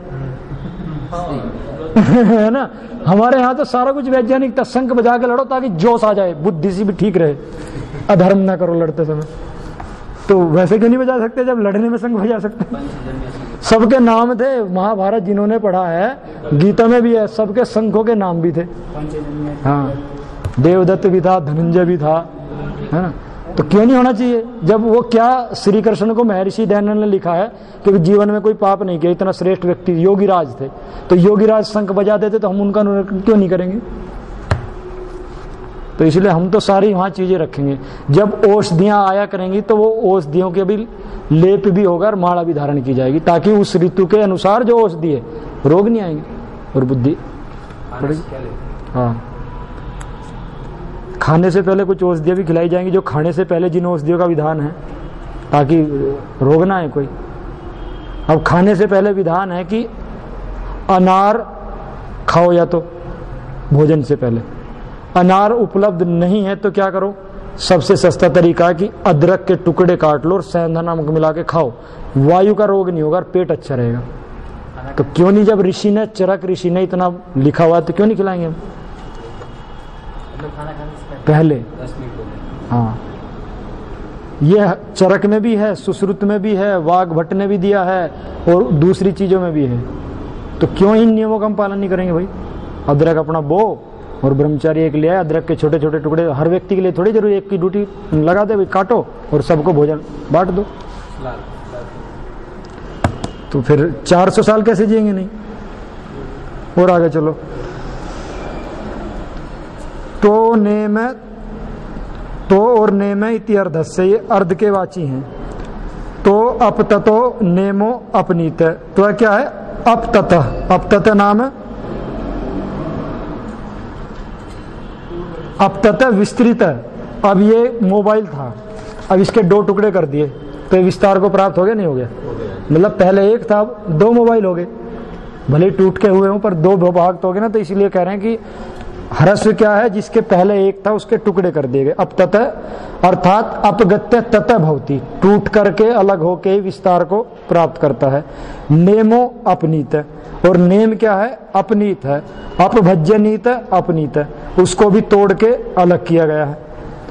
है ना, हमारे यहाँ तो सारा कुछ वैज्ञानिक था, शंख बजा के लड़ो ताकि जोश आ जाए, बुद्धि से भी ठीक रहे, अधर्म ना करो लड़ते समय। तो वैसे क्यों नहीं बजा सकते जब लड़ने में शंख बजा सकते? सबके नाम थे, महाभारत जिन्होंने पढ़ा है, गीता में भी है, सबके शंखों के नाम भी थे। हाँ देवदत्त भी था, धनंजय भी था, है ना। तो क्यों नहीं होना चाहिए? जब वो क्या श्री कृष्ण को महर्षि दयानंद ने लिखा है कि जीवन में कोई पाप नहीं किया, इतना श्रेष्ठ व्यक्ति योगीराज थे, तो योगीराज शंख बजा देते तो हम उनका क्यों नहीं करेंगे? तो इसलिए हम तो सारी वहां चीजें रखेंगे। जब औषधियां आया करेंगी तो वो औषधियों के भी लेप भी होगा और माला भी धारण की जाएगी, ताकि उस ऋतु के अनुसार जो औषधि है रोग नहीं आएंगे और बुद्धि पड़ेगी। हाँ खाने से पहले कुछ औषधियां भी खिलाई जाएंगी, जो खाने से पहले जिन औषधियों का विधान है, ताकि रोग ना आए कोई। अब खाने से पहले विधान है कि अनार खाओ, या तो भोजन से पहले। अनार उपलब्ध नहीं है तो क्या करो? सबसे सस्ता तरीका है कि अदरक के टुकड़े काट लो और सेंधा नमक मिला के खाओ, वायु का रोग नहीं होगा और पेट अच्छा रहेगा। तो क्यों नहीं, जब ऋषि ने, चरक ऋषि ने इतना लिखा हुआ तो क्यों नहीं खिलाएंगे हम खाना खाने से पहले। दस मिनट हो गए। हाँ, ये चरक में भी है, सुश्रुत में भी है, वाघ भट्ट ने भी दिया है और दूसरी चीजों में भी है। तो क्यों इन नियमों का हम पालन नहीं करेंगे भाई। अदरक अपना बो और ब्रह्मचारी एक लिया, अदरक के छोटे छोटे टुकड़े, हर व्यक्ति के लिए थोड़ी जरूरी, एक की ड्यूटी लगा दे भाई, काटो और सबको भोजन बांट दो। तो फिर चार सौ साल कैसे जिएंगे नहीं। और आगे चलो, तो नेम, तो और नेम इति अर्धस्य, ये अर्ध के वाची हैं। तो अपततो नेमो अपनीत, तो क्या है अपतत, अपतत नाम है अपतत विस्तृत है। अब ये मोबाइल था, अब इसके दो टुकड़े कर दिए तो विस्तार को प्राप्त हो गया नहीं हो गया, मतलब पहले एक था दो मोबाइल हो गए, भले टूट के हुए हों पर दो भाग तो हो गए ना। तो इसलिए कह रहे हैं कि ह्रस्व क्या है, जिसके पहले एक था उसके टुकड़े कर दिए गए। अब तत अर्थात अपगत्य तत भवती, टूट करके अलग होके ही विस्तार को प्राप्त करता है। नेमो अपनीत, और नेम क्या है अपनीत है, अपभज्यनीत अपनीत है, उसको भी तोड़ के अलग किया गया है।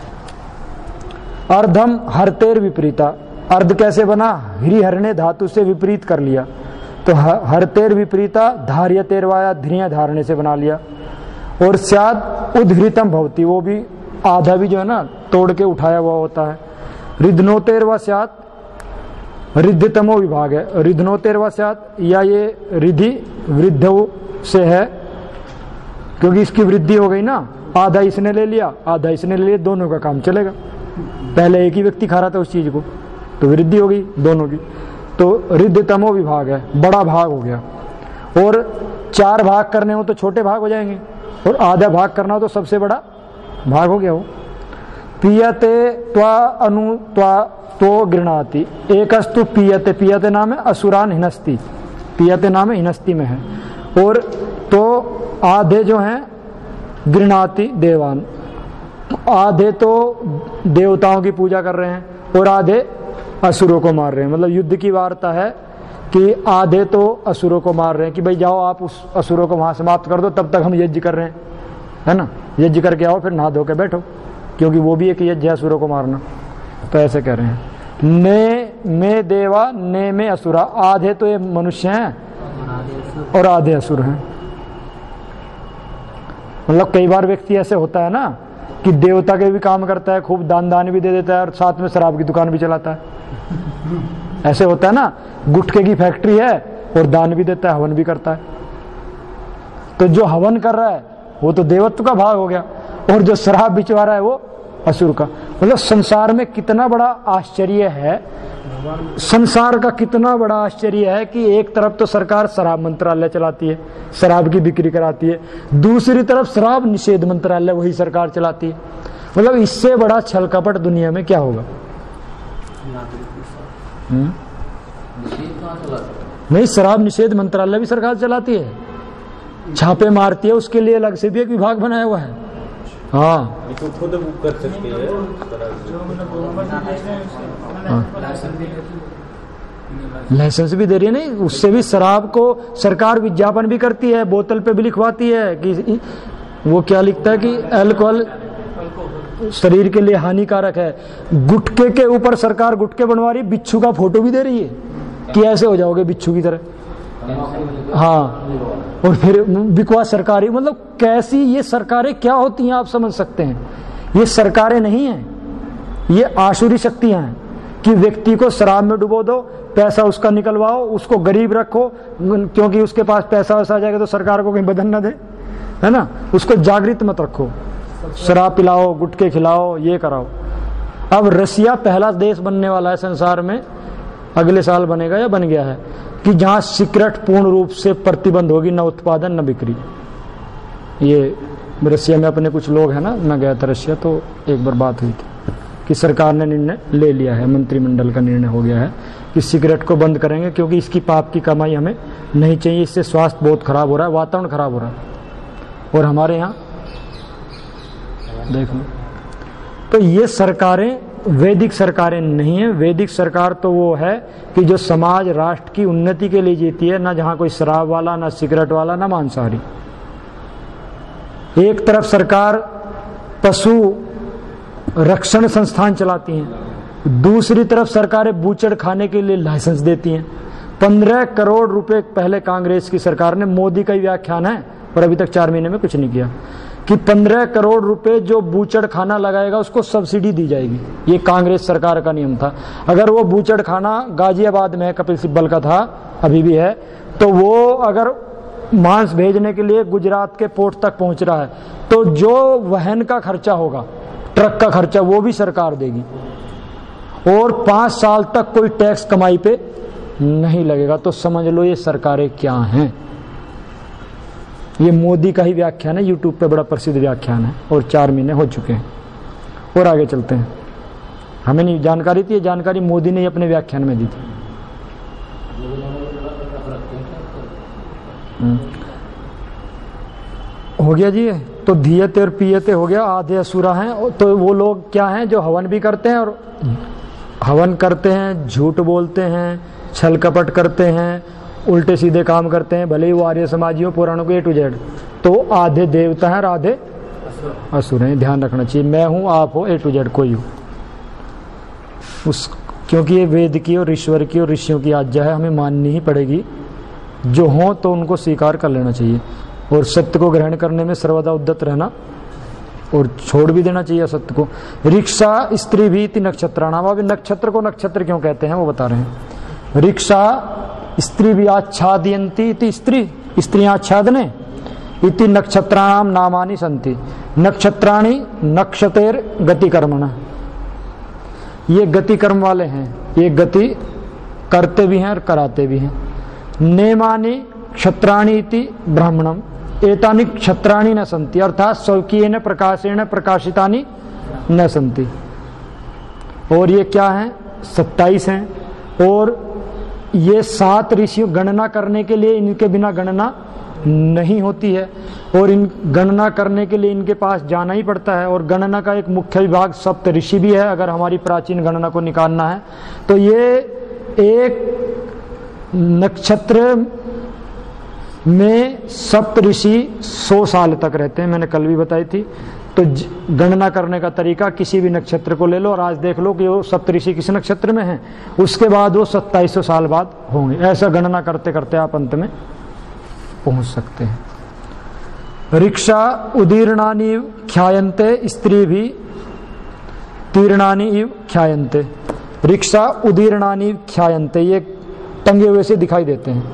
अर्धम हरतेर विपरीता, अर्ध कैसे बना, हरिहरने धातु से विपरीत कर लिया, तो हरतेर विपरीता धार्यतेर वाया ध्रिय धारणे से बना लिया। और स्याद उद्धृतम भवती, वो भी आधा भी जो है ना तोड़ के उठाया हुआ होता है। रिधनोतेर व स्याद, रिद्धतमो विभाग है, रिधनोतेर व स्याद, या ये रिधि वृद्ध से है क्योंकि इसकी वृद्धि हो गई ना, आधा इसने ले लिया आधा इसने ले लिया, दोनों का काम चलेगा। पहले एक ही व्यक्ति खा रहा था उस चीज को, तो वृद्धि हो गई दोनों की, तो रिद्धतमो विभाग है, बड़ा भाग हो गया। और चार भाग करने हो तो छोटे भाग हो जाएंगे, और आधा भाग करना हो तो सबसे बड़ा भाग हो गया वो। पीयते त्वा अनु त्वा तो गृणाति, एकस्तु पीयते, पीयते नाम है असुरान हिनस्ती, पीयते नाम है हिनस्ती में है। और तो आधे जो हैं गृणाति देवान, आधे तो देवताओं की पूजा कर रहे हैं और आधे असुरों को मार रहे हैं। मतलब युद्ध की वार्ता है कि आधे तो असुरों को मार रहे हैं कि भाई जाओ आप उस असुरों को वहां समाप्त कर दो, तब तक हम यज्ञ कर रहे हैं, है ना, यज्ञ करके आओ फिर नहा धो के बैठो, क्योंकि वो भी एक यज्ञ है असुरों को मारना। तो ऐसे कह रहे हैं। ने में देवा ने में असुरा, आधे तो ये मनुष्य हैं और आधे असुर हैं। मतलब कई बार व्यक्ति ऐसे होता है ना कि देवता के भी काम करता है, खूब दान दान भी दे देता है और साथ में शराब की दुकान भी चलाता है। ऐसे होता है ना, गुटखे की फैक्ट्री है और दान भी देता है, हवन भी करता है। तो जो हवन कर रहा है वो तो देवत्व का भाग हो गया, और जो शराब बिचवा रहा है वो असुर का। मतलब संसार में कितना बड़ा आश्चर्य है, संसार का कितना बड़ा आश्चर्य है कि एक तरफ तो सरकार शराब मंत्रालय चलाती है, शराब की बिक्री कराती है, दूसरी तरफ शराब निषेध मंत्रालय वही सरकार चलाती है। मतलब इससे बड़ा छल कपट दुनिया में क्या होगा। हम्म? नहीं, शराब निषेध मंत्रालय भी सरकार चलाती है, छापे मारती है, उसके लिए अलग से भी एक विभाग बनाया हुआ है। हाँ, इसको खुद बुक कर सकते हैं। लाइसेंस भी दे रही है, नहीं उससे भी शराब को सरकार विज्ञापन भी करती है, बोतल पे भी लिखवाती है कि वो क्या लिखता है कि अल्कोहल शरीर के लिए हानिकारक है। गुटके के ऊपर सरकार गुटके बनवा रही है, बिच्छू का फोटो भी दे रही है कि ऐसे हो जाओगे बिच्छू की तरह। हाँ, और फिर बिकवास सरकारी, मतलब कैसी ये सरकारें क्या होती हैं आप समझ सकते हैं। ये सरकारें नहीं हैं, ये आसुरी शक्तियां हैं कि व्यक्ति को शराब में डुबो दो, पैसा उसका निकलवाओ, उसको गरीब रखो, क्योंकि उसके पास पैसा वैसा आ जाएगा तो सरकार को कहीं बदन न दे, है ना। उसको जागृत मत रखो, शराब पिलाओ, गुटके खिलाओ, ये कराओ। अब रसिया पहला देश बनने वाला है संसार में, अगले साल बनेगा या बन गया है, कि जहां सिगरेट पूर्ण रूप से प्रतिबंध होगी, न उत्पादन न बिक्री। ये रसिया में अपने कुछ लोग हैं ना, मैं गया था रसिया तो एक बार बात हुई थी कि सरकार ने निर्णय ले लिया है, मंत्रिमंडल का निर्णय हो गया है कि सिगरेट को बंद करेंगे, क्योंकि इसकी पाप की कमाई हमें नहीं चाहिए, इससे स्वास्थ्य बहुत खराब हो रहा है, वातावरण खराब हो रहा है। और हमारे यहाँ देख लो, तो ये सरकारें वैदिक सरकारें नहीं है। वैदिक सरकार तो वो है कि जो समाज राष्ट्र की उन्नति के लिए जीती है, ना जहां कोई शराब वाला, ना सिगरेट वाला, ना मांसाहारी। एक तरफ सरकार पशु रक्षण संस्थान चलाती हैं, दूसरी तरफ सरकारें बूचड़ खाने के लिए लाइसेंस देती हैं। पंद्रह करोड़ रुपए पहले कांग्रेस की सरकार ने, मोदी का ही व्याख्यान है और अभी तक चार महीने में कुछ नहीं किया, कि पंद्रह करोड़ रुपए जो बूचड़ खाना लगाएगा उसको सब्सिडी दी जाएगी। ये कांग्रेस सरकार का नियम था। अगर वो बूचड़ खाना गाजियाबाद में है, कपिल सिब्बल का था, अभी भी है, तो वो अगर मांस भेजने के लिए गुजरात के पोर्ट तक पहुंच रहा है तो जो वहन का खर्चा होगा, ट्रक का खर्चा, वो भी सरकार देगी और पांच साल तक कोई टैक्स कमाई पे नहीं लगेगा। तो समझ लो ये सरकारें क्या हैं। ये मोदी का ही व्याख्यान है, यूट्यूब पे बड़ा प्रसिद्ध व्याख्यान है और चार महीने हो चुके हैं। और आगे चलते हैं। हमें नहीं जानकारी थी, ये जानकारी मोदी ने अपने व्याख्यान में दी थी। हो गया जी। तो धीयते और पीयते हो गया, आधे असुरा हैं। तो वो लोग क्या हैं जो हवन भी करते हैं और हवन करते हैं, झूठ बोलते हैं, छल कपट करते हैं, उल्टे सीधे काम करते हैं, भले ही वो आर्य समाजी हो, पुराणों को ए टू जेड। तो आधे देवता हैं और आधे असुर हैं। ध्यान रखना चाहिए, मैं हूं, आप हो, ए टू जेड कोई हो उस, क्योंकि ये वेद की और ईश्वर की और ऋषियों की आज्ञा है, हमें माननी ही पड़ेगी। जो हो तो उनको स्वीकार कर लेना चाहिए और सत्य को ग्रहण करने में सर्वदा उद्यत रहना और छोड़ भी देना चाहिए असत्य को। रिक्शा स्त्री भी इति नक्षत्राणाम। अब नक्षत्र को नक्षत्र क्यों कहते हैं वो बता रहे हैं। रिक्शा स्त्री भी आच्छादयन्ति इति, स्त्री स्त्रियां आच्छादने, इति नक्षत्राणाम नामानि सन्ति। नक्षत्राणि नक्षतेर गति कर्मणा, ये गति कर्म वाले हैं, ये गति करते भी हैं और कराते भी हैं। नेमानि क्षत्राणि इति ब्राह्मणम, एतानि क्षत्राणि न सन्ति, अर्थात स्वकीयेन प्रकाशेन प्रकाशितानि न सन्ति। और ये क्या है, सत्ताईस हैं। और ये सात ऋषियों, गणना करने के लिए इनके बिना गणना नहीं होती है और इन गणना करने के लिए इनके पास जाना ही पड़ता है। और गणना का एक मुख्य विभाग सप्त ऋषि भी है, अगर हमारी प्राचीन गणना को निकालना है तो। ये एक नक्षत्र में सप्त ऋषि सौ साल तक रहते हैं, मैंने कल भी बताई थी। तो गणना करने का तरीका, किसी भी नक्षत्र को ले लो और आज देख लो कि वो सप्त ऋषि किस नक्षत्र में है, उसके बाद वो सत्ताईस सौ साल बाद होंगे। ऐसा गणना करते करते आप अंत में पहुंच सकते हैं। रिक्शा उदीर्णानि ख्यायन्ते, स्त्री भी तीर्णानि इव ख्यायन्ते। रिक्शा उदीर्णानि ख्यायन्ते, ये टंगे हुए से दिखाई देते हैं।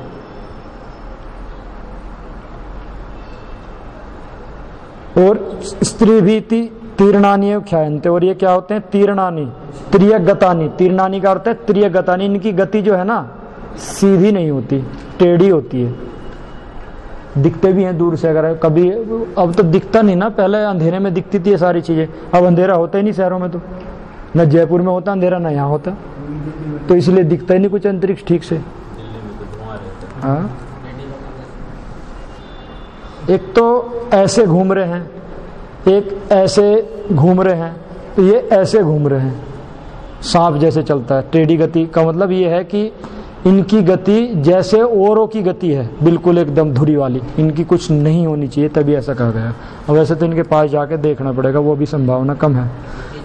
और स्त्री भी तीर्णानी ख्यायन्ते, और ये क्या होते हैं, तीर्णानी, त्रिय गतानी। तीर्णानी का अर्थ है त्रिय गतानी। इनकी गति जो है ना सीधी नहीं होती, टेढ़ी होती है। दिखते भी हैं दूर से, अगर कभी, अब तो दिखता नहीं ना, पहले अंधेरे में दिखती थी ये सारी चीजें, अब अंधेरा होता ही नहीं शहरों में। तो न जयपुर में होता अंधेरा, न यहाँ होता, तो इसलिए दिखता ही नहीं कुछ अंतरिक्ष ठीक से। हाँ, एक तो ऐसे घूम रहे हैं, एक ऐसे घूम रहे हैं, तो ये ऐसे घूम रहे हैं, सांप जैसे चलता है। टेढ़ी गति का मतलब ये है कि इनकी गति जैसे औरों की गति है, बिल्कुल एकदम धुरी वाली, इनकी कुछ नहीं होनी चाहिए, तभी ऐसा कहा गया। और वैसे तो इनके पास जाके देखना पड़ेगा, वो भी संभावना कम है।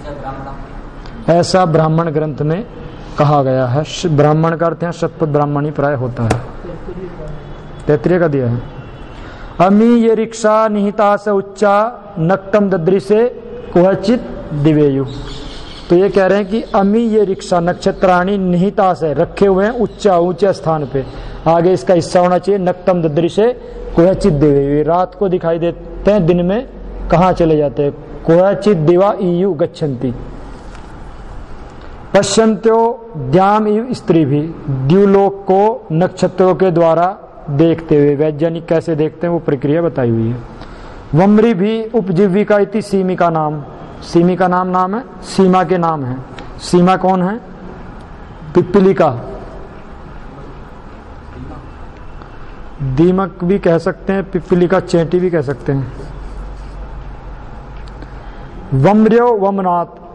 ऐसा ब्राह्मण ग्रंथ में कहा गया है। ब्राह्मण का अर्थ है शतपथ ब्राह्मणी प्राय होता है, तैत्तिरीय का दिया है। अमी ये रिक्शा निहिता से उच्चा नक्तम दद्री से कुहचित दिवेयु। तो ये कह रहे हैं कि अमी ये रिक्शा नक्षत्राणी निहिता से रखे हुए हैं उच्चा, ऊंचे स्थान पे। आगे इसका हिस्सा होना चाहिए नक्तम दद्री से कुहचित दिवेयु। रात को दिखाई देते हैं, दिन में कहाँ चले जाते हैं। कुहचित दिवा ईयु गच्छन्ति। पश्यन्त्यो द्याम इव स्त्री भी, द्युलोक को नक्षत्रों के द्वारा देखते हुए। वैज्ञानिक कैसे देखते हैं वो प्रक्रिया बताई हुई है। वम्री भी उपजीविका इति सीमी का नाम। सीमी का नाम नाम है, सीमा के नाम है। सीमा कौन है, पिप्पलिका। दीमक भी कह सकते हैं, पिप्पलिका चेंटी भी कह सकते हैं। वम्र्यो वमनाथ,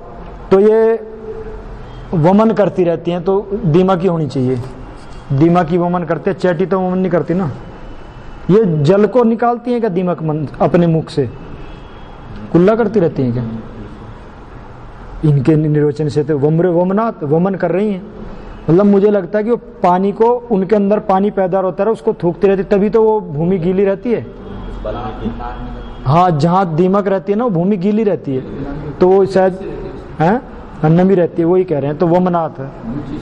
तो ये वमन करती रहती हैं, तो दीमक की होनी चाहिए। दीमक की वमन करते हैं, चैटी तो वमन नहीं करती ना। ये जल को निकालती हैं क्या दीमक मन अपने मुख से? कुल्ला करती रहती हैं क्या? इनके निर्वचन से तो वम्र वमनात् वमन कर रही हैं। मतलब मुझे लगता है कि वो पानी को, उनके अंदर पानी पैदा होता है, उसको थूकती रहती, तभी तो वो भूमि गीली रहती है। हाँ, जहाँ दीमक रहती है ना वो भूमि गीली रहती है, तो वो शायद है नमी रहती है, वही कह रहे हैं। तो वमनात् है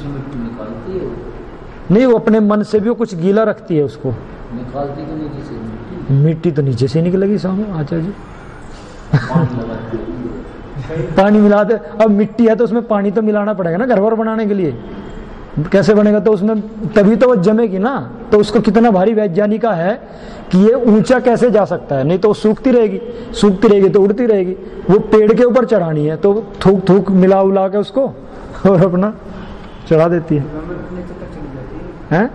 नहीं, वो अपने मन से भी वो कुछ गीला रखती है उसको। निकालती तो नीचे से, मिट्टी तो नीचे से निकलेगी सामने आचार्य जी। पानी मिला दे, अब मिट्टी है तो उसमें पानी तो मिलाना पड़ेगा ना घर वर बनाने के लिए। कैसे बनेगा? तो उसमें तभी तो वो जमेगी ना। तो उसको कितना भारी वैज्ञानिका है कि ये ऊंचा कैसे जा सकता है, नहीं तो वो सूखती रहेगी, सूखती रहेगी तो उड़ती रहेगी। वो पेड़ के ऊपर चढ़ानी है तो थूक थूक मिला उला के उसको और अपना चढ़ा देती है। हैं?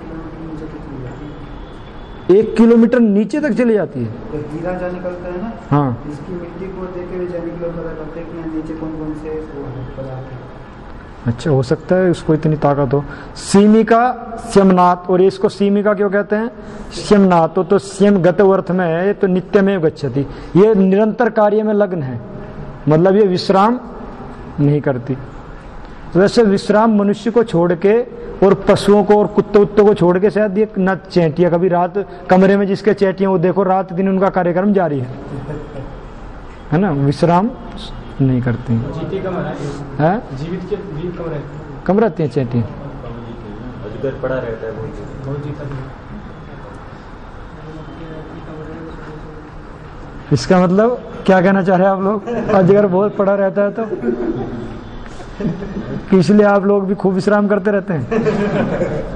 एक किलोमीटर नीचे तक चली जाती है। तो हीरा जो निकलता है ना, हाँ, इसकी मिट्टी को देख के वैज्ञानिक लोग पता करते हैं कि यहाँ नीचे कौन कौन से वो है पदार्थ है। अच्छा, हो सकता है उसको इतनी ताकत हो। सीमिका स्यमनाथ, और इसको सीमिका क्यों कहते हैं? स्यमनाथ तो, तो स्यम गत अर्थ में है, ये तो नित्य में गच्छति, ये निरंतर कार्य में लग्न है, मतलब ये विश्राम नहीं करती। तो वैसे विश्राम मनुष्य को छोड़ के और पशुओं को और कुत्ते उत्तों को छोड़ के शायद ये न चैटियाँ कभी रात कमरे में जिसके चैटियाँ वो देखो रात दिन उनका कार्यक्रम जारी है है ना, विश्राम नहीं करती हैं। जीवित के जीवित कम रहते हैं, कम रहती हैं चैटियाँ। अजगर पड़ा रहता है बहुत। बहुत जीता नहीं। इसका मतलब क्या कहना चाह रहे हैं आप लोग? अजगर बहुत पड़ा रहता है तो कि इसलिए आप लोग भी खूब विश्राम करते रहते हैं।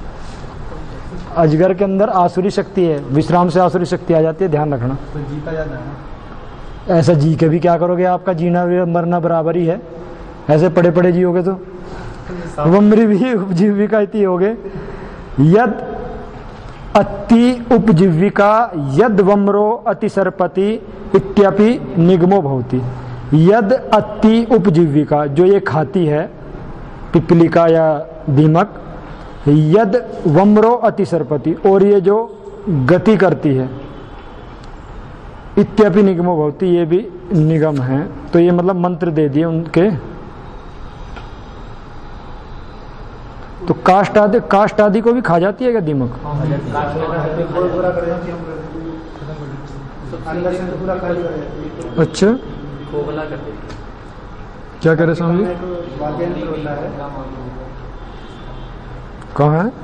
अजगर के अंदर आसुरी शक्ति है, विश्राम से आसुरी शक्ति आ जाती है, ध्यान रखना। तो जीता जाता है ना। ऐसा जी के भी क्या करोगे, आपका जीना मरना बराबर ही है। ऐसे पड़े पड़े जियोगे तो वम्री भी उपजीविका इति होगे। यद अति उपजीविका यद वम्रो अति सरपति इत्यपि निगमो भवति। यद अति उपजीविका, जो ये खाती है पिपलिका या दीमक, यद वम्रो अति सरपति, और ये जो गति करती है, इत्यपि निगमो भवति, ये भी निगम है। तो ये मतलब मंत्र दे दिए उनके। तो काष्ठ आदि, काष्ठ आदि को भी खा जाती है क्या दीमक? अच्छा, क्या करे स्वामी जी? कहाँ है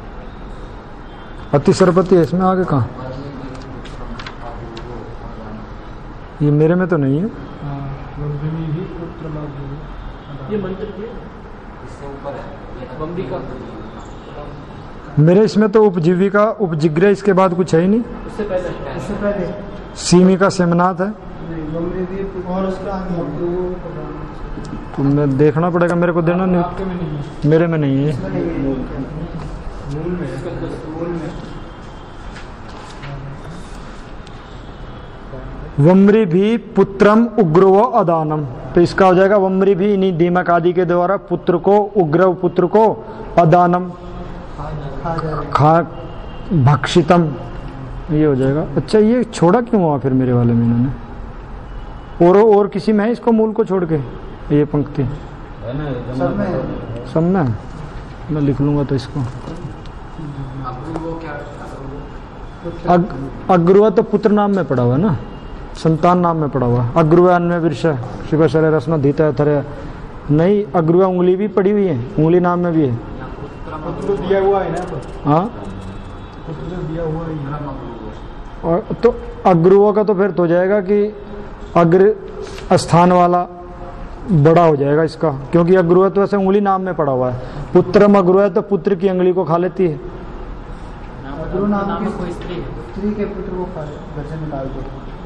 अति सरपति? है इसमें आगे कहाँ? ये मेरे में तो नहीं है। ये मंत्र मेरे इसमें तो उपजीविका उपजिग्रह, इसके बाद कुछ है ही नहीं। उससे पहले इससे पहले सीमिका सेमनाथ है। और उसका तो मैं देखना पड़ेगा, मेरे को देना नहीं। आपके में नहीं है, मेरे में नहीं है। मूल में है। वम्री भी पुत्रम उग्रव अदानम, तो इसका हो जाएगा वम्री भी इन्हीं दीमक आदि के द्वारा पुत्र को, उग्रव पुत्र को, अदानम खा भक्षितम, ये हो जाएगा। अच्छा, ये छोड़ा क्यों हुआ फिर मेरे वाले में इन्होंने? और और किसी में है इसको मूल को छोड़ के ये पंक्ति? सब में सब में मैं लिख लूंगा तो इसको। अग, अग्रुवा तो पुत्र नाम में पड़ा हुआ है ना, संतान नाम में पड़ा हुआ। अग्रुवा अन्य विरश शिव शर रसना धीता थरे, नहीं, अग्रुवा उंगली भी पड़ी हुई है, उंगली नाम में भी है। पुत्र दिया हुआ है ना, हाँ, पुत्र दिया हुआ है। और तो अग्रुवा का तो फिर तो हो जाएगा कि अग्र स्थान वाला बड़ा हो जाएगा इसका, क्योंकि अग्रुवा तो ऐसे उंगली नाम में पड़ा हुआ है। पुत्रम अग्रुवा तो पुत्र की उंगली को खा लेती है। अग्रु नाम की कोई स्त्री स्त्री के पुत्र को घर से निकाल दो।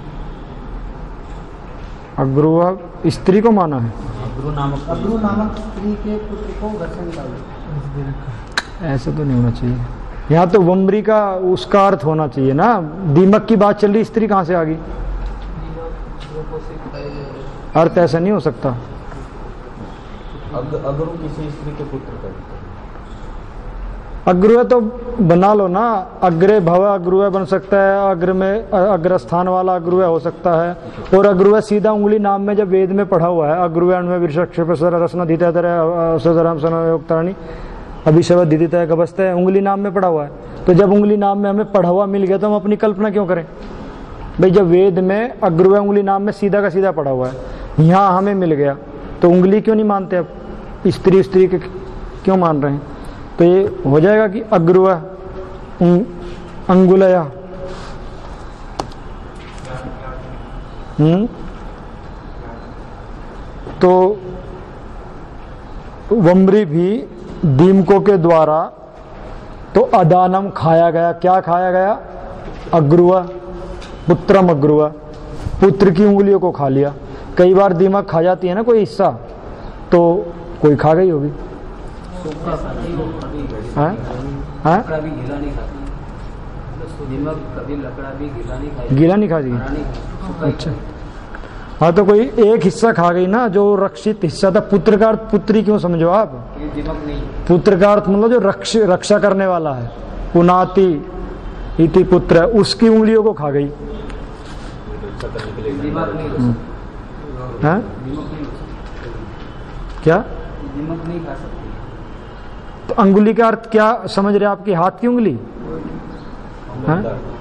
अग्रुवा स्त्री को माना है, अग्रु नामक अग्रु नामक स्त्री के पुत्र को घर से निकाल दो। ऐसा तो नहीं होना चाहिए। यहाँ तो वम्री का उसका अर्थ होना चाहिए ना। दीमक की बात चल रही, स्त्री कहाँ से आ गई? अर्थ ऐसा नहीं हो सकता। अग, अगर वो किसी स्त्री के पुत्र का है अग्रव तो बना लो ना, अग्रे भव अग्रव बन सकता है, अग्र में अग्रस्थान वाला अग्रव हो सकता है, और अग्रव सीधा उंगली नाम में जब वेद में पढ़ा हुआ है अग्रव अन्वय विरक्षेपसर रसना धितानी अभिशव दिदिता गबस्त है, उंगली नाम में पढ़ा हुआ है। तो जब उंगली नाम में हमें पढ़ा हुआ मिल गया तो हम अपनी कल्पना क्यों करें भाई? जब वेद में अग्रव उंगली नाम में सीधा का सीधा पढ़ा हुआ है, यहाँ हमें मिल गया तो उंगली क्यों नहीं मानते? अब स्त्री स्त्री के क्यों मान रहे हैं? तो ये हो जाएगा कि अग्रव अंगुलया, हम्म तो वम्री भी दीमकों के द्वारा तो अदानम खाया गया। क्या खाया गया? अग्रुवा, पुत्रम अग्रुवा, पुत्र की उंगलियों को खा लिया। कई बार दीमक खा जाती है ना कोई हिस्सा, तो कोई खा गई होगी। हाँ? हाँ? गीला नहीं खाती? अच्छा, हाँ तो कोई एक हिस्सा खा गई ना जो रक्षित हिस्सा था। पुत्र का अर्थ पुत्री क्यों समझो आप? पुत्र का अर्थ मतलब जो रक्ष रक्षा करने वाला है। पुनाति इति पुत्र, उसकी उंगलियों को खा गई। हाँ? क्या? तो अंगुली का अर्थ क्या समझ रहे आपकी? हाथ की उंगली? हाँ?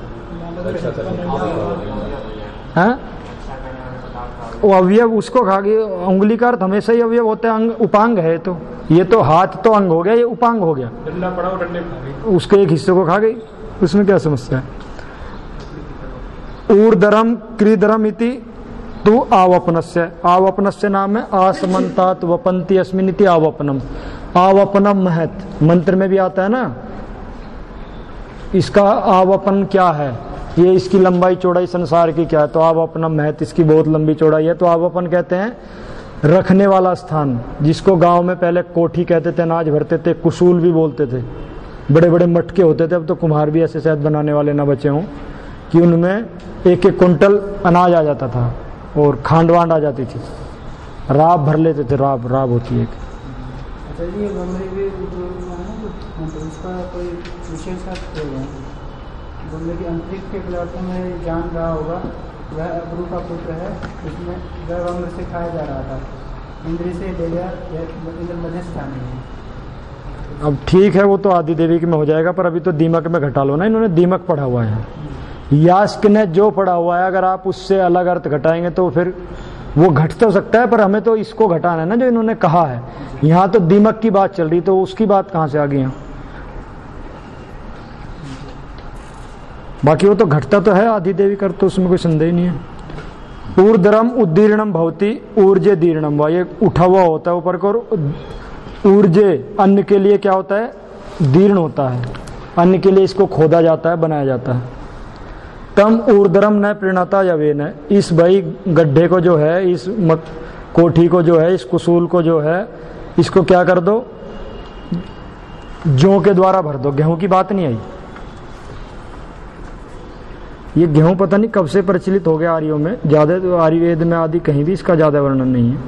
हाँ? वो अवयव उसको खा गई। उंगली का अर्थ हमेशा ही अवयव होता है, अंग उपांग है। तो ये तो हाथ तो अंग हो गया, ये उपांग हो गया। डंडा पड़ा वो डंडे खा गई, उसके एक हिस्से को खा गई, उसमें क्या समस्या है? ऊर्धरम क्रीधरम इति तु आवपनस्य, आवपनस्य नाम है आसमंतात वपंती अस्मिन इति आवपनम। आवपनम महत मंत्र में भी आता है ना। इसका आवपन क्या है? ये इसकी लंबाई चौड़ाई संसार की क्या है? तो आवपनम महत, इसकी बहुत लंबी चौड़ाई है। तो आवपन कहते हैं रखने वाला स्थान, जिसको गांव में पहले कोठी कहते थे, अनाज भरते थे, कुसूल भी बोलते थे। बड़े बड़े मटके होते थे, अब तो कुम्हार भी ऐसे शायद बनाने वाले ना बचे हों कि उनमें एक एक कुंटल अनाज आ जाता था और खांड वांड आ जाती थी। राब भर लेते थे, राब राब होती है। अच्छा जी, बमरी भी जो है ना, तो उसका कोई विशेष अर्थ है? बमरी की अंतरिक्ष के पदार्थों में जान रहा होगा वह अग्रु का पुत्र है, उसमें वह वम्र से खाया जा रहा था, इंद्र से ले गया, इंद्र मध्य स्थान है। अब ठीक है, वो तो आदि देवी में हो जाएगा, पर अभी तो दीमक में घटा लो ना। इन्होंने दीमक पढ़ा हुआ है, यास्क ने जो पढ़ा हुआ है, अगर आप उससे अलग अर्थ घटाएंगे तो फिर वो घट तो सकता है, पर हमें तो इसको घटाना है ना जो इन्होंने कहा है। यहाँ तो दीमक की बात चल रही, तो उसकी बात कहाँ से आ गई? बाकी वो तो घटता तो है आदि देवी कर, तो उसमें कोई संदेह नहीं है। ऊर्धरम उद्दीर्णम भवती ऊर्जे दीर्णम, वा ये उठा हुआ होता है ऊपर को। ऊर्जे अन्न के लिए क्या होता है? दीर्ण होता है। अन्न के लिए इसको खोदा जाता है, बनाया जाता है। तम ऊर्धरम न प्रणता यवेन, इस भाई गड्ढे को जो है, इस मक, कोठी को जो है, इस कुसूल को जो है, इसको क्या कर दो? जौ के द्वारा भर दो। गेहूं की बात नहीं आई। ये गेहूं पता नहीं कब से प्रचलित हो गया आर्यों में, ज्यादा तो आयुर्वेद में आदि कहीं भी इसका ज्यादा वर्णन नहीं है।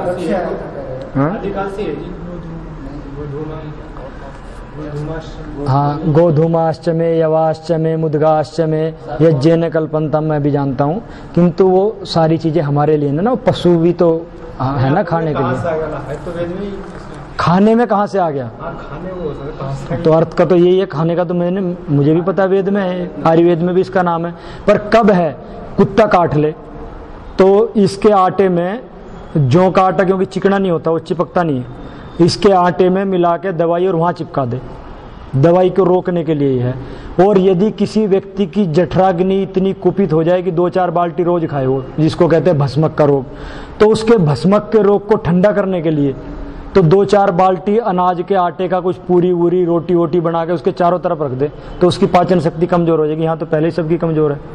हाँ, गोधूमाश्च में, यवाश्च में, मुद्गाश्च में, यज्ञेन कल्पंतम मैं भी जानता हूँ, किंतु वो सारी चीजें हमारे लिए ना, पशु भी तो है ना खाने के लिए। खाने में कहाँ से आ गया? खाने वो तो अर्थ का तो यही है, खाने का तो मैंने मुझे भी पता वेद में है, आयुर्वेद में भी इसका नाम है। पर कब है? कुत्ता काट ले तो इसके आटे में, जौ का आटा क्योंकि चिकना नहीं होता, वो चिपकता नहीं है, इसके आटे में मिला के दवाई और वहाँ चिपका दे, दवाई को रोकने के लिए है। और यदि किसी व्यक्ति की जठराग्नि इतनी कुपित हो जाए कि दो चार बाल्टी रोज खाए वो, जिसको कहते हैं भस्मक का रोग, तो उसके भस्मक के रोग को ठंडा करने के लिए तो दो चार बाल्टी अनाज के आटे का कुछ पूरी वूरी रोटी वोटी बना के उसके चारों तरफ रख दे, तो उसकी पाचन शक्ति कमजोर हो जाएगी। यहाँ तो पहले ही सबकी कमजोर है।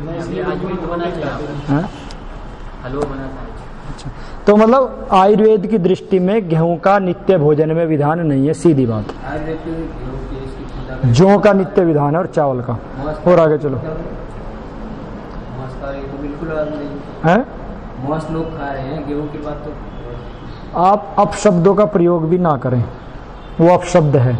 अच्छा, तो मतलब आयुर्वेद की दृष्टि में गेहूं का नित्य भोजन में विधान नहीं है, सीधी बात। जौ का नित्य विधान है और चावल का। और आगे चलो। बिल्कुल है मौस लोग खा रहे हैं, गेहूं की बात तो आप अपशब्दों का प्रयोग भी ना करें, वो अपशब्द है।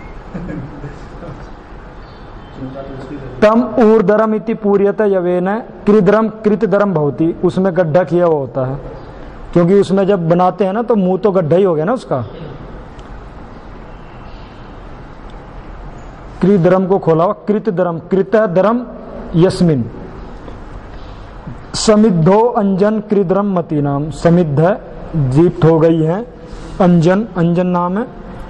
तम ऊर्धरम इति पूर्यत यवेन कृदरम कृतधरम भवति, उसमें गड्ढा किया हुआ होता है, क्योंकि उसमें जब बनाते हैं ना तो मुंह तो गड्ढा ही हो गया ना उसका। कृदरम को खोला हुआ, कृतधरम, कृत धरम यस्मिन समिद्धो अंजन कृदरम मती नाम, समिद्ध है, जीप्त हो गई है, अंजन, अंजन नाम है,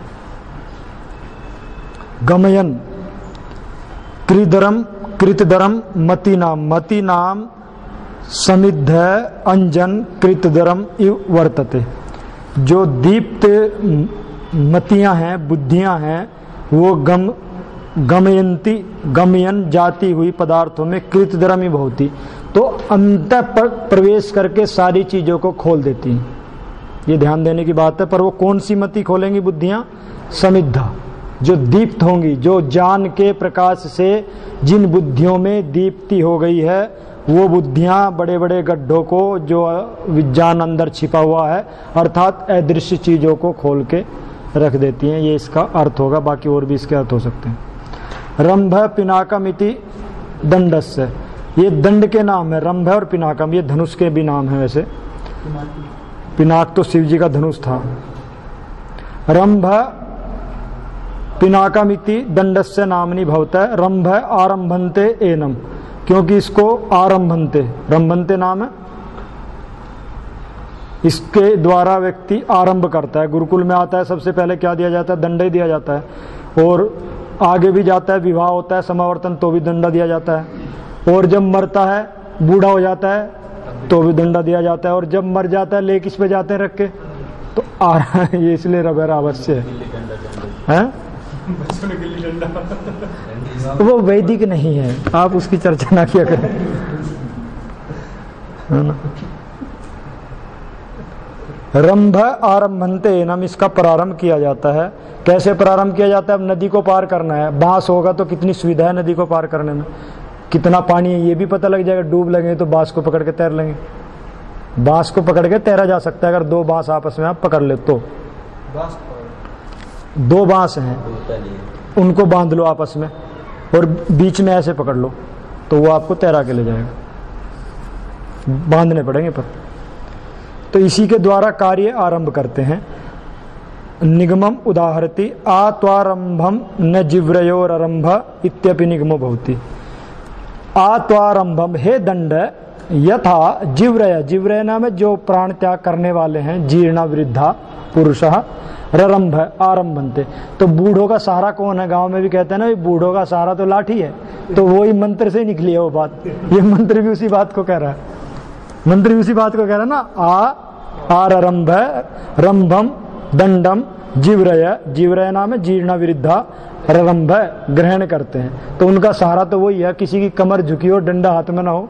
गमयन कृदरम कृतधरम मती नाम, मती नाम समिद्ध अंजन कृतधरम इव वर्तते। जो दीप्त मतियां हैं, बुद्धियां हैं, वो गम गमयंती गमयन जाती हुई पदार्थों में कृतधरम ही भवती, तो अंत पर प्रवेश करके सारी चीजों को खोल देती हैं। ये ध्यान देने की बात है। पर वो कौन सी मति खोलेंगी बुद्धियां? समिद्धा, जो दीप्त होंगी, जो ज्ञान के प्रकाश से जिन बुद्धियों में दीप्ति हो गई है, वो बुद्धियां बड़े बड़े गड्ढों को, जो विज्ञान अंदर छिपा हुआ है, अर्थात अदृश्य चीजों को खोल के रख देती हैं। ये इसका अर्थ होगा, बाकी और भी इसके अर्थ हो सकते हैं। रंभ पिनाकम इति दंडस्य, ये दंड के नाम है। रंभ और पिनाकम ये धनुष के भी नाम है। वैसे पिनाक तो शिव जी का धनुष था। रंभ पिनाकम इति दंडस्य नामनी भवता है। रंभ आरंभन्ते एनम, क्योंकि इसको आरंभन्ते, रंभन्ते नाम है, इसके द्वारा व्यक्ति आरंभ करता है। गुरुकुल में आता है सबसे पहले क्या दिया जाता है? दंड ही दिया जाता है। और आगे भी जाता है, विवाह होता है, समावर्तन, तो भी दंडा दिया जाता है। और जब मरता है, बूढ़ा हो जाता है, तो भी दंडा दिया जाता है। और जब मर जाता है, ले किस पे जाते हैं रख के? तो आ रहा है, ये इसलिए रबर अवश्य है, है? वो वैदिक नहीं है, आप उसकी चर्चा ना किया करें, है ना। रंभ आरंभन्ते एनम, इसका प्रारंभ किया जाता है। कैसे प्रारंभ किया जाता है? अब नदी को पार करना है, बांस होगा तो कितनी सुविधा है नदी को पार करने में, कितना पानी है ये भी पता लग जाएगा। डूब लगे तो बांस को पकड़ के तैर लेंगे, बांस को पकड़ के तैरा जा सकता है अगर दो बांस आपस में आप पकड़ ले तो। दो बांस हैं, उनको बांध लो आपस में और बीच में ऐसे पकड़ लो तो वो आपको तैरा के ले जाएगा, बांधने पड़ेंगे पर। तो इसी के द्वारा कार्य आरंभ करते हैं। निगमम उदाहरति आत्वारंभम न जिव्रयोरंभ इत्यपि निगमो भवति। आत्वारंभम, हे दंड, यथा जिव्रय, जिव्रय नाम है जो प्राण त्याग करने वाले हैं, जीर्ण वृद्धा पुरुषः, ररंभ आरंभन्ते। तो बूढ़ों का सहारा कौन है? गांव में भी कहते हैं ना, बूढ़ों का सहारा तो लाठी है, तो वही मंत्र से निकली है वो बात। ये मंत्र भी उसी बात को कह रहा है, मंत्र भी उसी बात को कह रहा है ना। आ आरंभ रंभम दंडम जिव्रय, जिव्रय नाम है जीर्ण वृद्धा, ररंभ ग्रहण करते हैं, तो उनका सहारा तो वही है। किसी की कमर झुकी हो, डंडा हाथ में ना हो।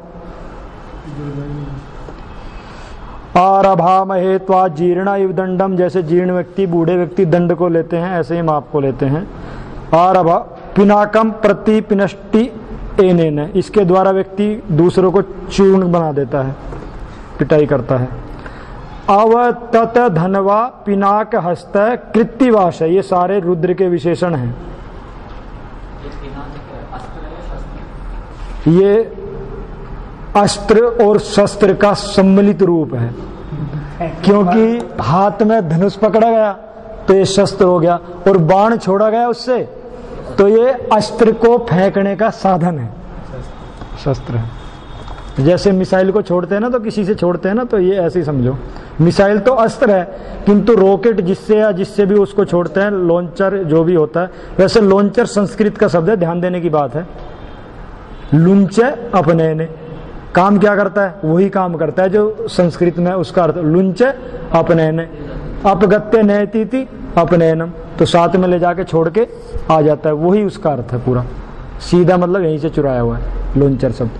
आरभामहे त्वा जीर्ण इव दंडम, जैसे जीर्ण व्यक्ति, बूढ़े व्यक्ति दंड को लेते हैं, ऐसे ही हम आपको लेते हैं। आरभा पिनाकम प्रति पिनष्टि एनेन, इसके द्वारा व्यक्ति दूसरों को चूर्ण बना देता है, पिटाई करता है। अवतत धनवा पिनाक हस्त कृत्तिवास, ये सारे रुद्र के विशेषण हैं। ये अस्त्र और शस्त्र का सम्मिलित रूप है, क्योंकि हाथ में धनुष पकड़ा गया तो ये शस्त्र हो गया, और बाण छोड़ा गया उससे तो ये अस्त्र को फेंकने का साधन है, शस्त्र है। जैसे मिसाइल को छोड़ते हैं ना, तो किसी से छोड़ते हैं ना, तो ये ऐसे ही समझो, मिसाइल तो अस्त्र है, किंतु रॉकेट जिससे या जिससे भी उसको छोड़ते हैं, लॉन्चर जो भी होता है। वैसे लॉन्चर संस्कृत का शब्द है, ध्यान देने की बात है। लुंच अपने ने, काम क्या करता है? वही काम करता है जो संस्कृत में उसका अर्थ लुंच अपने ने, अपगत्य नैती अपनयनम, तो साथ में ले जाके छोड़ के आ जाता है, वही उसका अर्थ है पूरा सीधा, मतलब यहीं से चुराया हुआ है लॉन्चर शब्द।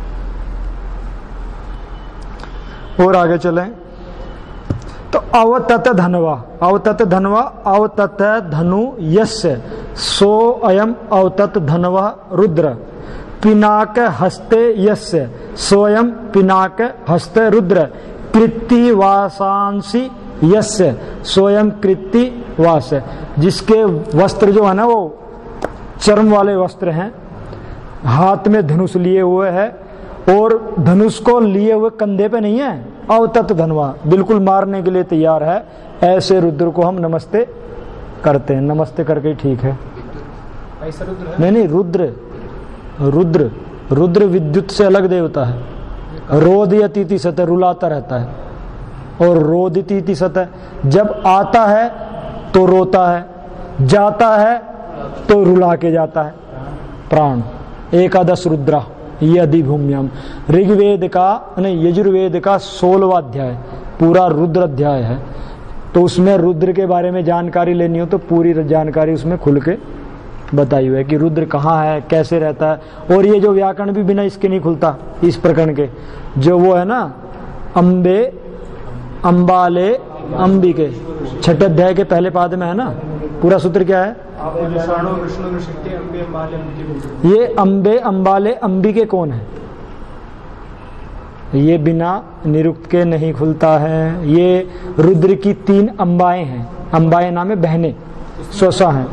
और आगे चलें तो अवतत धनवा, अवतत धनवा, अवतत धनु यस्य सो अयम अवतत धनवा रुद्र, पिनाक हस्ते यस्य सोयम पिनाक हस्ते रुद्र, कृत्तिवासांसि यस्य स्वयं कृति वास, जिसके वस्त्र जो है ना वो चर्म वाले वस्त्र हैं, हाथ में धनुष लिए हुए है और धनुष को लिए हुए कंधे पे नहीं है, अवतत धनवा, बिल्कुल मारने के लिए तैयार है, ऐसे रुद्र को हम नमस्ते करते हैं। नमस्ते करके ठीक है। ऐसा रुद्र है? नहीं नहीं, रुद्र रुद्र रुद्र विद्युत से अलग देवता है। रोदयतीति सतह, रुलाता रहता है, और रोदितीति सतह, जब आता है तो रोता है, जाता है तो रुला के जाता है। प्राण एकादश रुद्रा ये अधिभूम्यम, ऋग्वेद का नहीं यजुर्वेद का सोलवा अध्याय पूरा रुद्र अध्याय है। तो उसमें रुद्र के बारे में जानकारी लेनी हो तो पूरी जानकारी उसमें खुल के बताई हुई है कि रुद्र कहाँ है, कैसे रहता है। और ये जो व्याकरण भी बिना इसके नहीं खुलता, इस प्रकरण के, जो वो है ना अम्बे अम्बाले अंबिके, छठे अध्याय के पहले पाद में है ना, पूरा सूत्र क्या है? ये अम्बे अम्बाले अंबिके कौन है? ये बिना निरुक्त के नहीं खुलता है। ये रुद्र की तीन अम्बाएं हैं, अम्बाएं नाम है बहनें, स्वसा हैं।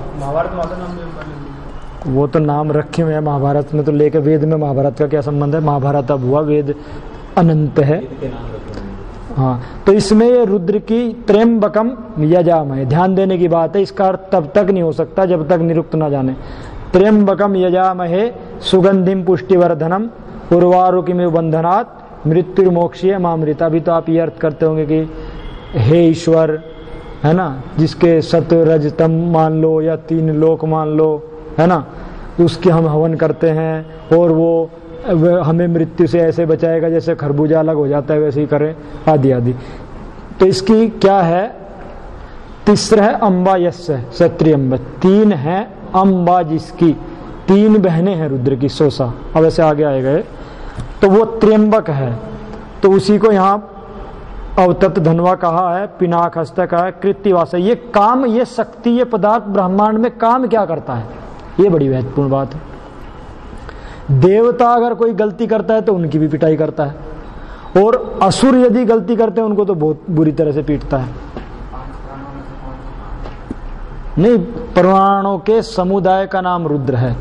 वो तो नाम रखे हुए हैं महाभारत में, तो लेके वेद में महाभारत का क्या संबंध है? महाभारत अब हुआ, वेद अनंत है। हाँ, तो इसमें ये रुद्र की त्र्यंबकम यजामहे, ध्यान देने की बात है, इसका अर्थ तब तक नहीं हो सकता जब तक निरुक्त ना जाने। त्र्यंबकम यजामहे सुगंधिम पुष्टिवर्धनम उर्वारुकिमिव बंधनात् मृत्युर्मोक्षीय मामृता। अभी तो आप ये अर्थ करते होंगे कि हे ईश्वर, है ना, जिसके सत रज तम मान लो या तीन लोक मान लो, है ना, उसके हम हवन करते हैं और वो हमें मृत्यु से ऐसे बचाएगा जैसे खरबूजा अलग हो जाता है वैसे ही करें, आदि आदि। तो इसकी क्या है? तीसरा है अम्बा यस्य क्षत्रिय अम्ब, तीन है अम्बा जिसकी, तीन बहनें हैं रुद्र की, सोसा। अब ऐसे आगे आए गए तो वो त्र्यंबक है, तो उसी को यहाँ अवतत धनवा कहा है, पिनाक हस्त कहा है, कृत्यवास है। ये काम, ये शक्ति, ये पदार्थ ब्रह्मांड में काम क्या करता है, ये बड़ी महत्वपूर्ण बात है। देवता अगर कोई गलती करता है तो उनकी भी पिटाई करता है, और असुर यदि गलती करते हैं उनको तो बहुत बुरी तरह से पीटता है। नहीं, प्राणों के समुदाय का नाम रुद्र है।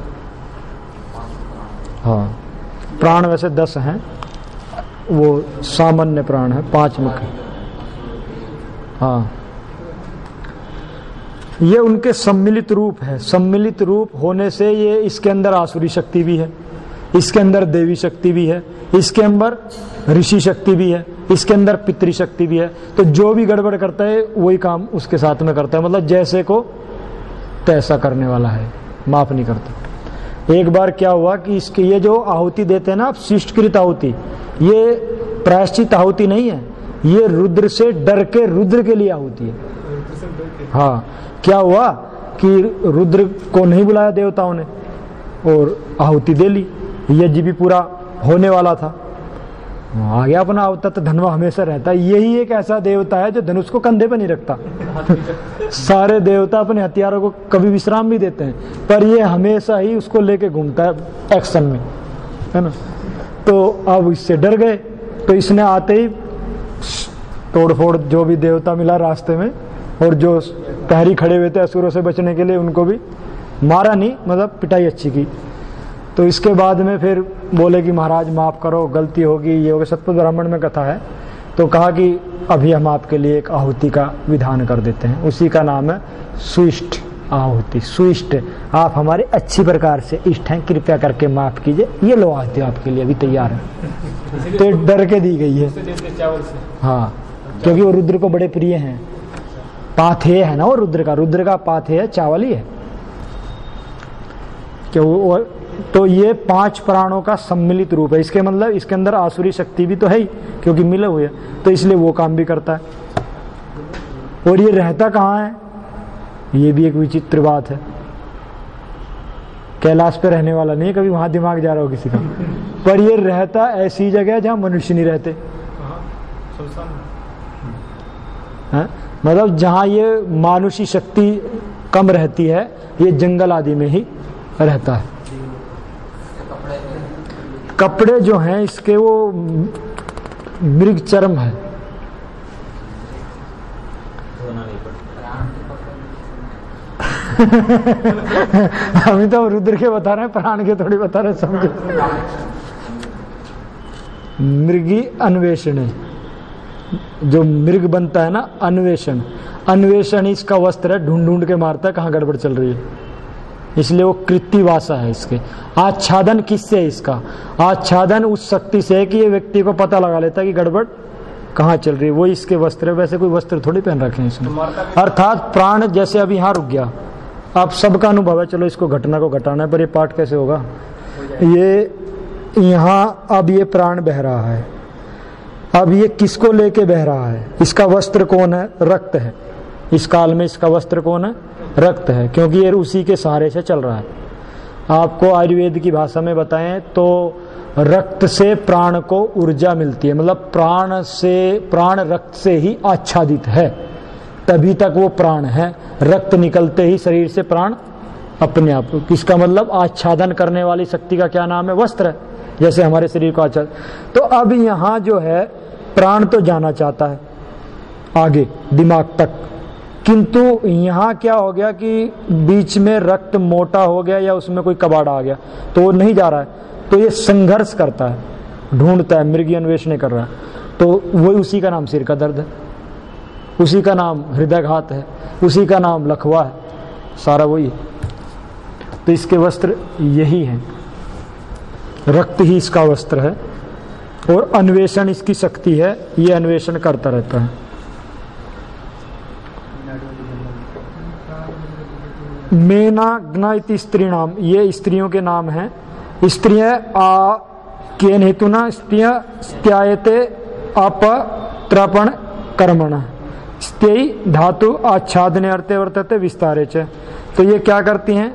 हाँ, प्राण वैसे दस हैं, वो सामान्य प्राण है, पांच मुख। हाँ, ये उनके सम्मिलित रूप है। सम्मिलित रूप होने से ये, इसके अंदर आसुरी शक्ति भी है, इसके अंदर देवी शक्ति भी है, इसके अंदर ऋषि शक्ति भी है, इसके अंदर पितृ शक्ति भी है। तो जो भी गड़बड़ करता है वही काम उसके साथ में करता है, मतलब जैसे को तैसा करने वाला है, माफ नहीं करता। एक बार क्या हुआ कि इसके ये जो आहुति देते हैं ना आप, शिष्टकृत आहुति, ये प्रायश्चित आहुति नहीं है, ये रुद्र से डर के रुद्र के लिए आहुति है। हाँ, क्या हुआ कि रुद्र को नहीं बुलाया देवताओं ने और आहुति दे ली, यज्ञ भी पूरा होने वाला था, आ गया अपना अवतत धनवा हमेशा रहता है। यही एक ऐसा देवता है जो धनुष को कंधे पे नहीं रखता। सारे देवता अपने हथियारों को कभी विश्राम भी देते हैं, पर ये हमेशा ही उसको लेके घूमता है एक्शन में, है ना। तो अब इससे डर गए, तो इसने आते ही तोड़फोड़, जो भी देवता मिला रास्ते में, और जो प्रहरी खड़े हुए थे असुरों से बचने के लिए, उनको भी मारा नहीं, मतलब पिटाई अच्छी की। तो इसके बाद में फिर बोले कि महाराज माफ करो, गलती होगी, ये होगा। सतपथ ब्राह्मण में कथा है। तो कहा कि अभी हम आपके लिए एक आहुति का विधान कर देते हैं, उसी का नाम है सुइष्ट आहुति। सुइष्ट, आप हमारे अच्छी प्रकार से इष्ट हैं, कृपया करके माफ कीजिए, ये लो आहुति आपके लिए अभी तैयार है। तो डर के दी गई है। हाँ, क्योंकि वो रुद्र को बड़े प्रिय हैं। पाथेय है ना वो रुद्र का, रुद्र का पाथेय चावल ही है। क्यों वो, तो ये पांच प्राणों का सम्मिलित रूप है। इसके मतलब इसके अंदर आसुरी शक्ति भी तो है ही, क्योंकि मिले हुए, तो इसलिए वो काम भी करता है। और ये रहता कहाँ है, ये भी एक विचित्र बात है। कैलाश पे रहने वाला नहीं है, कभी वहां दिमाग जा रहा हो किसी का, पर ये रहता ऐसी जगह जहां मनुष्य नहीं रहते, है? मतलब जहां ये मानुषी शक्ति कम रहती है, ये जंगल आदि में ही रहता है। कपड़े जो हैं इसके वो मृग चर्म है, अभी तो रुद्र के बता रहे हैं, प्राण के थोड़ी बता रहे, समझो। मृगी अन्वेषण, जो मृग बनता है ना, अन्वेषण, अन्वेषण इसका वस्त्र है, ढूंढ ढूंढ के मारता है कहाँ गड़बड़ चल रही है, इसलिए वो कृत्तिवासा है। इसके आच्छादन किससे है? इसका आच्छादन उस शक्ति से है कि ये व्यक्ति को पता लगा लेता है कि गड़बड़ कहाँ चल रही है, वो इसके वस्त्र है। वैसे कोई वस्त्र थोड़ी पहन रखे हैं इसने। अर्थात प्राण जैसे अभी यहाँ रुक गया, आप सबका अनुभव है, चलो इसको घटना को घटाना है, पर ये पाठ कैसे होगा? ये यहाँ अब ये प्राण बह रहा है, अब ये किसको लेके बह रहा है? इसका वस्त्र कौन है? रक्त है। इस काल में इसका वस्त्र कौन है? रक्त है, क्योंकि ये उसी के सहारे से चल रहा है। आपको आयुर्वेद की भाषा में बताएं तो रक्त से प्राण को ऊर्जा मिलती है, मतलब प्राण से, प्राण रक्त से ही आच्छादित है, तभी तक वो प्राण है। रक्त निकलते ही शरीर से प्राण अपने आप, किसका मतलब आच्छादन करने वाली शक्ति का क्या नाम है? वस्त्र है, जैसे हमारे शरीर को आच्छादन। तो अब यहाँ जो है प्राण तो जाना चाहता है आगे दिमाग तक, किंतु यहाँ क्या हो गया कि बीच में रक्त मोटा हो गया या उसमें कोई कबाड़ा आ गया, तो वो नहीं जा रहा है, तो ये संघर्ष करता है, ढूंढता है, मृगी अन्वेषण कर रहा है। तो वही उसी का नाम सिर का दर्द है, उसी का नाम हृदयघात है, उसी का नाम लकवा है, सारा वही है। तो इसके वस्त्र यही हैं, रक्त ही इसका वस्त्र है और अन्वेषण इसकी शक्ति है, ये अन्वेषण करता रहता है। मेना ग्ना इति स्त्री नाम, ये स्त्रियों के नाम हैं। स्त्रियां आ केन हेतुना स्त्रियां स्त्यायते अपत्रपण कर्मण, स्त्ययी धातु आच्छादने अर्थे वर्तते विस्तारे च। तो ये क्या करती हैं?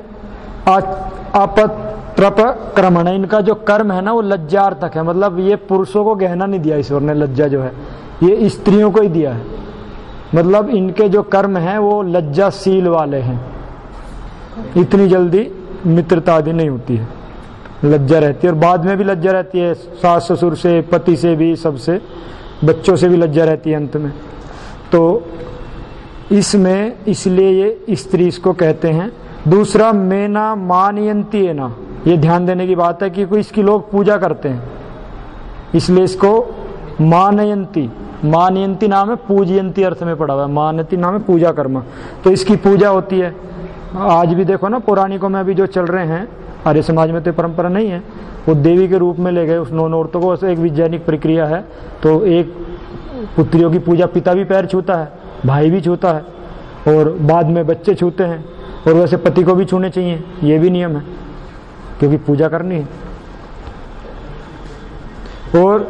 अपत्रप क्रमण, इनका जो कर्म है ना वो लज्जार्थक है, मतलब ये पुरुषों को गहना नहीं दिया ईश्वर ने, लज्जा जो है ये स्त्रियों को ही दिया है, मतलब इनके जो कर्म हैं वो लज्जाशील वाले हैं। इतनी जल्दी मित्रता आदि नहीं होती है, लज्जा रहती है, और बाद में भी लज्जा रहती है, सास ससुर से, पति से भी, सबसे, बच्चों से भी लज्जा रहती है अंत में। तो इसमें इसलिए ये स्त्री इसको कहते हैं। दूसरा मेना मानयंती है ना, ये ध्यान देने की बात है कि कोई इसकी लोग पूजा करते हैं, इसलिए इसको मानयंती, मानयंती नाम है, पूजयंती अर्थ में पड़ा हुआ है, मानयंती नाम है पूजा कर्म, तो इसकी पूजा होती है। आज भी देखो ना पौराणिकों में अभी जो चल रहे हैं, आर्य समाज में तो परंपरा नहीं है, वो देवी के रूप में ले गए उस नौ औरतों को, एक वैज्ञानिक प्रक्रिया है। तो एक पुत्रियों की पूजा पिता भी पैर छूता है, भाई भी छूता है, और बाद में बच्चे छूते हैं, और वैसे पति को भी छूने चाहिए, ये भी नियम है, क्योंकि पूजा करनी है। और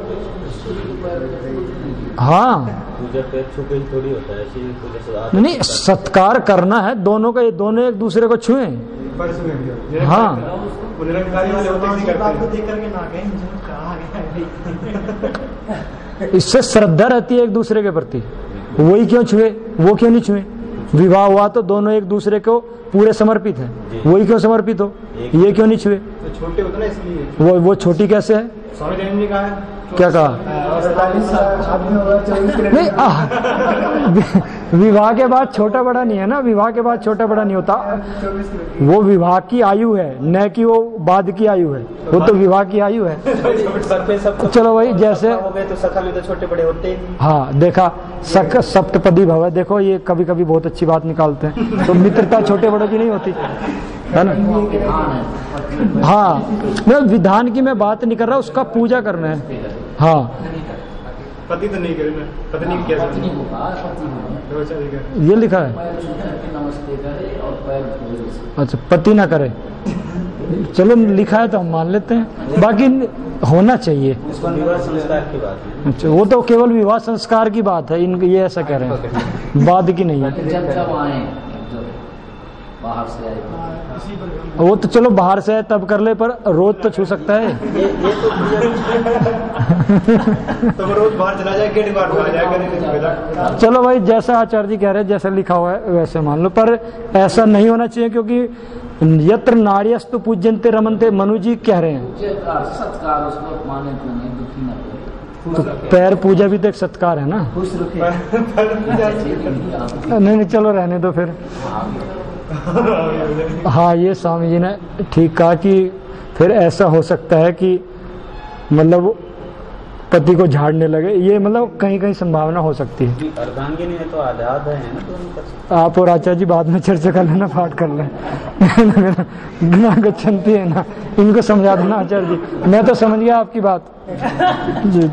हाँ, पूजा पैर छू के थोड़ी होता है, ऐसी पूजा से नहीं, सत्कार करना है दोनों का, दोनों एक दूसरे को छुए। हाँ, इससे श्रद्धा रहती है एक दूसरे के प्रति, वही क्यों छुए, वो क्यों नहीं छुए? विवाह हुआ तो दोनों एक दूसरे को पूरे समर्पित है, वही क्यों समर्पित हो, ये क्यों नहीं छुए? तो छोटे होते ना इसलिए। वो वो छोटी कैसे है? स्वामी जैन जी का है, क्या कहा? नहीं, विवाह के बाद छोटा बड़ा नहीं है ना, विवाह के बाद छोटा बड़ा नहीं होता, वो विवाह की आयु है, न कि वो बाद की आयु है, वो तो विवाह की आयु है। चलो भाई, जैसे हो गए तो सखा में तो छोटे बड़े होते ही। हाँ, देखा, सक सप्तपदी भव है, देखो ये कभी कभी बहुत अच्छी बात निकालते हैं। तो मित्रता छोटे बड़ों की नहीं होती है ना? हाँ, मैं विधान की मैं बात नहीं कर रहा, उसका पूजा करना है। हाँ, पति तो नहीं करे ना, पत्नी क्या पत्नी होगा, पति होगा। ये लिखा है। नमस्ते करे और पैर धोए। अच्छा, पति ना करे, चलो लिखा है तो हम मान लेते हैं, बाकी होना चाहिए। उसको विवाह संस्कार की बात है। अच्छा, वो तो केवल विवाह संस्कार की बात है, इन ये ऐसा कह रहे हैं, बाद की नहीं है। जब जब आए, जब बाहर से आए, वो तो चलो बाहर से है तब कर ले, पर रोज तो छू सकता है। ये ये तो तो वो रोज बाहर चला जाए, गेट बाहर आ जाएगा। चलो भाई, जैसा आचार्य जी कह रहे हैं, जैसा लिखा हुआ है वैसे मान लो, पर ऐसा नहीं होना चाहिए, क्योंकि यत्र नार्यस्तु पूज्यन्ते रमन्ते, मनु जी कह रहे हैं। सत्कार उसको माने तो नहीं, दुखी न करे। तो पैर पूजा भी तो एक सत्कार है ना। खुश रखे। नहीं नहीं, चलो रहने दो फिर। हाँ, ये स्वामी जी ने ठीक कहा कि फिर ऐसा हो सकता है कि मतलब पति को झाड़ने लगे, ये मतलब कहीं कहीं संभावना हो सकती है। अर्धांगिनी है तो आजाद है ना, तो आप और आचार्य जी बाद में चर्चा कर लेना, पाठ कर लेना। बिना गच्छन्ति है ना, इनको समझा देना आचार्य जी, मैं तो समझ गया आपकी बात जी।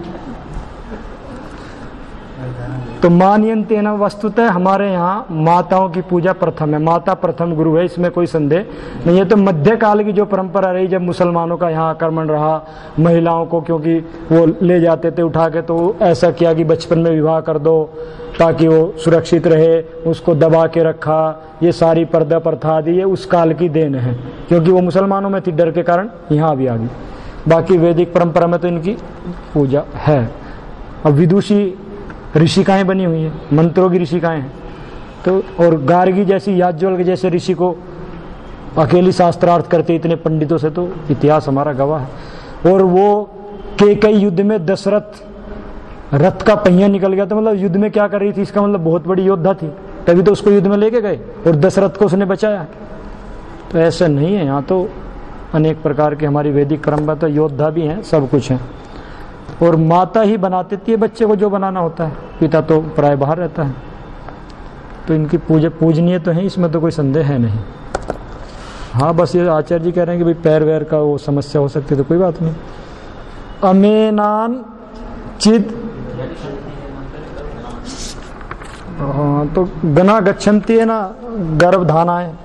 तो मानियंते न वस्तुतः हमारे यहाँ माताओं की पूजा प्रथम है, माता प्रथम गुरु है, इसमें कोई संदेह नहीं है। तो मध्य काल की जो परंपरा रही, जब मुसलमानों का यहाँ आक्रमण रहा, महिलाओं को क्योंकि वो ले जाते थे उठा के, तो ऐसा किया कि बचपन में विवाह कर दो ताकि वो सुरक्षित रहे, उसको दबा के रखा, ये सारी पर्दा प्रथा आदि ये उस काल की देन है, क्योंकि वो मुसलमानों में थी, डर के कारण यहाँ भी आ गई। बाकी वैदिक परंपरा में तो इनकी पूजा है। अब विदुषी ऋषिकाएं बनी हुई हैं, मंत्रों की ऋषिकाएं हैं, तो और गार्गी जैसी, याज्ञवल्क्य के जैसे ऋषि को अकेली शास्त्रार्थ करते इतने पंडितों से, तो इतिहास हमारा गवाह है। और वो के कई युद्ध में दशरथ रथ का पहिया निकल गया, तो मतलब युद्ध में क्या कर रही थी, इसका मतलब बहुत बड़ी योद्धा थी, तभी तो उसको युद्ध में लेके गए और दशरथ को उसने बचाया। तो ऐसा नहीं है, यहाँ तो अनेक प्रकार की हमारी वैदिक परंपरा, तो योद्धा भी हैं, सब कुछ है। और माता ही बनाती थी बच्चे को जो बनाना होता है, पिता तो प्राय बाहर रहता है। तो इनकी पूजा पूजनीय तो है, इसमें तो कोई संदेह है नहीं। हाँ, बस ये आचार्य जी कह रहे हैं कि भाई पैर वैर का वो समस्या हो सकती है, तो कोई बात नहीं। अमेनान चिद, हाँ, तो गना गच्छन्ति है ना, गर्भधाना है।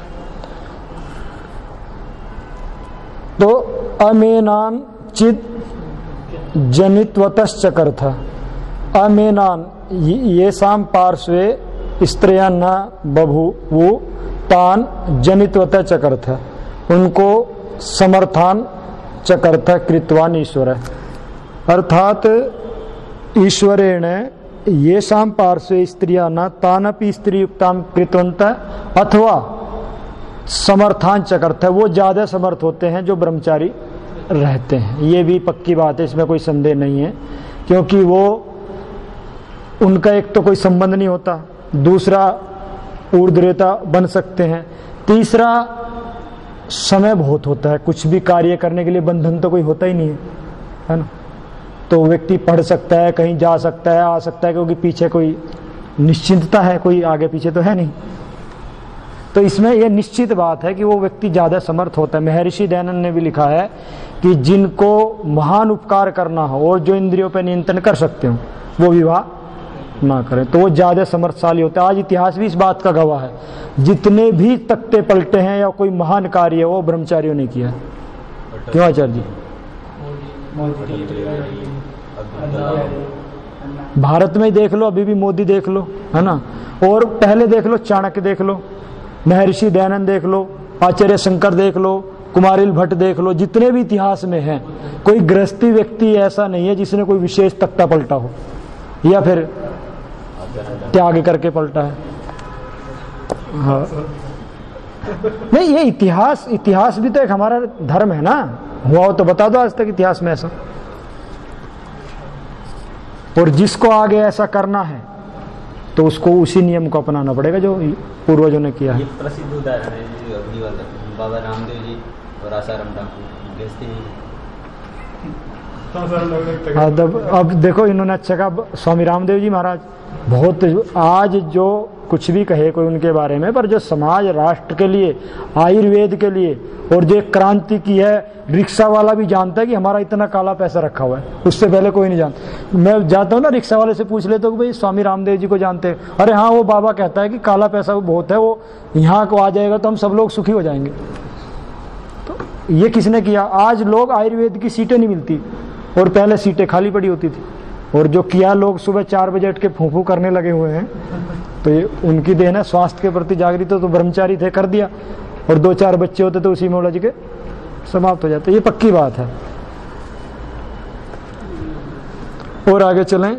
तो अमेनान चिद जनित्वतश्चकर था, अमेनान ये शाम पार्श्वे स्त्रियां न बभू वो तान जनित्वत चकर था, उनको समर्थान चकर था कृतवान ईश्वर। अर्थात ईश्वरेण ये शाम पार्श्वे स्त्रियां न तानपि स्त्री युक्ताम कृतवंत, अथवा समर्थान चकर था, वो ज्यादा समर्थ होते हैं जो ब्रह्मचारी रहते हैं। ये भी पक्की बात है, इसमें कोई संदेह नहीं है, क्योंकि वो उनका एक तो कोई संबंध नहीं होता, दूसरा ऊर्ध्वरेता बन सकते हैं, तीसरा समय बहुत होता है, कुछ भी कार्य करने के लिए बंधन तो कोई होता ही नहीं है, है ना। तो व्यक्ति पढ़ सकता है, कहीं जा सकता है, आ सकता है, क्योंकि पीछे कोई निश्चिंतता है, कोई आगे पीछे तो है नहीं। तो इसमें यह निश्चित बात है कि वो व्यक्ति ज्यादा समर्थ होता है। महर्षि दयानंद ने भी लिखा है कि जिनको महान उपकार करना हो और जो इंद्रियों पर नियंत्रण कर सकते हो, वो विवाह ना करें, तो वो ज्यादा समर्थशाली होता है। आज इतिहास भी इस बात का गवाह है, जितने भी तख्ते पलटे हैं या कोई महान कार्य वो ब्रह्मचारियों ने किया। क्यों आचार्य जी? भारत में ही देख लो, अभी भी मोदी देख लो, है ना, और पहले देख लो, चाणक्य देख लो, महर्षि दयानंद देख लो, आचार्य शंकर देख लो, कुमारिल भट्ट देख लो, जितने भी इतिहास में हैं, कोई गृहस्थी व्यक्ति ऐसा नहीं है जिसने कोई विशेष तख्ता पलटा हो या फिर त्याग करके पलटा है। हाँ, नहीं, ये इतिहास इतिहास भी तो एक हमारा धर्म है ना, हुआ हो तो बता दो आज तक इतिहास में ऐसा। और जिसको आगे ऐसा करना है तो उसको उसी नियम को अपनाना पड़ेगा जो पूर्वजों ने किया है। ये प्रसिद्ध उदाहरण है जी, अग्नि वाला बाबा रामदेव जी और आसाराम ठाकुर बेचते हैं। अब अब देखो इन्होंने अच्छा कहा, स्वामी रामदेव जी महाराज बहुत, आज जो कुछ भी कहे कोई उनके बारे में, पर जो समाज राष्ट्र के लिए, आयुर्वेद के लिए, और जो क्रांति की है, रिक्शा वाला भी जानता है कि हमारा इतना काला पैसा रखा हुआ है, उससे पहले कोई नहीं जानता। मैं जाता हूँ ना, रिक्शा वाले से पूछ लेता हूँ भाई स्वामी रामदेव जी को जानते हैं? अरे हाँ, वो बाबा कहता है कि काला पैसा बहुत है, वो यहाँ को आ जाएगा तो हम सब लोग सुखी हो जाएंगे। तो ये किसने किया? आज लोग आयुर्वेद की सीटें नहीं मिलती और पहले सीटें खाली पड़ी होती थी, और जो किया लोग सुबह चार बजे उठ के फूं फूं करने लगे हुए हैं, तो ये उनकी देन है। स्वास्थ्य के प्रति जागृत तो ब्रह्मचारी थे, कर दिया, और दो चार बच्चे होते तो उसी में उलझ के समाप्त हो जाते। ये पक्की बात है। और आगे चलें,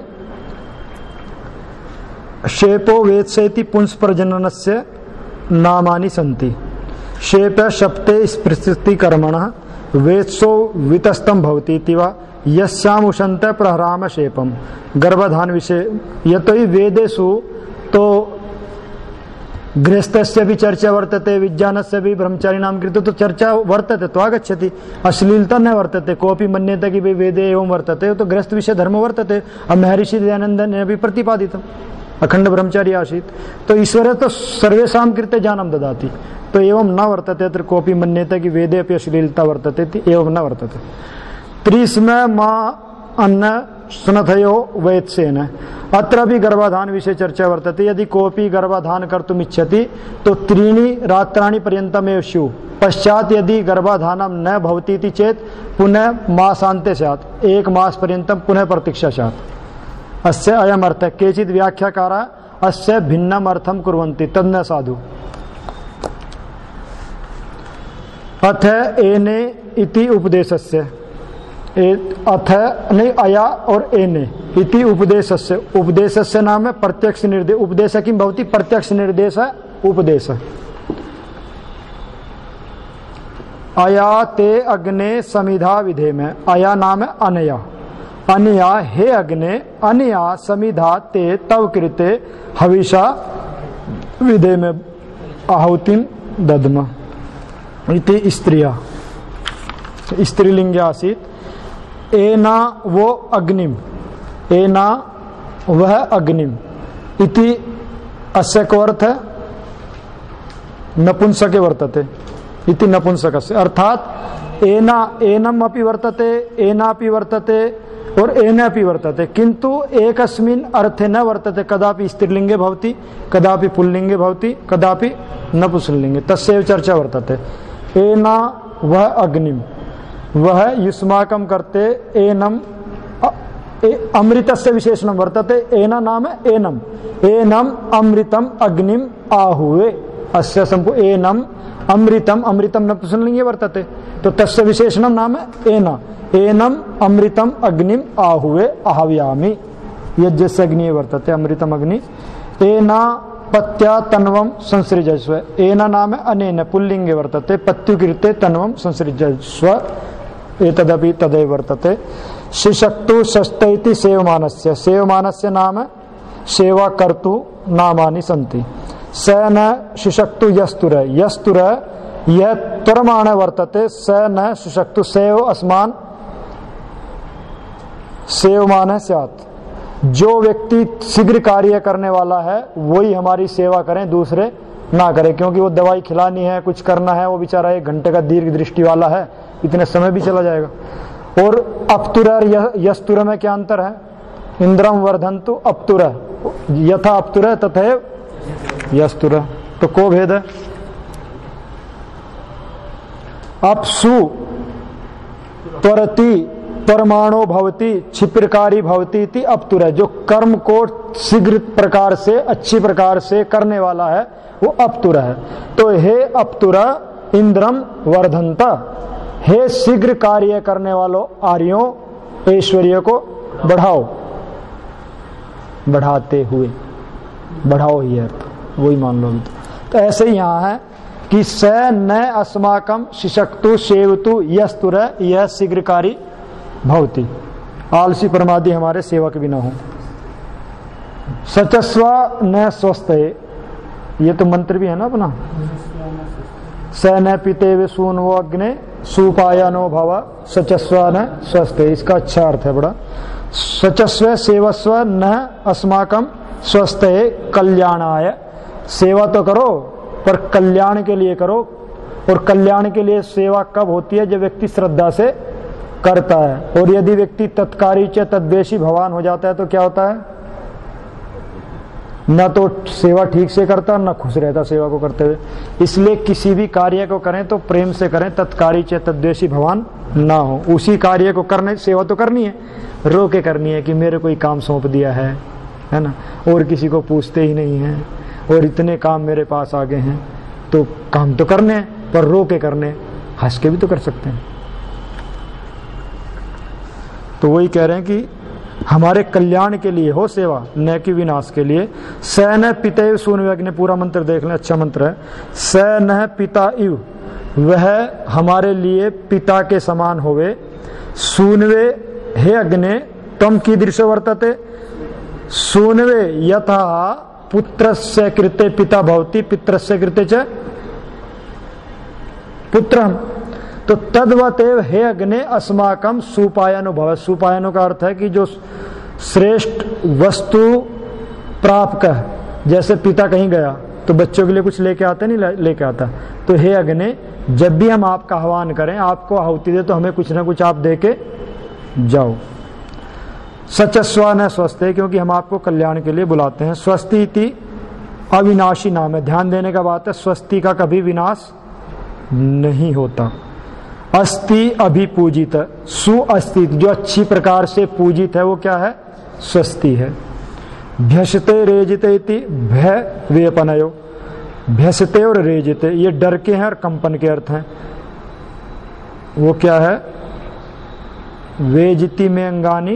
शेपो वेत्सेति पुंस प्रजननस्य नामानि सन्ति, शेप शप्ते स्पृशति कर्मणः वेत्सो वितस्तम भवति इति वा यस्याम उशंत प्रहराम शेपम। गर्भधान विषय, यह तो ही वेदेषु तो गृहस्थस्य भी चर्चा वर्तते, विज्ञानस्य भी ब्रह्मचारी नाम कृते, तो चर्चा वर्तते तो आगच्छति, अश्लीलता न वर्तते। कोऽपि मन्यते कि वेदे एवं वर्तते, तो गृहस्थ विषय धर्म वर्तते। अब महर्षि दयानंद ने भी प्रतिपादितम् अखंड ब्रह्मचारी आसीत्, तो ईश्वर तो सर्वेषां कृते ज्ञानं ददाति, तो एवं न वर्तते। अत्र कोऽपि मन्यते कि वेदे अपि अश्लीलता वर्तते, एवं न वर्तते। त्रिस्म मा अन्न सुनथयो वैत्सेन, अत्र भी गर्भाधान विषय चर्चा वर्तते। यदि कोऽपि गर्भाधान कर्तुम् इच्छति तो त्रीणि रात्राणि पर्यन्तमेव स्युः, पश्चात यदि गर्भाधानं न भवति इति चेत् पुनः मासान्ते स्यात्, एक मास पर्यन्तं पुनः प्रतीक्षा स्यात्। अस्य अयम् अर्थः। केचित् व्याख्याकारा अस्य भिन्नम् अर्थं कुर्वन्ति, तद् न साधु। अथ एने इति उपदेशस्य, अथ नहीं अया और एने इति उपदेशस्य, उपदेशस्य नाम है प्रत्यक्ष निर्देश। उपदेश किं भवति? प्रत्यक्ष निर्देश उपदेश। अया ते अग्ने समिधा विधे में, अया नाम है अनया, अनया हे अग्ने, अनया समिधा ते तव कृते हविषा विधे में आहुतिं दद्म इति स्त्रिया, स्त्रीलिंग आसीत्। एना वो अग्निम, एना वह अग्निम इति अस्य को अर्थ नपुंसके वर्तते, इति नपुंसकस्य, अर्थात एना एनम अपि वर्तते, एना अपि वर्तते और एन अपि वर्तते, किंतु एकस्मिन् अर्थे न वर्तते। कदापि स्त्रीलिंगे भवति, कदापि पुल्लिंगे भवति, कदापि नपुंसकलिंगे, तस्यैव चर्चा वर्तते। एना वह अग्निम, वह युष्माकं करते, एनम अमृतस्य विशेषणं वर्तते, एना नाम एनम, एनम अमृतम अग्निम आहुवे, अस्य संपू एनम अमृतम, अमृतम नपुंसकलिंगे वर्तते, तो तस्य विशेषणं नाम एना, एनम अमृतम अग्निम आहुवे आह्वयामि, यज्ञस्य अग्नि वर्तते अमृतम अग्नि। एना पत्या तन्वम संसृजस्व, एना नाम अनेन पुल्लिंगे वर्तते, पत्युकृते तन्वम संसृजस्व, एतदपि तदैव वर्तते। शिशक्तु षष्ठैति सेवमानस्य, सेवमानस्य नाम सेवा कर्तु नामानि सन्ति। स न शिशक्तु यस्तुर, यस्तुर यह त्वरमाण वर्तते, स न शिशक्तु सेव अस्मान सेवमान स्यात्, जो व्यक्ति शीघ्र कार्य करने वाला है वही हमारी सेवा करें, दूसरे ना करें, क्योंकि वो दवाई खिलानी है, कुछ करना है, वो बेचारा एक घंटे का दीर्घ दृष्टि वाला है, इतने समय भी चला जाएगा। और अपतुर और यस्तुर में क्या अंतर है? इंद्रम वर्धन्तु अपतुर, यथा अपतुर तथैव यस्तुर, तो को भेद है? अपसु त्वरति परमाणु भवति क्षिप्रकारी भवति इति अपतुर है, जो कर्म को शीघ्र प्रकार से अच्छी प्रकार से करने वाला है वो अपतुर है। तो हे अपतुर इंद्रम वर्धंता, हे शीघ्र कार्य करने वालों आर्यों ऐश्वर्य को बढ़ाओ, बढ़ाते हुए, बढ़ाओ ही अर्थ वही मान लो। तो ऐसे ही यहाँ है कि स न अस्माकम शिशक्तु सेवतु यस्तुर, यह शीघ्रकारी भवति, आलसी प्रमादी हमारे सेवक भी न हो। सचस्वा न स्वस्थ, ये तो मंत्र भी है ना अपना। स न पिते वे सूनो अग्ने सुपायनो भव सचस्वा न स्वस्थ, इसका अच्छा अर्थ है बड़ा। सचस्व सेवस्व न अस्माकम स्वस्थ कल्याणाय, सेवा तो करो पर कल्याण के लिए करो, और कल्याण के लिए सेवा कब होती है? जब व्यक्ति श्रद्धा से करता है। और यदि व्यक्ति तत्कारी च तद्वेषी भगवान हो जाता है तो क्या होता है? न तो सेवा ठीक से करता, न खुश रहता सेवा को करते हुए। इसलिए किसी भी कार्य को करें तो प्रेम से करें, तत्कारी च तद्वेषी भगवान ना हो। उसी कार्य को करने, सेवा तो करनी है, रो के करनी है कि मेरे कोई काम सौंप दिया है, है ना, और किसी को पूछते ही नहीं है, और इतने काम मेरे पास आ गए हैं, तो काम तो करने हैं पर रो के करने, हंस के भी तो कर सकते हैं। तो वही कह रहे हैं कि हमारे कल्याण के लिए हो सेवा, न कि विनाश के लिए। स न पिता सूनव्यज्ञ ने पूरा मंत्र देख लें, अच्छा मंत्र है। स न पिता इव, वह हमारे लिए पिता के समान होवे। सूनवे हे अग्ने तम कीदृश वर्तते, सूनवे यथा पुत्रस्य कृते पिता भवति पितरस्य कृते च पुत्रम। तो तद्वतेव हे अग्ने अस्माकं सुपायनो भव। सुपायनो का अर्थ है कि जो श्रेष्ठ वस्तु प्राप्त है, जैसे पिता कहीं गया तो बच्चों के लिए कुछ लेके आता नहीं, लेके आता। तो हे अग्नि, जब भी हम आपका आह्वान करें, आपको आहुति दे, तो हमें कुछ ना कुछ आप दे के जाओ। सच स्वन है स्वस्थ, क्योंकि हम आपको कल्याण के लिए बुलाते हैं। स्वस्ति इति अविनाशी नाम है। ध्यान देने का बात है, स्वस्ति का कभी विनाश नहीं होता। अस्ति अभिपूजित, सुअस्तित्व जो अच्छी प्रकार से पूजित है वो क्या है? स्वस्ति है। भ्यसते रेजिते इति भय वेपनयो। भ्यसते और रेजिते ये डर के हैं और कंपन के अर्थ हैं। वो क्या है? वेजिति में अंगानी,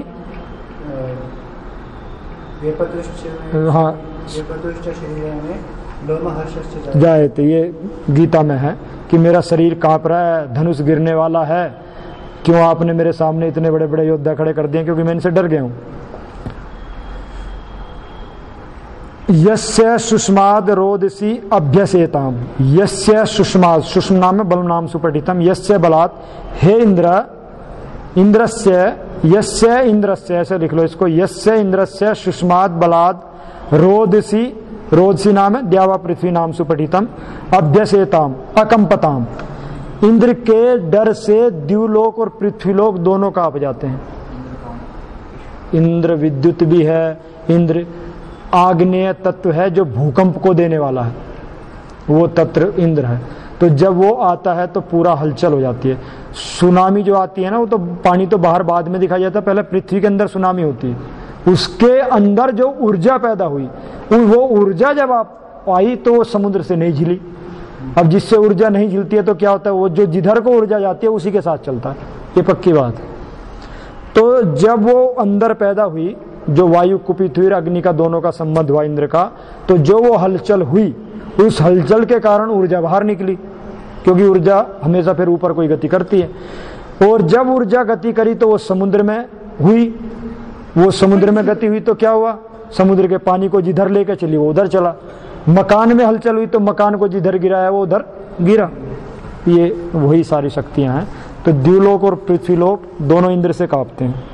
हाँ जायते, ये गीता में है कि मेरा शरीर कांप रहा है, धनुष गिरने वाला है, क्यों आपने मेरे सामने इतने बड़े बड़े योद्धा खड़े कर दिए? क्योंकि मैं इनसे डर गया हूं। यस्य सुष्माद रोदसी अभ्यसेताम। यस्य सुष्माद, सुष्म नाम में बल नाम सुपठितम। यस्य बलात्, हे इंद्र, इंद्रस्य, यस्य इंद्रस्य, ऐसे लिख लो इसको, यस्य इंद्रस्य सुष्माद बलात् रोदसी, रोदसी नाम है द्यावा पृथ्वी नाम सुपठितम, अभ्यसेताम अकंपताम। इंद्र के डर से द्युलोक और पृथ्वीलोक दोनों कांप जाते हैं। इंद्र विद्युत भी है, इंद्र आग्नेय तत्व है जो भूकंप को देने वाला है, वो तत्व इंद्र है। तो जब वो आता है तो पूरा हलचल हो जाती है। सुनामी जो आती है ना, वो तो पानी तो बाहर बाद में दिखाई जाता है, पहले पृथ्वी के अंदर सुनामी होती है। उसके अंदर जो ऊर्जा पैदा हुई, वो ऊर्जा जब आप आई तो वो समुद्र से नहीं झिली। अब जिससे ऊर्जा नहीं झिलती है तो क्या होता है? वो जो जिधर को ऊर्जा जाती है उसी के साथ चलता है, ये पक्की बात है। तो जब वो अंदर पैदा हुई, जो वायु कुपित हुई, अग्नि का दोनों का संबंध हुआ इंद्र का, तो जो वो हलचल हुई, उस हलचल के कारण ऊर्जा बाहर निकली, क्योंकि ऊर्जा हमेशा फिर ऊपर कोई गति करती है। और जब ऊर्जा गति करी तो वो समुद्र में हुई, वो समुद्र में गति हुई तो क्या हुआ? समुद्र के पानी को जिधर लेकर चली वो उधर चला। मकान में हलचल हुई तो मकान को जिधर गिराया वो उधर गिरा। ये वही सारी शक्तियां हैं। तो द्युलोक और पृथ्वीलोक दोनों इंद्र से कांपते हैं।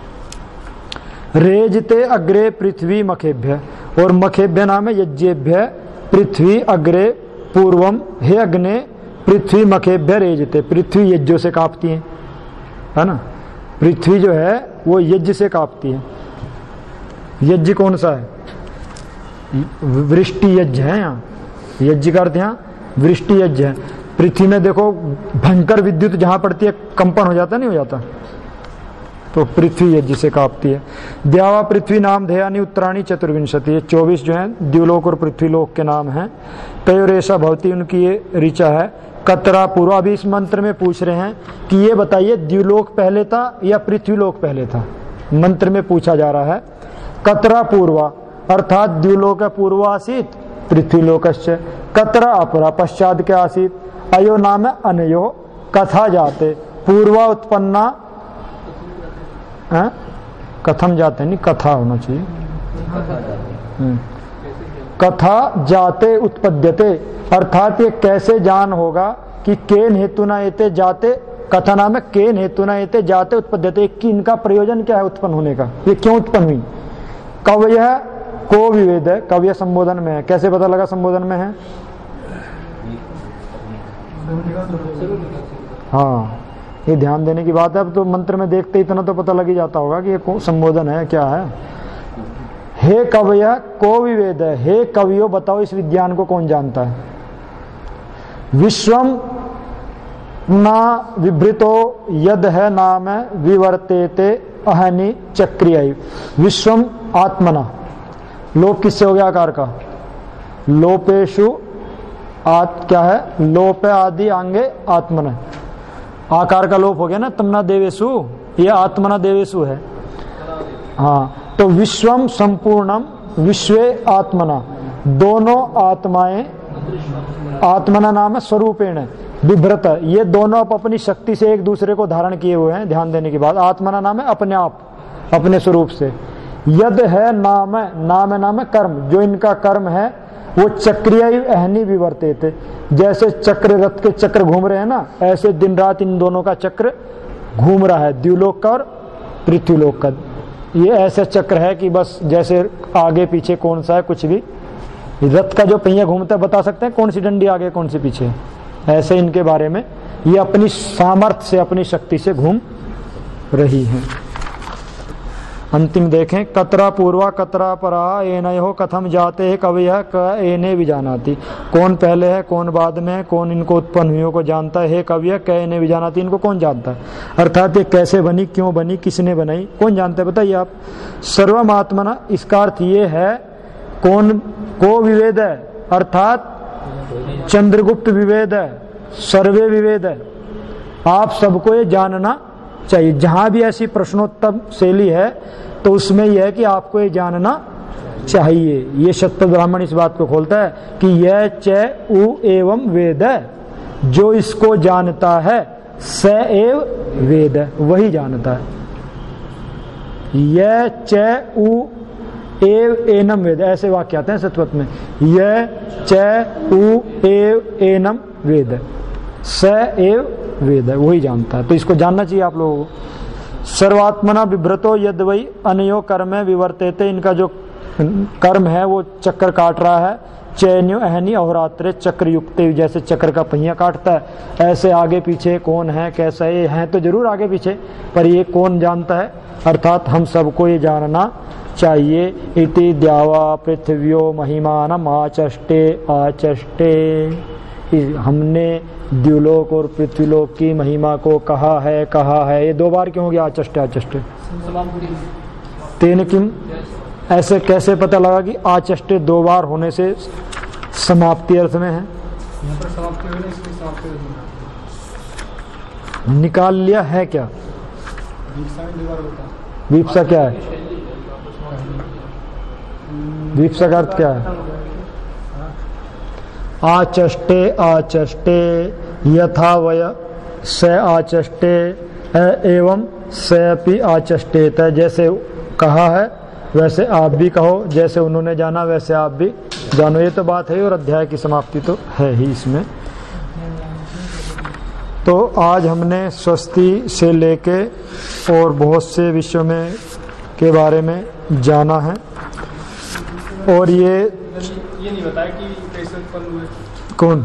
रेजते अग्रे पृथ्वी मखेभ्य, और मखेभ्य नाम है यज्ञेभ्य पृथ्वी अग्रे पूर्वम। हे अग्ने पृथ्वी मखेभ्य रेजते, पृथ्वी यज्ञों से कांपती है, है ना। पृथ्वी जो है वो यज्ञ से कांपती है। यज्ञ कौन सा है? वृष्टि यज्ञ है। यहाँ यज्ञ का अर्थ यहाँ वृष्टि यज्ञ है। पृथ्वी में देखो भयंकर विद्युत जहां पड़ती है कंपन हो जाता नहीं हो जाता, तो पृथ्वी यज्ञ से कांपती है। द्यावा पृथ्वी नाम ध्ययानी उत्तराणी चतुर्विंशति, ये चौबीस जो है द्युलोक और पृथ्वीलोक के नाम हैं। तयोरेशा भवती, उनकी ये ऋचा है। कतरा पूर्व, अभी इस मंत्र में पूछ रहे हैं कि ये बताइए द्युलोक पहले था या पृथ्वीलोक पहले था। मंत्र में पूछा जा रहा है कतरा पूर्वा, अर्थात द्युलोक पूर्व आसीत पृथ्वीलोकश्च, कतरा अपरा पश्चात क्या आसीत, अयो नाम अनयो कथा जाते पूर्वा उत्पन्ना, है? कथम जाते नहीं कथा होना चाहिए, कथा जाते उत्पद्यते, अर्थात ये कैसे जान होगा कि केन हेतुना एते जाते, कथा नाम है केन हेतुना एते जाते उत्पद्यते, कि इनका प्रयोजन क्या है उत्पन्न होने का, ये क्यों उत्पन्न हुई। कव्य को विवेद है, कव्य संबोधन में है, कैसे पता लगा संबोधन में है? हाँ, ये ध्यान देने की बात है। अब तो मंत्र में देखते इतना तो पता लग ही जाता होगा कि ये संबोधन है क्या है। हे कवय को विवेद है, हे कवियों बताओ इस विज्ञान को कौन जानता है। विश्वम ना विभृतो यद है नाम विवर्तेते अहनि चक्रिय, विश्वम आत्मना, लोप किससे हो गया आकार का, लोपेशु आत क्या है, लोप आदि आंगे आत्मन, आकार का लोप हो गया ना, तमना देवेशु, ये आत्मना देवेशु है। हाँ, तो विश्वम संपूर्णम विश्वे आत्मना, दोनों आत्माएं, आत्मना नाम है स्वरूपेण विभ्रत, ये दोनों आप अपनी शक्ति से एक दूसरे को धारण किए हुए हैं। ध्यान देने की बात, आत्मना नाम है अपने आप, अपने स्वरूप से, यद है नाम है, नाम है नाम है कर्म, जो इनका कर्म है वो चक्रीय अहनी विवर्ते थे। जैसे चक्र रथ के चक्र घूम रहे हैं ना, ऐसे दिन रात इन दोनों का चक्र घूम रहा है, द्युलोक का और पृथ्वीलोक का। ये ऐसे चक्र है कि बस जैसे आगे पीछे कौन सा है कुछ भी, रथ का जो पहिया घूमता है बता सकते हैं कौन सी डंडी आगे कौन सी पीछे, ऐसे इनके बारे में ये अपनी सामर्थ्य से अपनी शक्ति से घूम रही है। अंतिम देखें, कतरा पूर्वा कतरा परा एनयो कथम जाते है कवयः क एने भी जानाती। कौन पहले है कौन बाद में है, कौन इनको उत्पन्न हुई को जानता है, हे कवयः क एने भी जानाती, इनको कौन जानता है। अर्थात ये कैसे बनी, क्यों बनी, किसने बनाई, कौन जानता है बताइए आप। सर्वमात्मना, इसका अर्थ ये है कौन को विवेद है, अर्थात चंद्रगुप्त विवेद है, सर्वे विवेद है, आप सबको ये जानना चाहिए। जहां भी ऐसी प्रश्नोत्तर शैली है तो उसमें यह है कि आपको ये जानना चाहिए। ये शतपथ ब्राह्मण इस बात को खोलता है कि यह च उ एवं वेद है, जो इसको जानता है स एव वेद है, वही जानता है। यह च उ एव एनम वेद, ऐसे वाक्य आते हैं शतपथ में, यह च उ एव एनम वेद, स एव वेद है, वही जानता है। तो इसको जानना चाहिए आप लोगों को। सर्वात्मना विभ्रतो यद वही अनयो कर्म विवर्तेते, इनका जो कर्म है वो चक्र काट रहा है। चैन्यो अहनी अहोरात्रे चक्र युक्त, जैसे चक्र का पहिया काटता है ऐसे आगे पीछे कौन है कैसा है, ये है तो जरूर आगे पीछे, पर ये कौन जानता है, अर्थात हम सबको ये जानना चाहिए। इति द्यावा पृथ्व्यो महिमानम आचष्टे आचष्टे, हमने द्युलोक और पृथ्वीलोक की महिमा को कहा है कहा है। ये दो बार क्यों हो गया आचष्टे आचष्टे, तेन किम, ऐसे कैसे पता लगा कि आचष्टे दो बार होने से समाप्ति अर्थ में है। निकाल लिया है क्या, वीप्सा क्या है, वीप्सा का अर्थ क्या है। आचष्टे आचष्टे यथा वय स आचष्टे एवं सपि आचष्टेत, जैसे कहा है वैसे आप भी कहो, जैसे उन्होंने जाना वैसे आप भी जानो। ये तो बात है और अध्याय की समाप्ति तो है ही इसमें। तो आज हमने स्वस्ति से लेके और बहुत से विषयों में के बारे में जाना है। और ये ये नहीं बताया कि कैसे उत्पन्न हुए, कौन,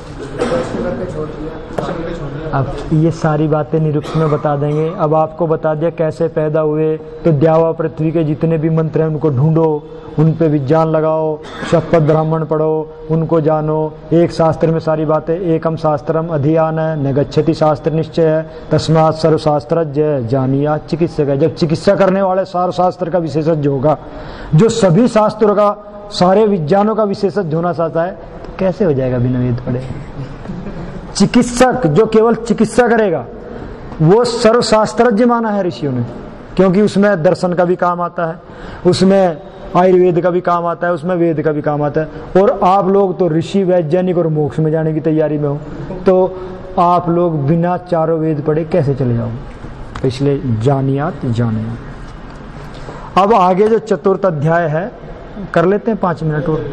अब ये सारी बातें निरुक्त में बता देंगे। अब आपको बता दिया कैसे पैदा हुए, तो द्यावा पृथ्वी के जितने भी मंत्र हैं उनको ढूंढो, उन पे विज्ञान लगाओ, शतपथ ब्राह्मण पढ़ो, उनको जानो। एक शास्त्र में सारी बातें, एकम शास्त्रम अधियान है न गच्छति शास्त्र निश्चय है, तस्मात् सर्वशास्त्रज्ञ जानिया चिकित्सक है। जब चिकित्सा करने वाले सार शास्त्र का विशेषज्ञ होगा, जो सभी शास्त्रों का सारे विज्ञानों का विशेषज्ञ होना चाहता है, तो कैसे हो जाएगा बिना वेद पढ़े। चिकित्सक जो केवल चिकित्सा करेगा वो सर्वशास्त्रज्ञ माना है ऋषियों ने, क्योंकि उसमें दर्शन का भी काम आता है, उसमें आयुर्वेद का भी काम आता है, उसमें वेद का भी काम आता है। और आप लोग तो ऋषि वैज्ञानिक और मोक्ष में जाने की तैयारी में हो, तो आप लोग बिना चारों वेद पढ़े कैसे चले जाओगे। तो इसलिए जानियात जानिया। अब आगे जो चतुर्थ अध्याय है कर लेते हैं पांच मिनट और।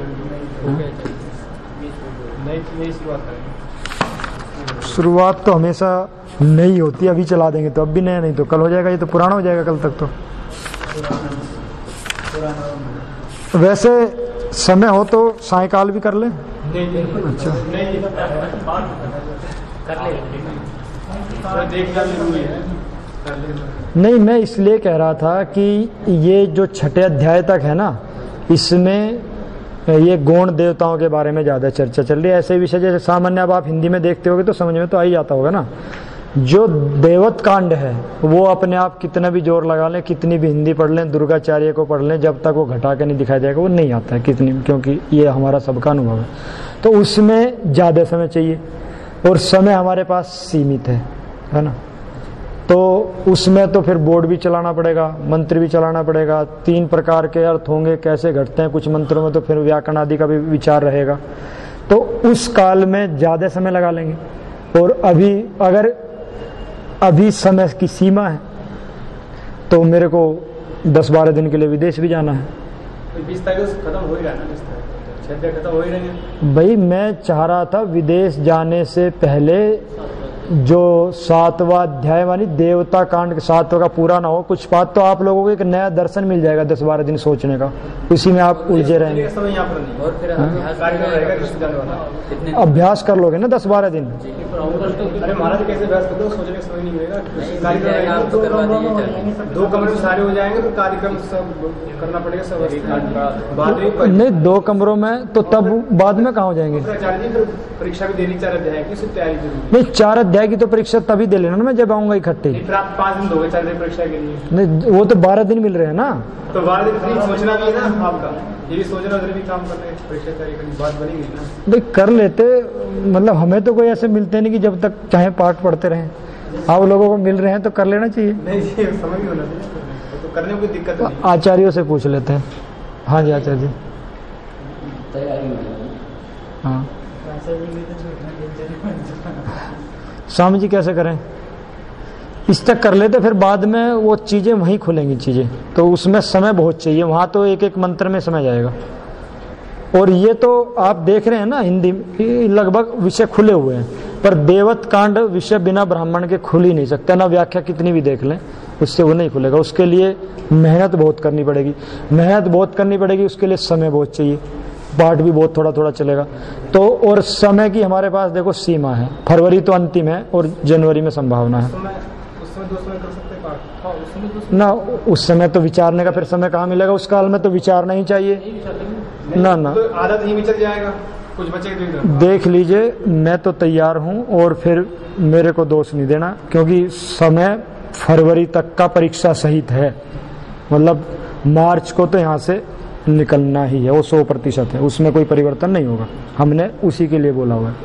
शुरुआत तो हमेशा नई होती है, अभी चला देंगे तो अब भी नया, नहीं तो कल हो जाएगा, ये तो पुराना हो जाएगा कल तक। तो वैसे समय हो तो सायकाल भी कर ले। अच्छा नहीं, मैं इसलिए कह रहा था कि ये जो छठे अध्याय तक है ना, इसमें ये गौण देवताओं के बारे में ज़्यादा चर्चा चल रही है। ऐसे विषय जैसे सामान्य अब आप हिंदी में देखते होगे तो समझ में तो आ ही जाता होगा ना। जो देवत कांड है वो अपने आप कितना भी जोर लगा लें, कितनी भी हिंदी पढ़ लें, दुर्गाचार्य को पढ़ लें, जब तक वो घटा के नहीं दिखाई देगा वो नहीं आता है कितनी, क्योंकि ये हमारा सबका अनुभव है। तो उसमें ज़्यादा समय चाहिए और समय हमारे पास सीमित है, है ना। तो उसमें तो फिर बोर्ड भी चलाना पड़ेगा, मंत्र भी चलाना पड़ेगा, तीन प्रकार के अर्थ होंगे, कैसे घटते हैं कुछ मंत्रों में, तो फिर व्याकरण आदि का भी विचार रहेगा। तो उस काल में ज़्यादा समय लगा लेंगे। और अभी अगर अभी समय की सीमा है तो मेरे को दस बारह दिन के लिए विदेश भी जाना है। बीस तारीख से खत्म हो ही रहा है ना, बीस तारीख छह दिन खत्म हो ही रहे हैं। भाई मैं चाह रहा था विदेश जाने से पहले जो सातवां अध्याय मानी देवता कांड के सातवां का पूरा ना हो, कुछ बात तो आप लोगों को एक नया दर्शन मिल जाएगा दस बारह दिन सोचने का, उसी में आप उलझे रहेंगे। समय यहाँ पर नहीं और फिर अभ्यास कार्यक्रम रहेगा रिश्ते जाने वाला। कितने अभ्यास कर लोगे ना दस बारह दिन। अरे महाराज कैसे बहस करते हो, सोचने का समय नहीं मिलेगा। नहीं, जाएगा, आप तो करवा दीजिए चाहिए। दो कमरे में सारे हो जाएंगे तो कार्यक्रम सब करना पड़ेगा, सब बाद में नहीं दो कमरों में तो तब बाद में कहाँ हो जाएंगे। आचार्य जी फिर परीक्षा भी देनी चार अध्याय की, सिर्फ तैयारी जरूरी। नहीं चार अध्याय की तो परीक्षा तभी दे लेना ना, मैं जब आऊंगा इकट्ठे। नहीं फिर आप पाँच दिन दोगे चार दिन परीक्षा के लिए, नहीं वो तो बारह दिन मिल रहे हैं ना। तो बारह दिन फ्री सोचना भी है ना आपका, ये भी सोचना उधर भी काम करना है, परीक्षा तैयारी करनी, बात बनेगी ना। भाई कर लेते, मतलब हमें तो कोई ऐसे मिलते नहीं कि जब तक चाहे पाठ पढ़ते रहें, आप लोगों को मिल रहे हैं तो कर लेना चाहिए। नहीं ये समय भी होना चाहिए, तो करने में कोई दिक्कत नहीं। आचार्यों से पूछ लेते हैं। हाँ जी आचार्य जी। तैयारी में हाँ स्वामी जी कैसे करें, इस तक कर लेते, फिर बाद में वो चीजें वहीं खुलेंगी चीजें, तो उसमें समय बहुत चाहिए, वहां तो एक एक मंत्र में समय जाएगा। और ये तो आप देख रहे हैं ना हिंदी में लगभग विषय खुले हुए हैं, पर देवत कांड विषय बिना ब्राह्मण के खुल ही नहीं सकता, ना व्याख्या कितनी भी देख लें उससे वो नहीं खुलेगा। उसके लिए मेहनत बहुत करनी पड़ेगी, मेहनत बहुत करनी पड़ेगी, उसके लिए समय बहुत चाहिए, पाठ भी बहुत थोड़ा थोड़ा चलेगा। तो और समय की हमारे पास देखो सीमा है, फरवरी तो अंतिम है और जनवरी में संभावना है ना। उस समय तो विचारने का फिर समय कहाँ मिलेगा, उस काल में तो विचारना ही चाहिए ना ना। तो आदत ही चल जाएगा, कुछ बचे देख लीजिए, मैं तो तैयार हूँ, और फिर मेरे को दोष नहीं देना, क्योंकि समय फरवरी तक का परीक्षा सहित है, मतलब मार्च को तो यहाँ से निकलना ही है, वो सौ प्रतिशत है, उसमें कोई परिवर्तन नहीं होगा, हमने उसी के लिए बोला हुआ है।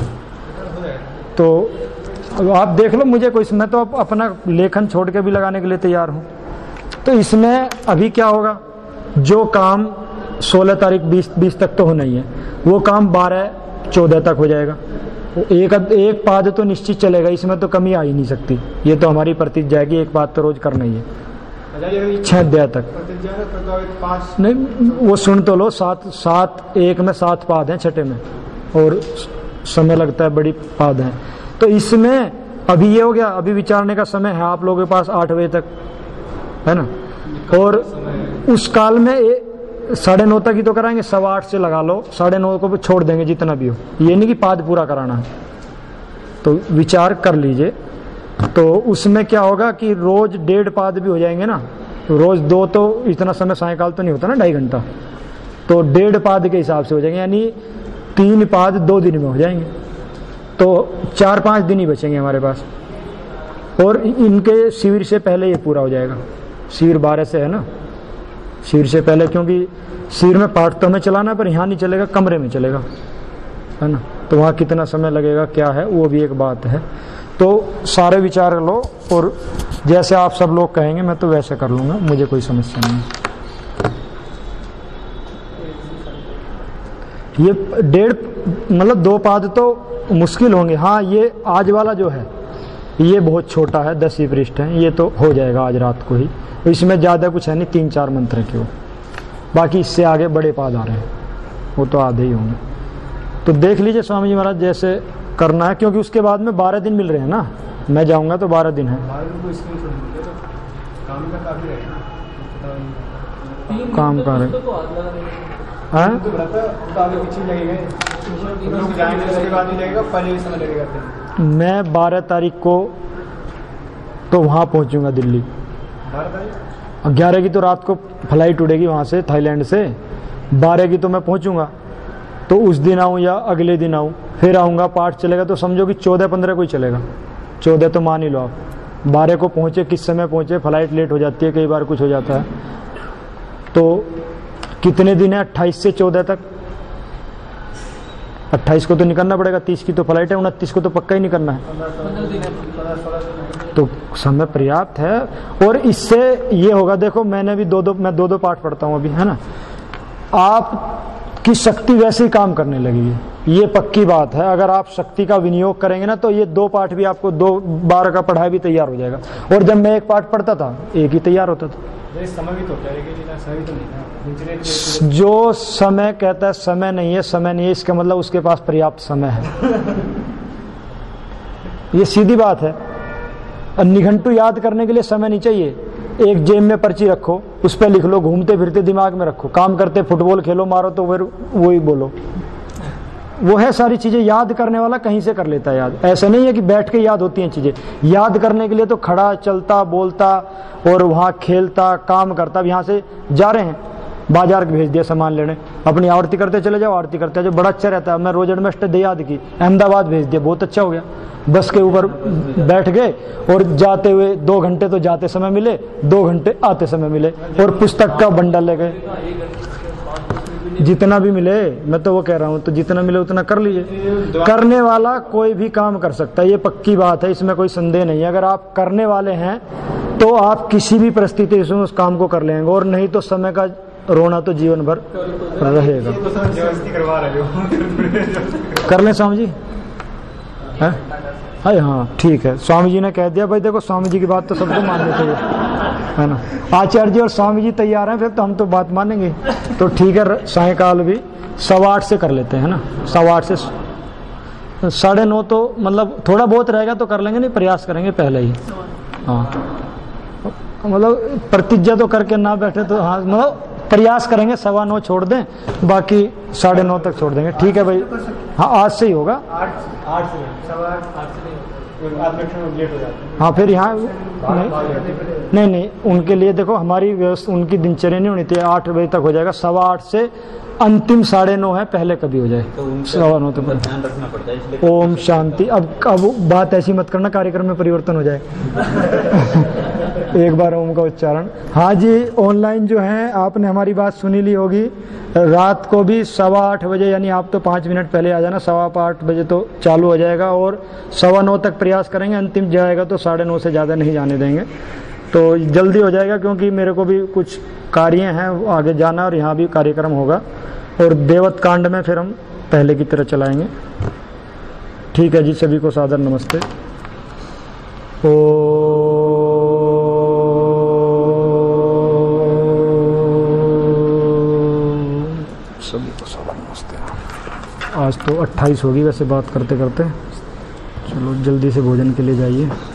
तो आप देख लो, मुझे कोई, मैं तो अपना लेखन छोड़ के भी लगाने के लिए तैयार हूँ। तो इसमें अभी क्या होगा, जो काम सोलह तारीख बीस बीस तक तो होना ही है, वो काम बारह चौदह तक हो जाएगा। एक एक पाद तो निश्चित चलेगा, इसमें तो कमी आ ही नहीं सकती, ये तो हमारी प्रतिज्ञा है कि एक पाद तो रोज करना ही है छह अध्याय तक। नहीं वो सुन तो लो, सात सात एक में सात पाद हैं छठे में, और समय लगता है, बड़ी पाद हैं। तो इसमें अभी ये हो गया, अभी विचारने का समय है आप लोगों के पास आठ बजे तक, है ना। और उस काल में साढ़े नौ तक ही तो कराएंगे, सवा आठ से लगा लो, साढ़े नौ को छोड़ देंगे जितना भी हो, ये नहीं कि पाद पूरा कराना है। तो विचार कर लीजिए, तो उसमें क्या होगा कि रोज डेढ़ पाद भी हो जाएंगे ना, तो रोज दो, तो इतना समय सायकाल तो नहीं होता ना, ढाई घंटा, तो डेढ़ पाद के हिसाब से हो जाएंगे, यानी तीन पाद दो दिन में हो जाएंगे, तो चार पांच दिन ही बचेंगे हमारे पास। और इनके शिविर से पहले ये पूरा हो जाएगा, शिविर बारह से है ना, शिविर से पहले, क्योंकि शिविर में पाठ तो हमें चलाना, पर यहाँ नहीं चलेगा, कमरे में चलेगा, है ना। तो वहाँ कितना समय लगेगा क्या है, वो भी एक बात है। तो सारे विचार लो, और जैसे आप सब लोग कहेंगे मैं तो वैसे कर लूँगा, मुझे कोई समस्या नहीं है। ये डेढ़ मतलब दो पाद तो मुश्किल होंगे। हाँ ये आज वाला जो है ये बहुत छोटा है, दस ही पृष्ठ है, ये तो हो जाएगा आज रात को ही, इसमें ज़्यादा कुछ है नहीं, तीन चार मंत्र के वो, बाकी इससे आगे बड़े पाद आ रहे हैं, वो तो आधे ही होंगे। तो देख लीजिए स्वामी जी महाराज जैसे करना है, क्योंकि उसके बाद में बारह दिन मिल रहे हैं ना, मैं जाऊंगा तो बारह दिन है। काम कर रहे हैं। मैं बारह तारीख को तो वहाँ पहुँचूंगा दिल्ली, ग्यारह की तो रात को फ्लाइट उड़ेगी वहाँ से, थाईलैंड से, बारह की तो मैं पहुँचूंगा, तो उस दिन आऊँ या अगले दिन आऊँ, फिर आऊँगा, पाठ चलेगा, तो समझो कि चौदह पंद्रह को ही चलेगा, चौदह तो मान ही लो आप। बारह को पहुँचे, किस समय पहुँचे, फ्लाइट लेट हो जाती है, कई बार कुछ हो जाता है, तो कितने दिन है, अट्ठाईस से चौदह तक, अट्ठाईस को तो निकलना पड़ेगा, तीस की तो फ्लाइट है, उनतीस को तो पक्का ही निकलना है, तो समय पर्याप्त है। और इससे ये होगा, देखो मैंने भी दो दो मैं दो दो पाठ पढ़ता हूँ अभी, है ना, आप की शक्ति वैसे ही काम करने लगेगी। ये पक्की बात है। अगर आप शक्ति का विनियोग करेंगे ना तो ये दो पाठ भी आपको दो बार का पढ़ाई भी तैयार हो जाएगा। और जब मैं एक पाठ पढ़ता था एक ही तैयार होता था। ये समय भी तो क्या है कि समय तो नहीं ना दिनचर्या के- जो समय कहता है समय नहीं है, समय नहीं है, इसका मतलब उसके पास पर्याप्त समय है। ये सीधी बात है। और निघंटू याद करने के लिए समय नहीं चाहिए। एक जेब में पर्ची रखो, उस पर लिख लो, घूमते फिरते दिमाग में रखो, काम करते फुटबॉल खेलो मारो तो फिर वही बोलो। वो है सारी चीजें याद करने वाला कहीं से कर लेता है याद। ऐसा नहीं है कि बैठ के याद होती हैं चीजें। याद करने के लिए तो खड़ा चलता बोलता और वहाँ खेलता काम करता। अब यहाँ से जा रहे हैं बाजार भेज दिया सामान लेने, अपनी आरती करते चले जाओ, आरती करते जो बड़ा अच्छा रहता है। मैं रोज एडमिस्ट याद की अहमदाबाद भेज दिया, बहुत अच्छा हो गया। बस के ऊपर बैठ गए और जाते हुए दो घंटे तो जाते समय मिले, दो घंटे आते समय मिले, और पुस्तक का बंडल ले गए। जितना भी मिले, मैं तो वो कह रहा हूँ, तो जितना मिले उतना कर लीजिए। करने वाला कोई भी काम कर सकता है, ये पक्की बात है, इसमें कोई संदेह नहीं है। अगर आप करने वाले हैं तो आप किसी भी परिस्थिति में उस काम को कर लेंगे, और नहीं तो समय का रोना तो जीवन भर रहेगा। करवा रहे हो कर लें स्वामी जी, है हाय हाँ ठीक है। स्वामी जी ने कह दिया भाई देखो, स्वामी जी की बात तो सबको माननी चाहिए, है ना। आचार्य जी और स्वामी जी तैयार हैं, फिर तो हम तो बात मानेंगे। तो ठीक है, सायकाल भी सवा आठ से कर लेते हैं ना, सवा आठ से साढ़े नौ तो मतलब थोड़ा बहुत रहेगा तो कर लेंगे, नहीं प्रयास करेंगे पहले ही। हाँ मतलब प्रतिज्ञा तो करके ना बैठे तो हाँ, मतलब प्रयास करेंगे सवा नौ छोड़ दें, बाकी साढ़े नौ तक छोड़ देंगे। ठीक है भाई, हाँ आज से ही होगा। आठ आठ से सवा आठ आठ से नहीं, आध घंटे लेट हो जाते हैं। हाँ फिर यहाँ नहीं नहीं नहीं उनके लिए देखो हमारी व्यवस्था, उनकी दिनचर्या नहीं होनी चाहिए। आठ बजे तक हो जाएगा, सवा आठ से अंतिम साढ़े नौ है, पहले कभी हो जाए तो सवा नौ तक ध्यान रखना पड़ता है इसलिए। ओम शांति। अब अब बात ऐसी मत करना कार्यक्रम में परिवर्तन हो जाए। एक बार ओम का उच्चारण। हाँ जी, ऑनलाइन जो है आपने हमारी बात सुनी ली होगी। रात को भी सवा आठ बजे, यानी आप तो पाँच मिनट पहले आ जाना, सवा आठ बजे तो चालू हो जाएगा, और सवा नौ तक प्रयास करेंगे। अंतिम जाएगा तो साढ़े नौ से ज़्यादा नहीं जाने देंगे, तो जल्दी हो जाएगा, क्योंकि मेरे को भी कुछ कार्य हैं आगे जाना, और यहाँ भी कार्यक्रम होगा। और देवत कांड में फिर हम पहले की तरह चलाएंगे। ठीक है जी, सभी को सादर नमस्ते। ओ सभी को सादर नमस्ते। आज तो अट्ठाईस होगी वैसे बात करते करते। चलो जल्दी से भोजन के लिए जाइए।